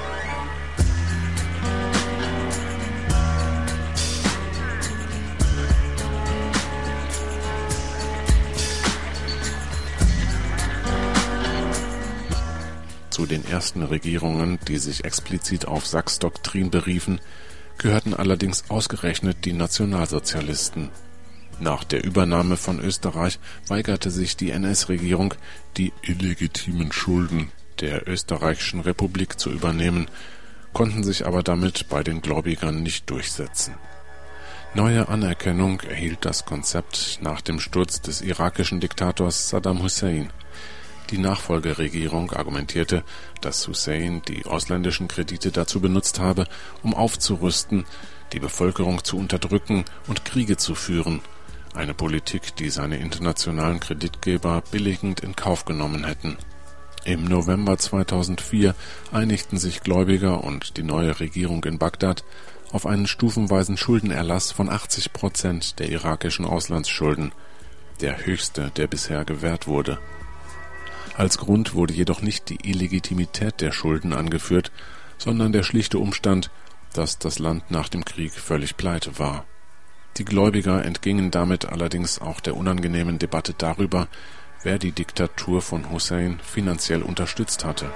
Zu den ersten Regierungen, die sich explizit auf Sacks Doktrin beriefen, gehörten allerdings ausgerechnet die Nationalsozialisten. Nach der Übernahme von Österreich weigerte sich die NS-Regierung, die illegitimen Schulden der Österreichischen Republik zu übernehmen, konnten sich aber damit bei den Gläubigern nicht durchsetzen. Neue Anerkennung erhielt das Konzept nach dem Sturz des irakischen Diktators Saddam Hussein. Die Nachfolgeregierung argumentierte, dass Hussein die ausländischen Kredite dazu benutzt habe, um aufzurüsten, die Bevölkerung zu unterdrücken und Kriege zu führen, Eine Politik, die seine internationalen Kreditgeber billigend in Kauf genommen hätten. Im November 2004 einigten sich Gläubiger und die neue Regierung in Bagdad auf einen stufenweisen Schuldenerlass von 80% der irakischen Auslandsschulden, der höchste, der bisher gewährt wurde. Als Grund wurde jedoch nicht die Illegitimität der Schulden angeführt, sondern der schlichte Umstand, dass das Land nach dem Krieg völlig pleite war. Die Gläubiger entgingen damit allerdings auch der unangenehmen Debatte darüber, wer die Diktatur von Hussein finanziell unterstützt hatte.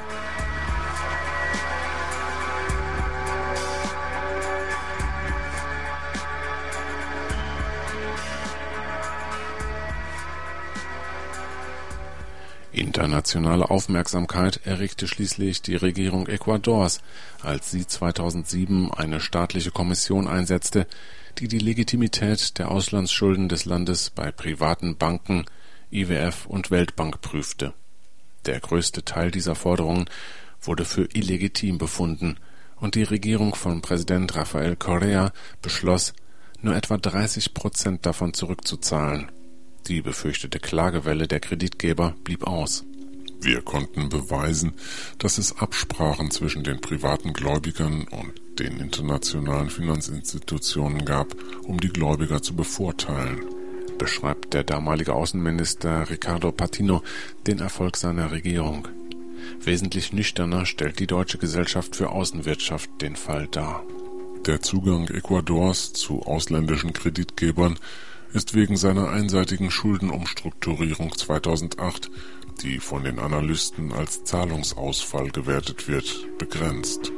Internationale Aufmerksamkeit erregte schließlich die Regierung Ecuadors, als sie 2007 eine staatliche Kommission einsetzte, die die Legitimität der Auslandsschulden des Landes bei privaten Banken, IWF und Weltbank prüfte. Der größte Teil dieser Forderungen wurde für illegitim befunden und die Regierung von Präsident Rafael Correa beschloss, nur etwa 30% davon zurückzuzahlen. Die befürchtete Klagewelle der Kreditgeber blieb aus. Wir konnten beweisen, dass es Absprachen zwischen den privaten Gläubigern und den internationalen Finanzinstitutionen gab, um die Gläubiger zu bevorteilen, beschreibt der damalige Außenminister Ricardo Patino den Erfolg seiner Regierung. Wesentlich nüchterner stellt die Deutsche Gesellschaft für Außenwirtschaft den Fall dar. Der Zugang Ecuadors zu ausländischen Kreditgebern ist wegen seiner einseitigen Schuldenumstrukturierung 2008, die von den Analysten als Zahlungsausfall gewertet wird, begrenzt.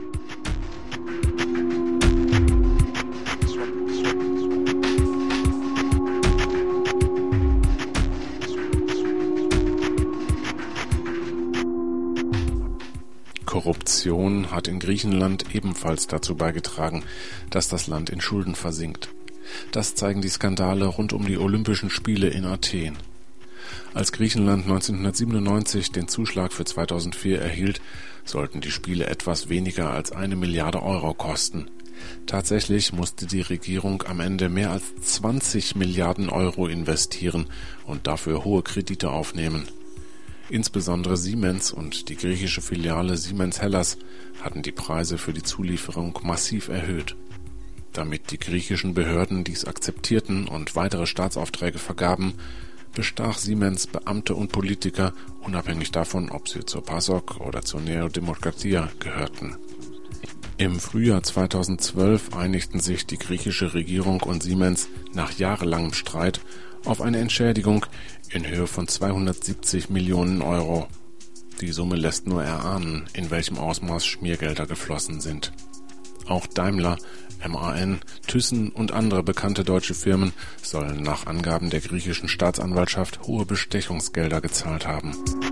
Korruption hat in Griechenland ebenfalls dazu beigetragen, dass das Land in Schulden versinkt. Das zeigen die Skandale rund um die Olympischen Spiele in Athen. Als Griechenland 1997 den Zuschlag für 2004 erhielt, sollten die Spiele etwas weniger als 1 Milliarde Euro kosten. Tatsächlich musste die Regierung am Ende mehr als 20 Milliarden Euro investieren und dafür hohe Kredite aufnehmen. Insbesondere Siemens und die griechische Filiale Siemens Hellas hatten die Preise für die Zulieferung massiv erhöht. Damit die griechischen Behörden dies akzeptierten und weitere Staatsaufträge vergaben, bestach Siemens Beamte und Politiker, unabhängig davon, ob sie zur PASOK oder zur Nea Dimokratia gehörten. Im Frühjahr 2012 einigten sich die griechische Regierung und Siemens nach jahrelangem Streit auf eine Entschädigung in Höhe von 270 Millionen Euro. Die Summe lässt nur erahnen, in welchem Ausmaß Schmiergelder geflossen sind. Auch Daimler, MAN, Thyssen und andere bekannte deutsche Firmen sollen nach Angaben der griechischen Staatsanwaltschaft hohe Bestechungsgelder gezahlt haben.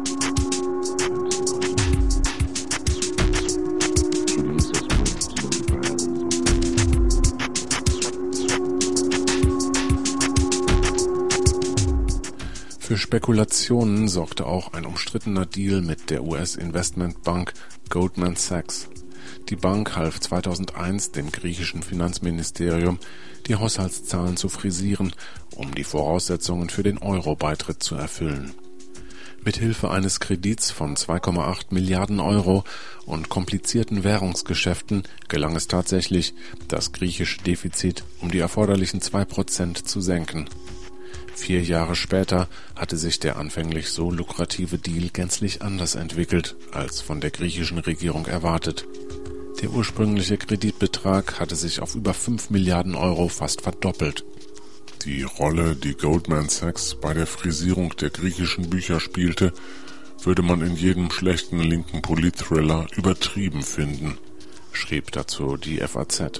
Für Spekulationen sorgte auch ein umstrittener Deal mit der US-Investmentbank Goldman Sachs. Die Bank half 2001 dem griechischen Finanzministerium, die Haushaltszahlen zu frisieren, um die Voraussetzungen für den Euro-Beitritt zu erfüllen. Mit Hilfe eines Kredits von 2,8 Milliarden Euro und komplizierten Währungsgeschäften gelang es tatsächlich, das griechische Defizit um die erforderlichen 2% zu senken. 4 Jahre später hatte sich der anfänglich so lukrative Deal gänzlich anders entwickelt, als von der griechischen Regierung erwartet. Der ursprüngliche Kreditbetrag hatte sich auf über 5 Milliarden Euro fast verdoppelt. Die Rolle, die Goldman Sachs bei der Frisierung der griechischen Bücher spielte, würde man in jedem schlechten linken Politthriller übertrieben finden, schrieb dazu die FAZ.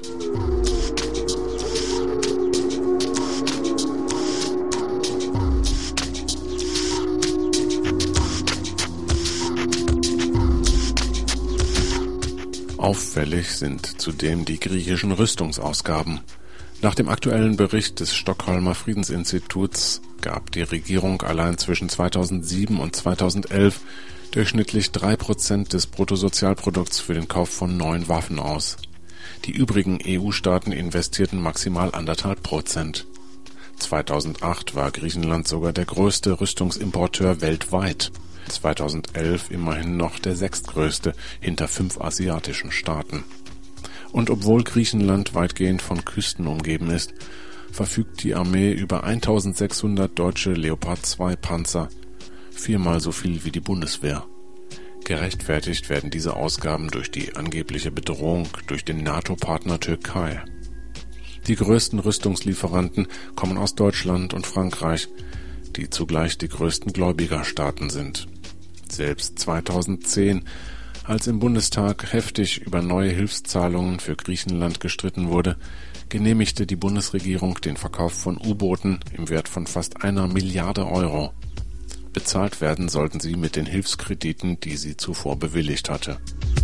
Auffällig sind zudem die griechischen Rüstungsausgaben. Nach dem aktuellen Bericht des Stockholmer Friedensinstituts gab die Regierung allein zwischen 2007 und 2011 durchschnittlich 3% des Bruttosozialprodukts für den Kauf von neuen Waffen aus. Die übrigen EU-Staaten investierten maximal 1,5%. 2008 war Griechenland sogar der größte Rüstungsimporteur weltweit. 2011 immerhin noch der sechstgrößte, hinter 5 asiatischen Staaten. Und obwohl Griechenland weitgehend von Küsten umgeben ist, verfügt die Armee über 1600 deutsche Leopard 2 Panzer, 4-mal so viel wie die Bundeswehr. Gerechtfertigt werden diese Ausgaben durch die angebliche Bedrohung durch den NATO-Partner Türkei. Die größten Rüstungslieferanten kommen aus Deutschland und Frankreich, die zugleich die größten Gläubigerstaaten sind. Selbst 2010, als im Bundestag heftig über neue Hilfszahlungen für Griechenland gestritten wurde, genehmigte die Bundesregierung den Verkauf von U-Booten im Wert von fast 1 Milliarde Euro. Bezahlt werden sollten sie mit den Hilfskrediten, die sie zuvor bewilligt hatte.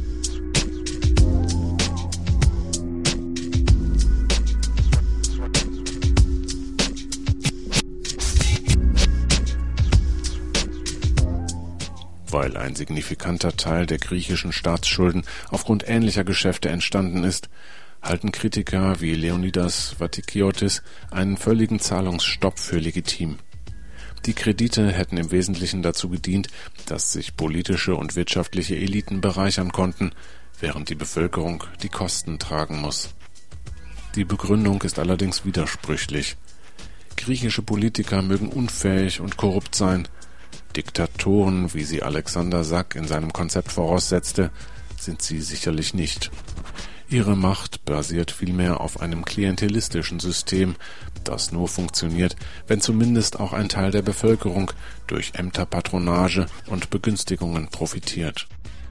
Weil ein signifikanter Teil der griechischen Staatsschulden aufgrund ähnlicher Geschäfte entstanden ist, halten Kritiker wie Leonidas Vatikiotis einen völligen Zahlungsstopp für legitim. Die Kredite hätten im Wesentlichen dazu gedient, dass sich politische und wirtschaftliche Eliten bereichern konnten, während die Bevölkerung die Kosten tragen muss. Die Begründung ist allerdings widersprüchlich. Griechische Politiker mögen unfähig und korrupt sein. Diktatoren, wie sie Alexander Sack in seinem Konzept voraussetzte, sind sie sicherlich nicht. Ihre Macht basiert vielmehr auf einem klientelistischen System, das nur funktioniert, wenn zumindest auch ein Teil der Bevölkerung durch Ämterpatronage und Begünstigungen profitiert.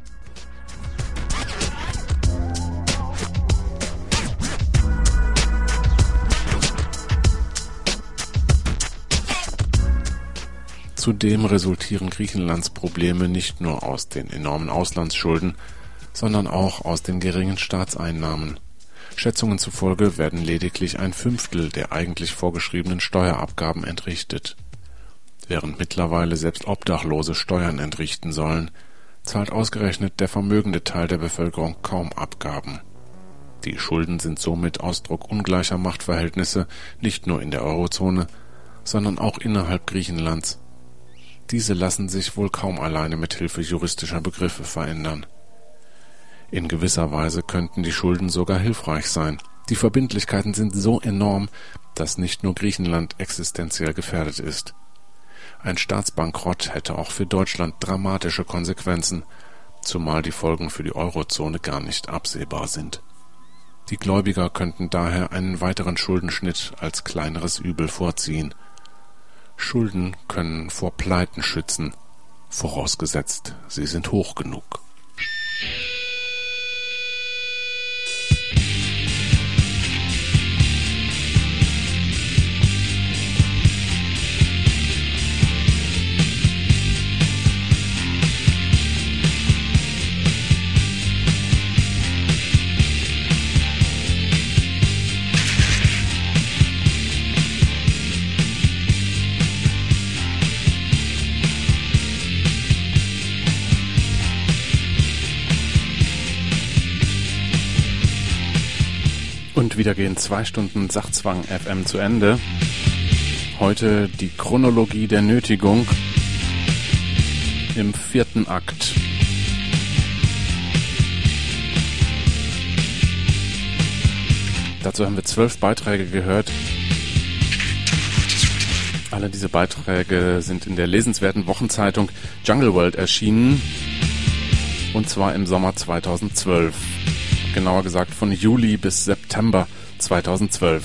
Zudem resultieren Griechenlands Probleme nicht nur aus den enormen Auslandsschulden, sondern auch aus den geringen Staatseinnahmen. Schätzungen zufolge werden lediglich 1/5 der eigentlich vorgeschriebenen Steuerabgaben entrichtet. Während mittlerweile selbst Obdachlose Steuern entrichten sollen, zahlt ausgerechnet der vermögende Teil der Bevölkerung kaum Abgaben. Die Schulden sind somit Ausdruck ungleicher Machtverhältnisse, nicht nur in der Eurozone, sondern auch innerhalb Griechenlands. Diese lassen sich wohl kaum alleine mit Hilfe juristischer Begriffe verändern. In gewisser Weise könnten die Schulden sogar hilfreich sein. Die Verbindlichkeiten sind so enorm, dass nicht nur Griechenland existenziell gefährdet ist. Ein Staatsbankrott hätte auch für Deutschland dramatische Konsequenzen, zumal die Folgen für die Eurozone gar nicht absehbar sind. Die Gläubiger könnten daher einen weiteren Schuldenschnitt als kleineres Übel vorziehen. Schulden können vor Pleiten schützen, vorausgesetzt, sie sind hoch genug. Und wieder gehen 2 Stunden Sachzwang FM zu Ende. Heute die Chronologie der Nötigung im 4. Akt. Dazu haben wir 12 Beiträge gehört. Alle diese Beiträge sind in der lesenswerten Wochenzeitung Jungle World erschienen. Und zwar im Sommer 2012. Genauer gesagt von Juli bis September 2012.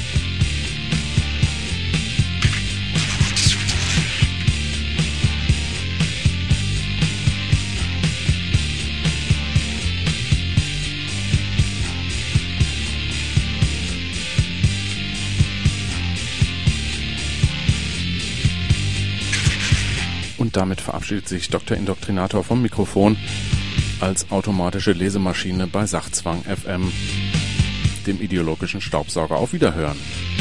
Und damit verabschiedet sich Dr. Indoktrinator vom Mikrofon als automatische Lesemaschine bei Sachzwang FM, dem ideologischen Staubsauger. Auf Wiederhören.